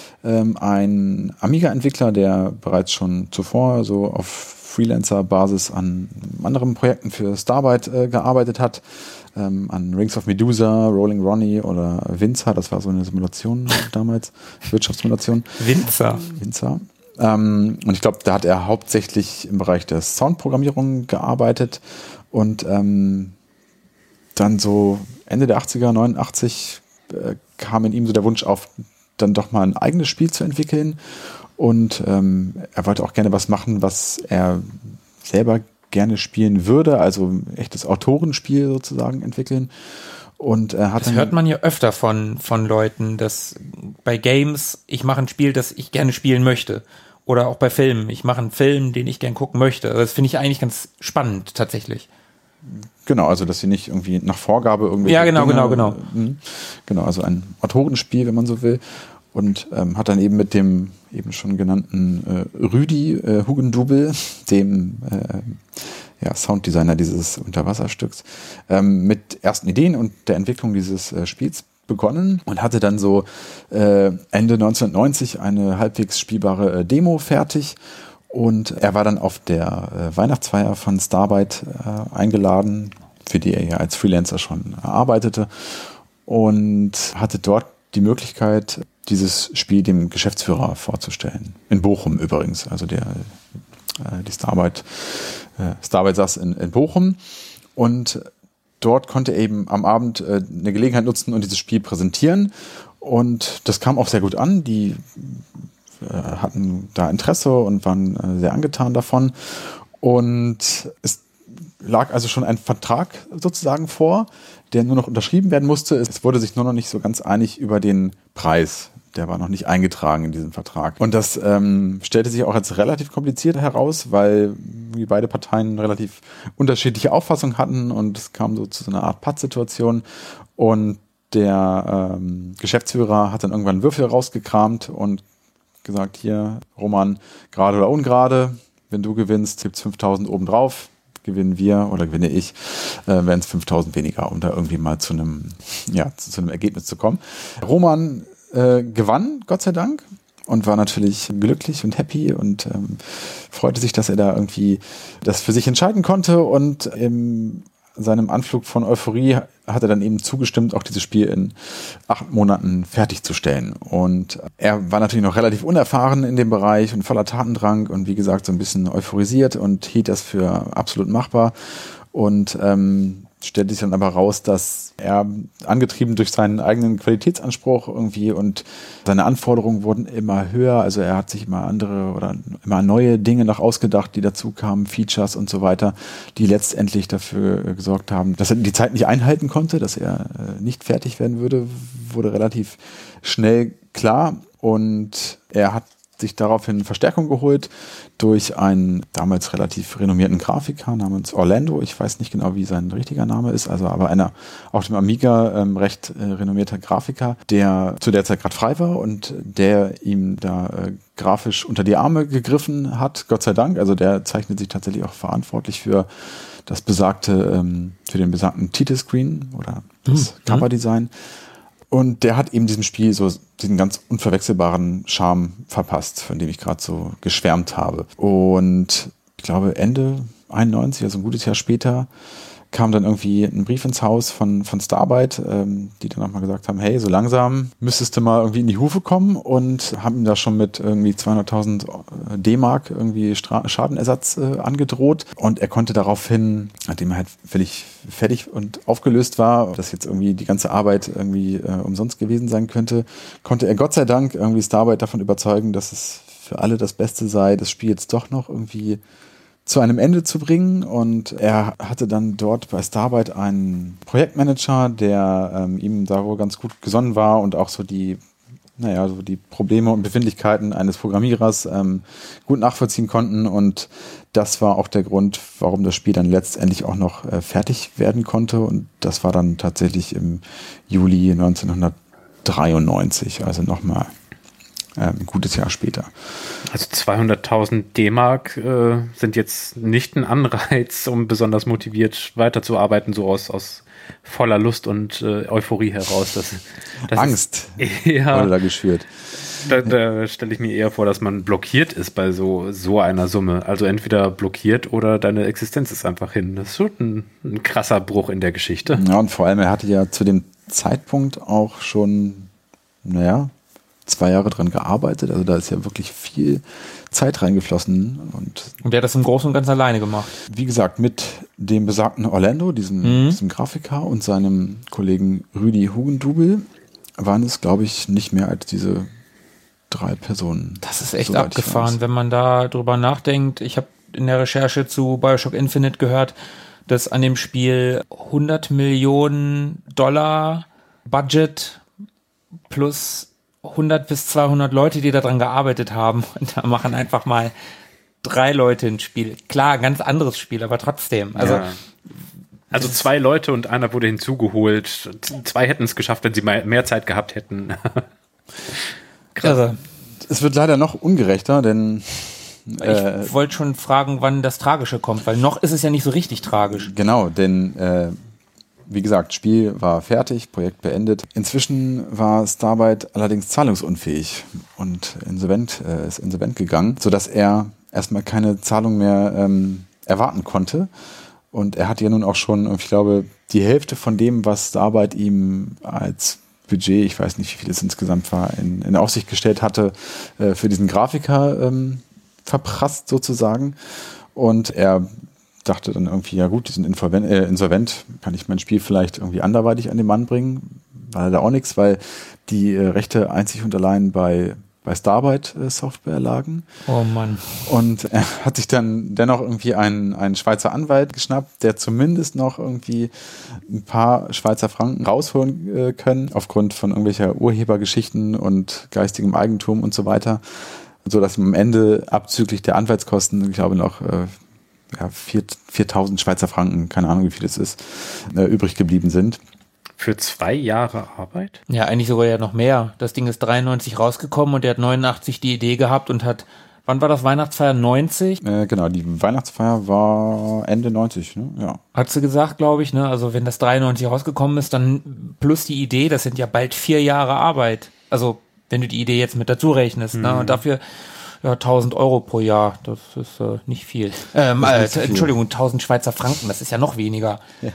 Ein Amiga-Entwickler, der bereits schon zuvor so auf Freelancer-Basis an anderen Projekten für Starbite äh, gearbeitet hat, ähm, an Rings of Medusa, Rolling Ronnie oder Winzer, das war so eine Simulation damals, Wirtschaftssimulation. Winzer. Winzer. Ähm, und ich glaube, da hat er hauptsächlich im Bereich der Soundprogrammierung gearbeitet und ähm, dann so Ende der achtziger, neunundachtzig äh, kam in ihm so der Wunsch auf, dann doch mal ein eigenes Spiel zu entwickeln und ähm, er wollte auch gerne was machen, was er selber gerne spielen würde, also ein echtes Autorenspiel sozusagen entwickeln und er hat das hört man ja öfter von von Leuten, dass bei Games ich mache ein Spiel, das ich gerne spielen möchte oder auch bei Filmen, ich mache einen Film, den ich gerne gucken möchte. Also das finde ich eigentlich ganz spannend tatsächlich. Genau, also dass sie nicht irgendwie nach Vorgabe irgendwie. Ja, genau, Dinge, genau, genau. Äh, genau, also ein Autorenspiel, wenn man so will. Und ähm, hat dann eben mit dem eben schon genannten äh, Rüdi äh, Hugendubel, dem äh, ja, Sounddesigner dieses Unterwasserstücks, ähm, mit ersten Ideen und der Entwicklung dieses äh, Spiels begonnen und hatte dann so äh, Ende neunzehnhundertneunzig eine halbwegs spielbare äh, Demo fertig. Und er war dann auf der äh, Weihnachtsfeier von Starbite äh, eingeladen, für die er ja als Freelancer schon arbeitete, und hatte dort die Möglichkeit, dieses Spiel dem Geschäftsführer vorzustellen. In Bochum übrigens. Also der äh, die Starbite, äh, Starbite saß in, in Bochum, und dort konnte er eben am Abend äh, eine Gelegenheit nutzen und dieses Spiel präsentieren. Und das kam auch sehr gut an. Die äh, hatten da Interesse und waren äh, sehr angetan davon. Und es lag also schon ein Vertrag sozusagen vor, der nur noch unterschrieben werden musste. Es wurde sich nur noch nicht so ganz einig über den Preis. Der war noch nicht eingetragen in diesem Vertrag. Und das ähm, stellte sich auch als relativ kompliziert heraus, weil wie beide Parteien relativ unterschiedliche Auffassungen hatten, und es kam so zu so einer Art Pattsituation. Und der ähm, Geschäftsführer hat dann irgendwann einen Würfel rausgekramt und gesagt, hier, Roman, gerade oder ungerade, wenn du gewinnst, gibt's fünftausend obendrauf. Gewinnen wir oder gewinne ich, äh, wären es fünftausend weniger, um da irgendwie mal zu einem, ja, zu, zu einem Ergebnis zu kommen. Roman äh, gewann, Gott sei Dank, und war natürlich glücklich und happy und ähm, freute sich, dass er da irgendwie das für sich entscheiden konnte, und in seinem Anflug von Euphorie hat er dann eben zugestimmt, auch dieses Spiel in acht Monaten fertigzustellen. Und er war natürlich noch relativ unerfahren in dem Bereich und voller Tatendrang und wie gesagt so ein bisschen euphorisiert und hielt das für absolut machbar, und ähm, stellte sich dann aber raus, dass er, angetrieben durch seinen eigenen Qualitätsanspruch irgendwie, und seine Anforderungen wurden immer höher, also er hat sich immer andere oder immer neue Dinge noch ausgedacht, die dazu kamen, Features und so weiter, die letztendlich dafür gesorgt haben, dass er die Zeit nicht einhalten konnte, dass er nicht fertig werden würde, wurde relativ schnell klar, und er hat sich daraufhin Verstärkung geholt durch einen damals relativ renommierten Grafiker namens Orlando. Ich weiß nicht genau, wie sein richtiger Name ist, also aber einer auf dem Amiga ähm, recht äh, renommierter Grafiker, der zu der Zeit gerade frei war und der ihm da äh, grafisch unter die Arme gegriffen hat, Gott sei Dank. Also der zeichnet sich tatsächlich auch verantwortlich für das besagte, ähm, für den besagten Titelscreen oder das mhm. Coverdesign. Und der hat eben diesem Spiel so diesen ganz unverwechselbaren Charme verpasst, von dem ich gerade so geschwärmt habe. Und ich glaube Ende einundneunzig, also ein gutes Jahr später, kam dann irgendwie ein Brief ins Haus von, von Starbite, ähm, die dann nochmal gesagt haben, hey, so langsam müsstest du mal irgendwie in die Hufe kommen, und haben ihm da schon mit irgendwie zweihunderttausend D-Mark irgendwie Stra- Schadenersatz äh, angedroht. Und er konnte daraufhin, nachdem er halt völlig fertig und aufgelöst war, dass jetzt irgendwie die ganze Arbeit irgendwie äh, umsonst gewesen sein könnte, konnte er Gott sei Dank irgendwie Starbite davon überzeugen, dass es für alle das Beste sei, das Spiel jetzt doch noch irgendwie zu einem Ende zu bringen. Und er hatte dann dort bei Starbite einen Projektmanager, der ähm, ihm da wohl ganz gut gesonnen war und auch so die, naja, so die Probleme und Befindlichkeiten eines Programmierers ähm, gut nachvollziehen konnten. Und das war auch der Grund, warum das Spiel dann letztendlich auch noch äh, fertig werden konnte. Und das war dann tatsächlich im Juli neunzehnhundertdreiundneunzig, also nochmal ein gutes Jahr später. Also zweihunderttausend D-Mark äh, sind jetzt nicht ein Anreiz, um besonders motiviert weiterzuarbeiten, so aus, aus voller Lust und äh, Euphorie heraus. Das, das Angst eher, wurde da geschürt. Da, da stelle ich mir eher vor, dass man blockiert ist bei so, so einer Summe. Also entweder blockiert oder deine Existenz ist einfach hin. Das ist schon ein, ein krasser Bruch in der Geschichte. Ja, und vor allem, er hatte ja zu dem Zeitpunkt auch schon, naja, zwei Jahre dran gearbeitet, also da ist ja wirklich viel Zeit reingeflossen. Und, und der hat das im Großen und Ganzen alleine gemacht. Wie gesagt, mit dem besagten Orlando, diesem, mhm. diesem Grafiker, und seinem Kollegen Rüdi Hugendubel waren es, glaube ich, nicht mehr als diese drei Personen. Das ist echt abgefahren, wenn man da drüber nachdenkt. Ich habe in der Recherche zu Bioshock Infinite gehört, dass an dem Spiel hundert Millionen Dollar Budget plus hundert bis zweihundert Leute, die daran gearbeitet haben, und da machen einfach mal drei Leute ein Spiel. Klar, ganz anderes Spiel, aber trotzdem. Also, ja. also zwei Leute und einer wurde hinzugeholt. Zwei hätten es geschafft, wenn sie mal mehr Zeit gehabt hätten. Krass. Also, es wird leider noch ungerechter, denn äh, ich wollte schon fragen, wann das Tragische kommt, weil noch ist es ja nicht so richtig tragisch. Genau, denn äh, wie gesagt, Spiel war fertig, Projekt beendet. Inzwischen war Starbite allerdings zahlungsunfähig und insolvent, äh, ist insolvent gegangen, sodass er erstmal keine Zahlung mehr ähm, erwarten konnte. Und er hat ja nun auch schon, ich glaube, die Hälfte von dem, was Starbite ihm als Budget, ich weiß nicht, wie viel es insgesamt war, in, in Aussicht gestellt hatte, äh, für diesen Grafiker ähm, verprasst sozusagen. Und er dachte dann irgendwie, ja gut, die sind insolvent, äh, insolvent, kann ich mein Spiel vielleicht irgendwie anderweitig an den Mann bringen? War da auch nichts, weil die äh, Rechte einzig und allein bei bei Starbite äh, Software lagen. Oh Mann. Und er hat sich dann dennoch irgendwie einen, einen Schweizer Anwalt geschnappt, der zumindest noch irgendwie ein paar Schweizer Franken rausholen äh, können, aufgrund von irgendwelcher Urhebergeschichten und geistigem Eigentum und so weiter, so dass ihm am Ende abzüglich der Anwaltskosten, ich glaube noch äh, ja, viertausend Schweizer Franken, keine Ahnung wie viel das ist, äh, übrig geblieben sind. Für zwei Jahre Arbeit? Ja, eigentlich sogar ja noch mehr. Das Ding ist dreiundneunzig rausgekommen und er hat neunundachtzig die Idee gehabt und hat, wann war das Weihnachtsfeier? neunzig? Äh, genau, die Weihnachtsfeier war Ende neunzig, ne? Ja. Hat sie gesagt, glaube ich, ne? Also wenn das dreiundneunzig rausgekommen ist, dann plus die Idee, das sind ja bald vier Jahre Arbeit. Also wenn du die Idee jetzt mit dazu rechnest, mhm. ne? Und dafür ja, tausend Euro pro Jahr, das ist äh, nicht viel. Ähm, äh, nicht so viel. Entschuldigung, tausend Schweizer Franken, das ist ja noch weniger. Ja.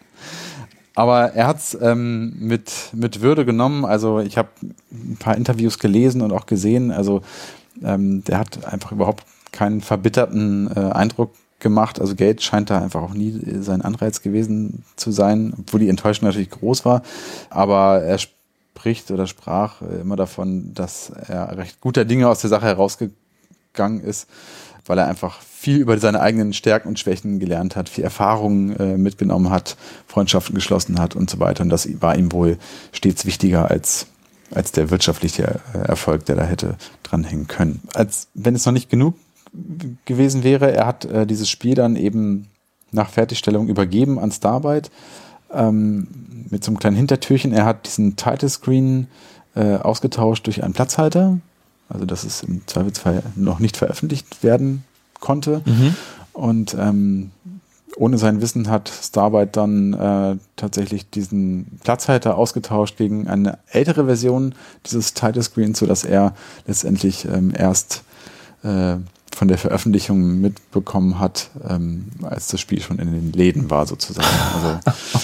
Aber er hat es ähm, mit, mit Würde genommen. Also ich habe ein paar Interviews gelesen und auch gesehen. Also ähm, der hat einfach überhaupt keinen verbitterten äh, Eindruck gemacht. Also Geld scheint da einfach auch nie sein Anreiz gewesen zu sein, obwohl die Enttäuschung natürlich groß war. Aber er spricht oder sprach äh, immer davon, dass er recht guter Dinge aus der Sache herausgegangen ist, weil er einfach viel über seine eigenen Stärken und Schwächen gelernt hat, viel Erfahrung äh, mitgenommen hat, Freundschaften geschlossen hat und so weiter. Und das war ihm wohl stets wichtiger als, als der wirtschaftliche äh, Erfolg, der da hätte dranhängen können. Als wenn es noch nicht genug gewesen wäre, er hat äh, dieses Spiel dann eben nach Fertigstellung übergeben an Starbite ähm, mit so einem kleinen Hintertürchen. Er hat diesen Title Screen äh, ausgetauscht durch einen Platzhalter, also dass es im Zweifelsfall noch nicht veröffentlicht werden konnte. Mhm. Und ähm, ohne sein Wissen hat Starbite dann äh, tatsächlich diesen Platzhalter ausgetauscht gegen eine ältere Version dieses Title Screens, sodass er letztendlich ähm, erst äh, von der Veröffentlichung mitbekommen hat, ähm, als das Spiel schon in den Läden war sozusagen. Also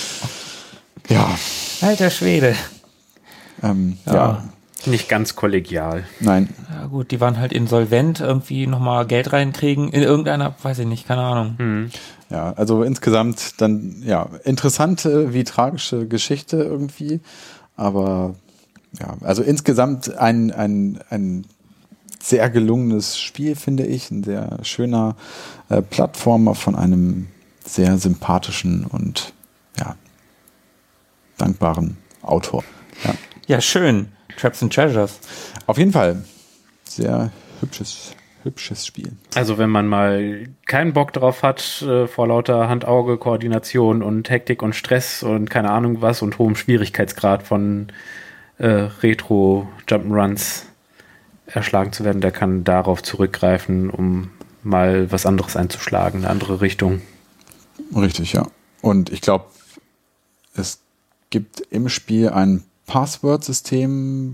ja. Alter Schwede. Ähm, ja. ja. Nicht ganz kollegial. Nein. Ja gut, die waren halt insolvent, irgendwie nochmal Geld reinkriegen, in irgendeiner, weiß ich nicht, keine Ahnung. Mhm. Ja, also insgesamt dann, ja, interessante wie tragische Geschichte irgendwie, aber ja, also insgesamt ein, ein, ein sehr gelungenes Spiel, finde ich, ein sehr schöner äh, Plattformer von einem sehr sympathischen und ja, dankbaren Autor. Ja, ja schön. Traps and Treasures. Auf jeden Fall. Sehr hübsches, hübsches Spiel. Also wenn man mal keinen Bock drauf hat, äh, vor lauter Hand-Auge-Koordination und Hektik und Stress und keine Ahnung was und hohem Schwierigkeitsgrad von äh, Retro-Jump'n'Runs erschlagen zu werden, der kann darauf zurückgreifen, um mal was anderes einzuschlagen, eine andere Richtung. Richtig, ja. Und ich glaube, es gibt im Spiel ein Passwort-System,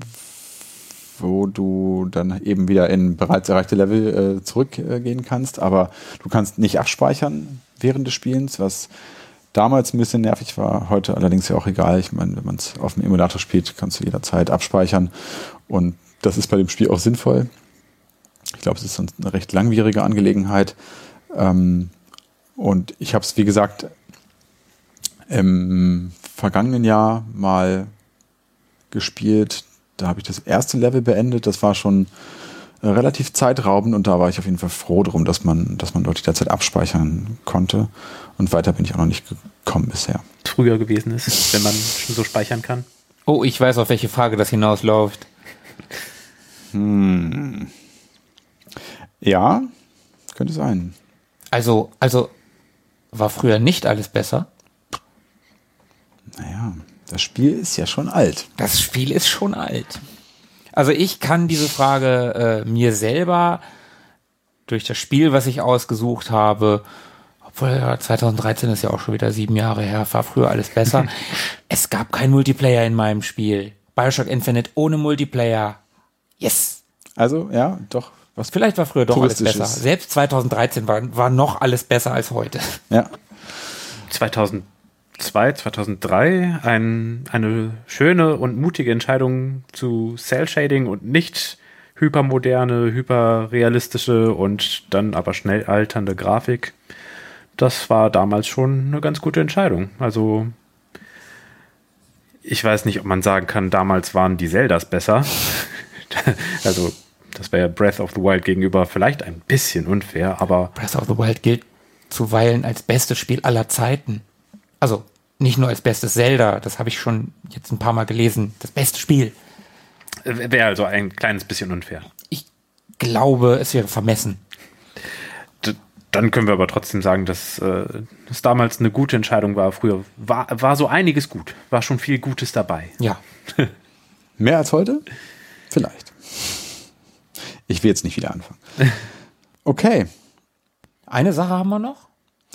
wo du dann eben wieder in bereits erreichte Level äh, zurückgehen äh, kannst, aber du kannst nicht abspeichern während des Spielens, was damals ein bisschen nervig war, heute allerdings ja auch egal. Ich meine, wenn man es auf dem Emulator spielt, kannst du jederzeit abspeichern und das ist bei dem Spiel auch sinnvoll. Ich glaube, es ist sonst eine recht langwierige Angelegenheit ähm, und ich habe es, wie gesagt, im vergangenen Jahr mal gespielt. Da habe ich das erste Level beendet. Das war schon äh, relativ zeitraubend und da war ich auf jeden Fall froh drum, dass man, dass man dort jederzeit abspeichern konnte. Und weiter bin ich auch noch nicht gekommen bisher. Früher gewesen ist, wenn man schon so speichern kann. Oh, ich weiß, auf welche Frage das hinausläuft. Hm. Ja, könnte sein. Also, also war früher nicht alles besser? Naja, das Spiel ist ja schon alt. Das Spiel ist schon alt. Also ich kann diese Frage äh, mir selber durch das Spiel, was ich ausgesucht habe, obwohl ja, zwanzig dreizehn ist ja auch schon wieder sieben Jahre her, war früher alles besser. Es gab kein Multiplayer in meinem Spiel. Bioshock Infinite ohne Multiplayer. Yes. Also, ja, doch, Was Vielleicht war früher doch alles touristisch besser. ist. Selbst zweitausenddreizehn war, war noch alles besser als heute. Ja. zweitausendzwei, zweitausenddrei ein, eine schöne und mutige Entscheidung zu Cell-Shading und nicht hypermoderne, hyperrealistische und dann aber schnell alternde Grafik. Das war damals schon eine ganz gute Entscheidung. Also ich weiß nicht, ob man sagen kann, damals waren die Zeldas besser. Also das wäre Breath of the Wild gegenüber vielleicht ein bisschen unfair, aber Breath of the Wild gilt zuweilen als bestes Spiel aller Zeiten. Also nicht nur als bestes Zelda, das habe ich schon jetzt ein paar Mal gelesen. Das beste Spiel. wäre also ein kleines bisschen unfair. Ich glaube, es wäre vermessen. D- Dann können wir aber trotzdem sagen, dass äh, das damals eine gute Entscheidung war. Früher war, war so einiges gut. War schon viel Gutes dabei. Ja. Mehr als heute? Vielleicht. Ich will jetzt nicht wieder anfangen. Okay. Eine Sache haben wir noch.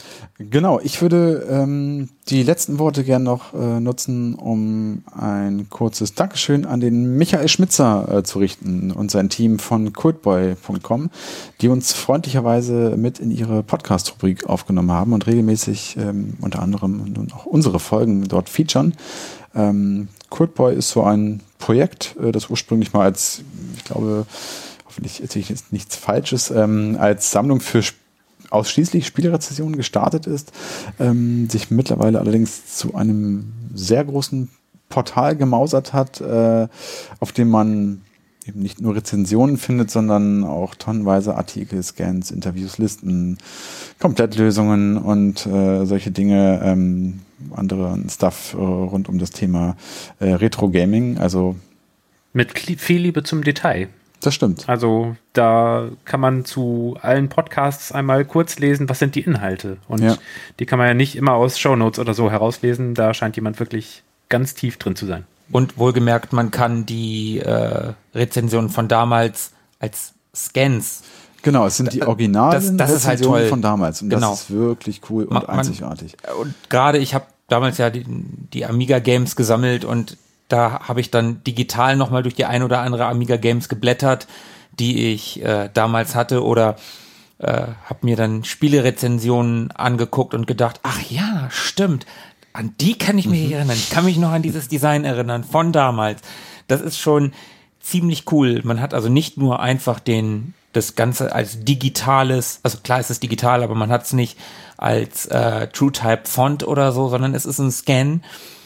Genau, ich würde ähm, die letzten Worte gerne noch äh, nutzen, um ein kurzes Dankeschön an den Michael Schmitzer äh, zu richten und sein Team von cultboy punkt com, die uns freundlicherweise mit in ihre Podcast-Rubrik aufgenommen haben und regelmäßig ähm, unter anderem nun auch unsere Folgen dort featuren. Ähm, Cultboy ist so ein Projekt, äh, das ursprünglich mal als, ich glaube, hoffentlich erzähle ich jetzt nichts Falsches, ähm, als Sammlung für Sp- ausschließlich Spielerezensionen gestartet ist, ähm, sich mittlerweile allerdings zu einem sehr großen Portal gemausert hat, äh, auf dem man eben nicht nur Rezensionen findet, sondern auch tonnenweise Artikel, Scans, Interviews, Listen, Komplettlösungen und äh, solche Dinge, ähm, andere Stuff äh, rund um das Thema äh, Retro-Gaming. Also Mit kli- viel Liebe zum Detail. das stimmt. Also da kann man zu allen Podcasts einmal kurz lesen, was sind die Inhalte. Und Ja. die kann man ja nicht immer aus Shownotes oder so herauslesen. Da scheint jemand wirklich ganz tief drin zu sein. Und wohlgemerkt, man kann die äh, Rezensionen von damals als Scans. Genau, es sind die originalen das- das ist halt Rezensionen toll. von damals und Genau. das ist wirklich cool und Ma- man- einzigartig. Und gerade ich habe damals ja die, die Amiga-Games gesammelt und da habe ich dann digital nochmal durch die ein oder andere Amiga-Games geblättert, die ich äh, damals hatte oder äh, habe mir dann Spielerezensionen angeguckt und gedacht, ach ja, stimmt, an die kann ich mich erinnern. Ich kann mich noch an dieses Design erinnern von damals. Das ist schon ziemlich cool. Man hat also nicht nur einfach den das Ganze als digitales, also klar ist es digital, aber man hat es nicht als äh, TrueType-Font oder so, sondern es ist ein Scan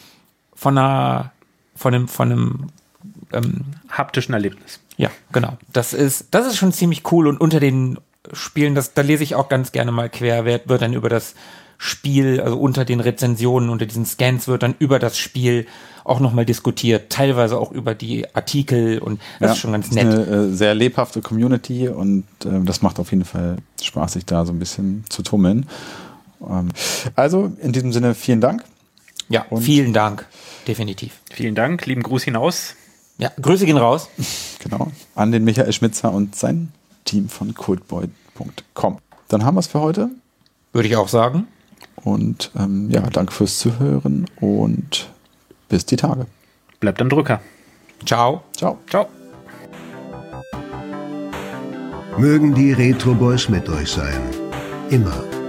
von einer von einem, von einem, ähm, Haptischen Erlebnis. ja, genau. Das ist, das ist schon ziemlich cool und unter den Spielen, das, da lese ich auch ganz gerne mal quer, wird, wird dann über das Spiel, also unter den Rezensionen, unter diesen Scans wird dann über das Spiel auch nochmal diskutiert, teilweise auch über die Artikel und das ist schon ganz ist nett. eine äh, sehr lebhafte Community und äh, das macht auf jeden Fall Spaß, sich da so ein bisschen zu tummeln. Ähm, also in diesem Sinne vielen Dank. Ja, und- vielen Dank, definitiv. Vielen Dank, lieben Gruß hinaus. Ja, Grüße gehen raus. Genau, an den Michael Schmitzer und sein Team von cultboy punkt com. Dann haben wir es für heute Würde ich auch sagen. und ähm, ja, danke fürs Zuhören und bis die Tage. Bleibt am Drücker. Ciao. Ciao. Ciao. Mögen die Retro Boys mit euch sein. Immer.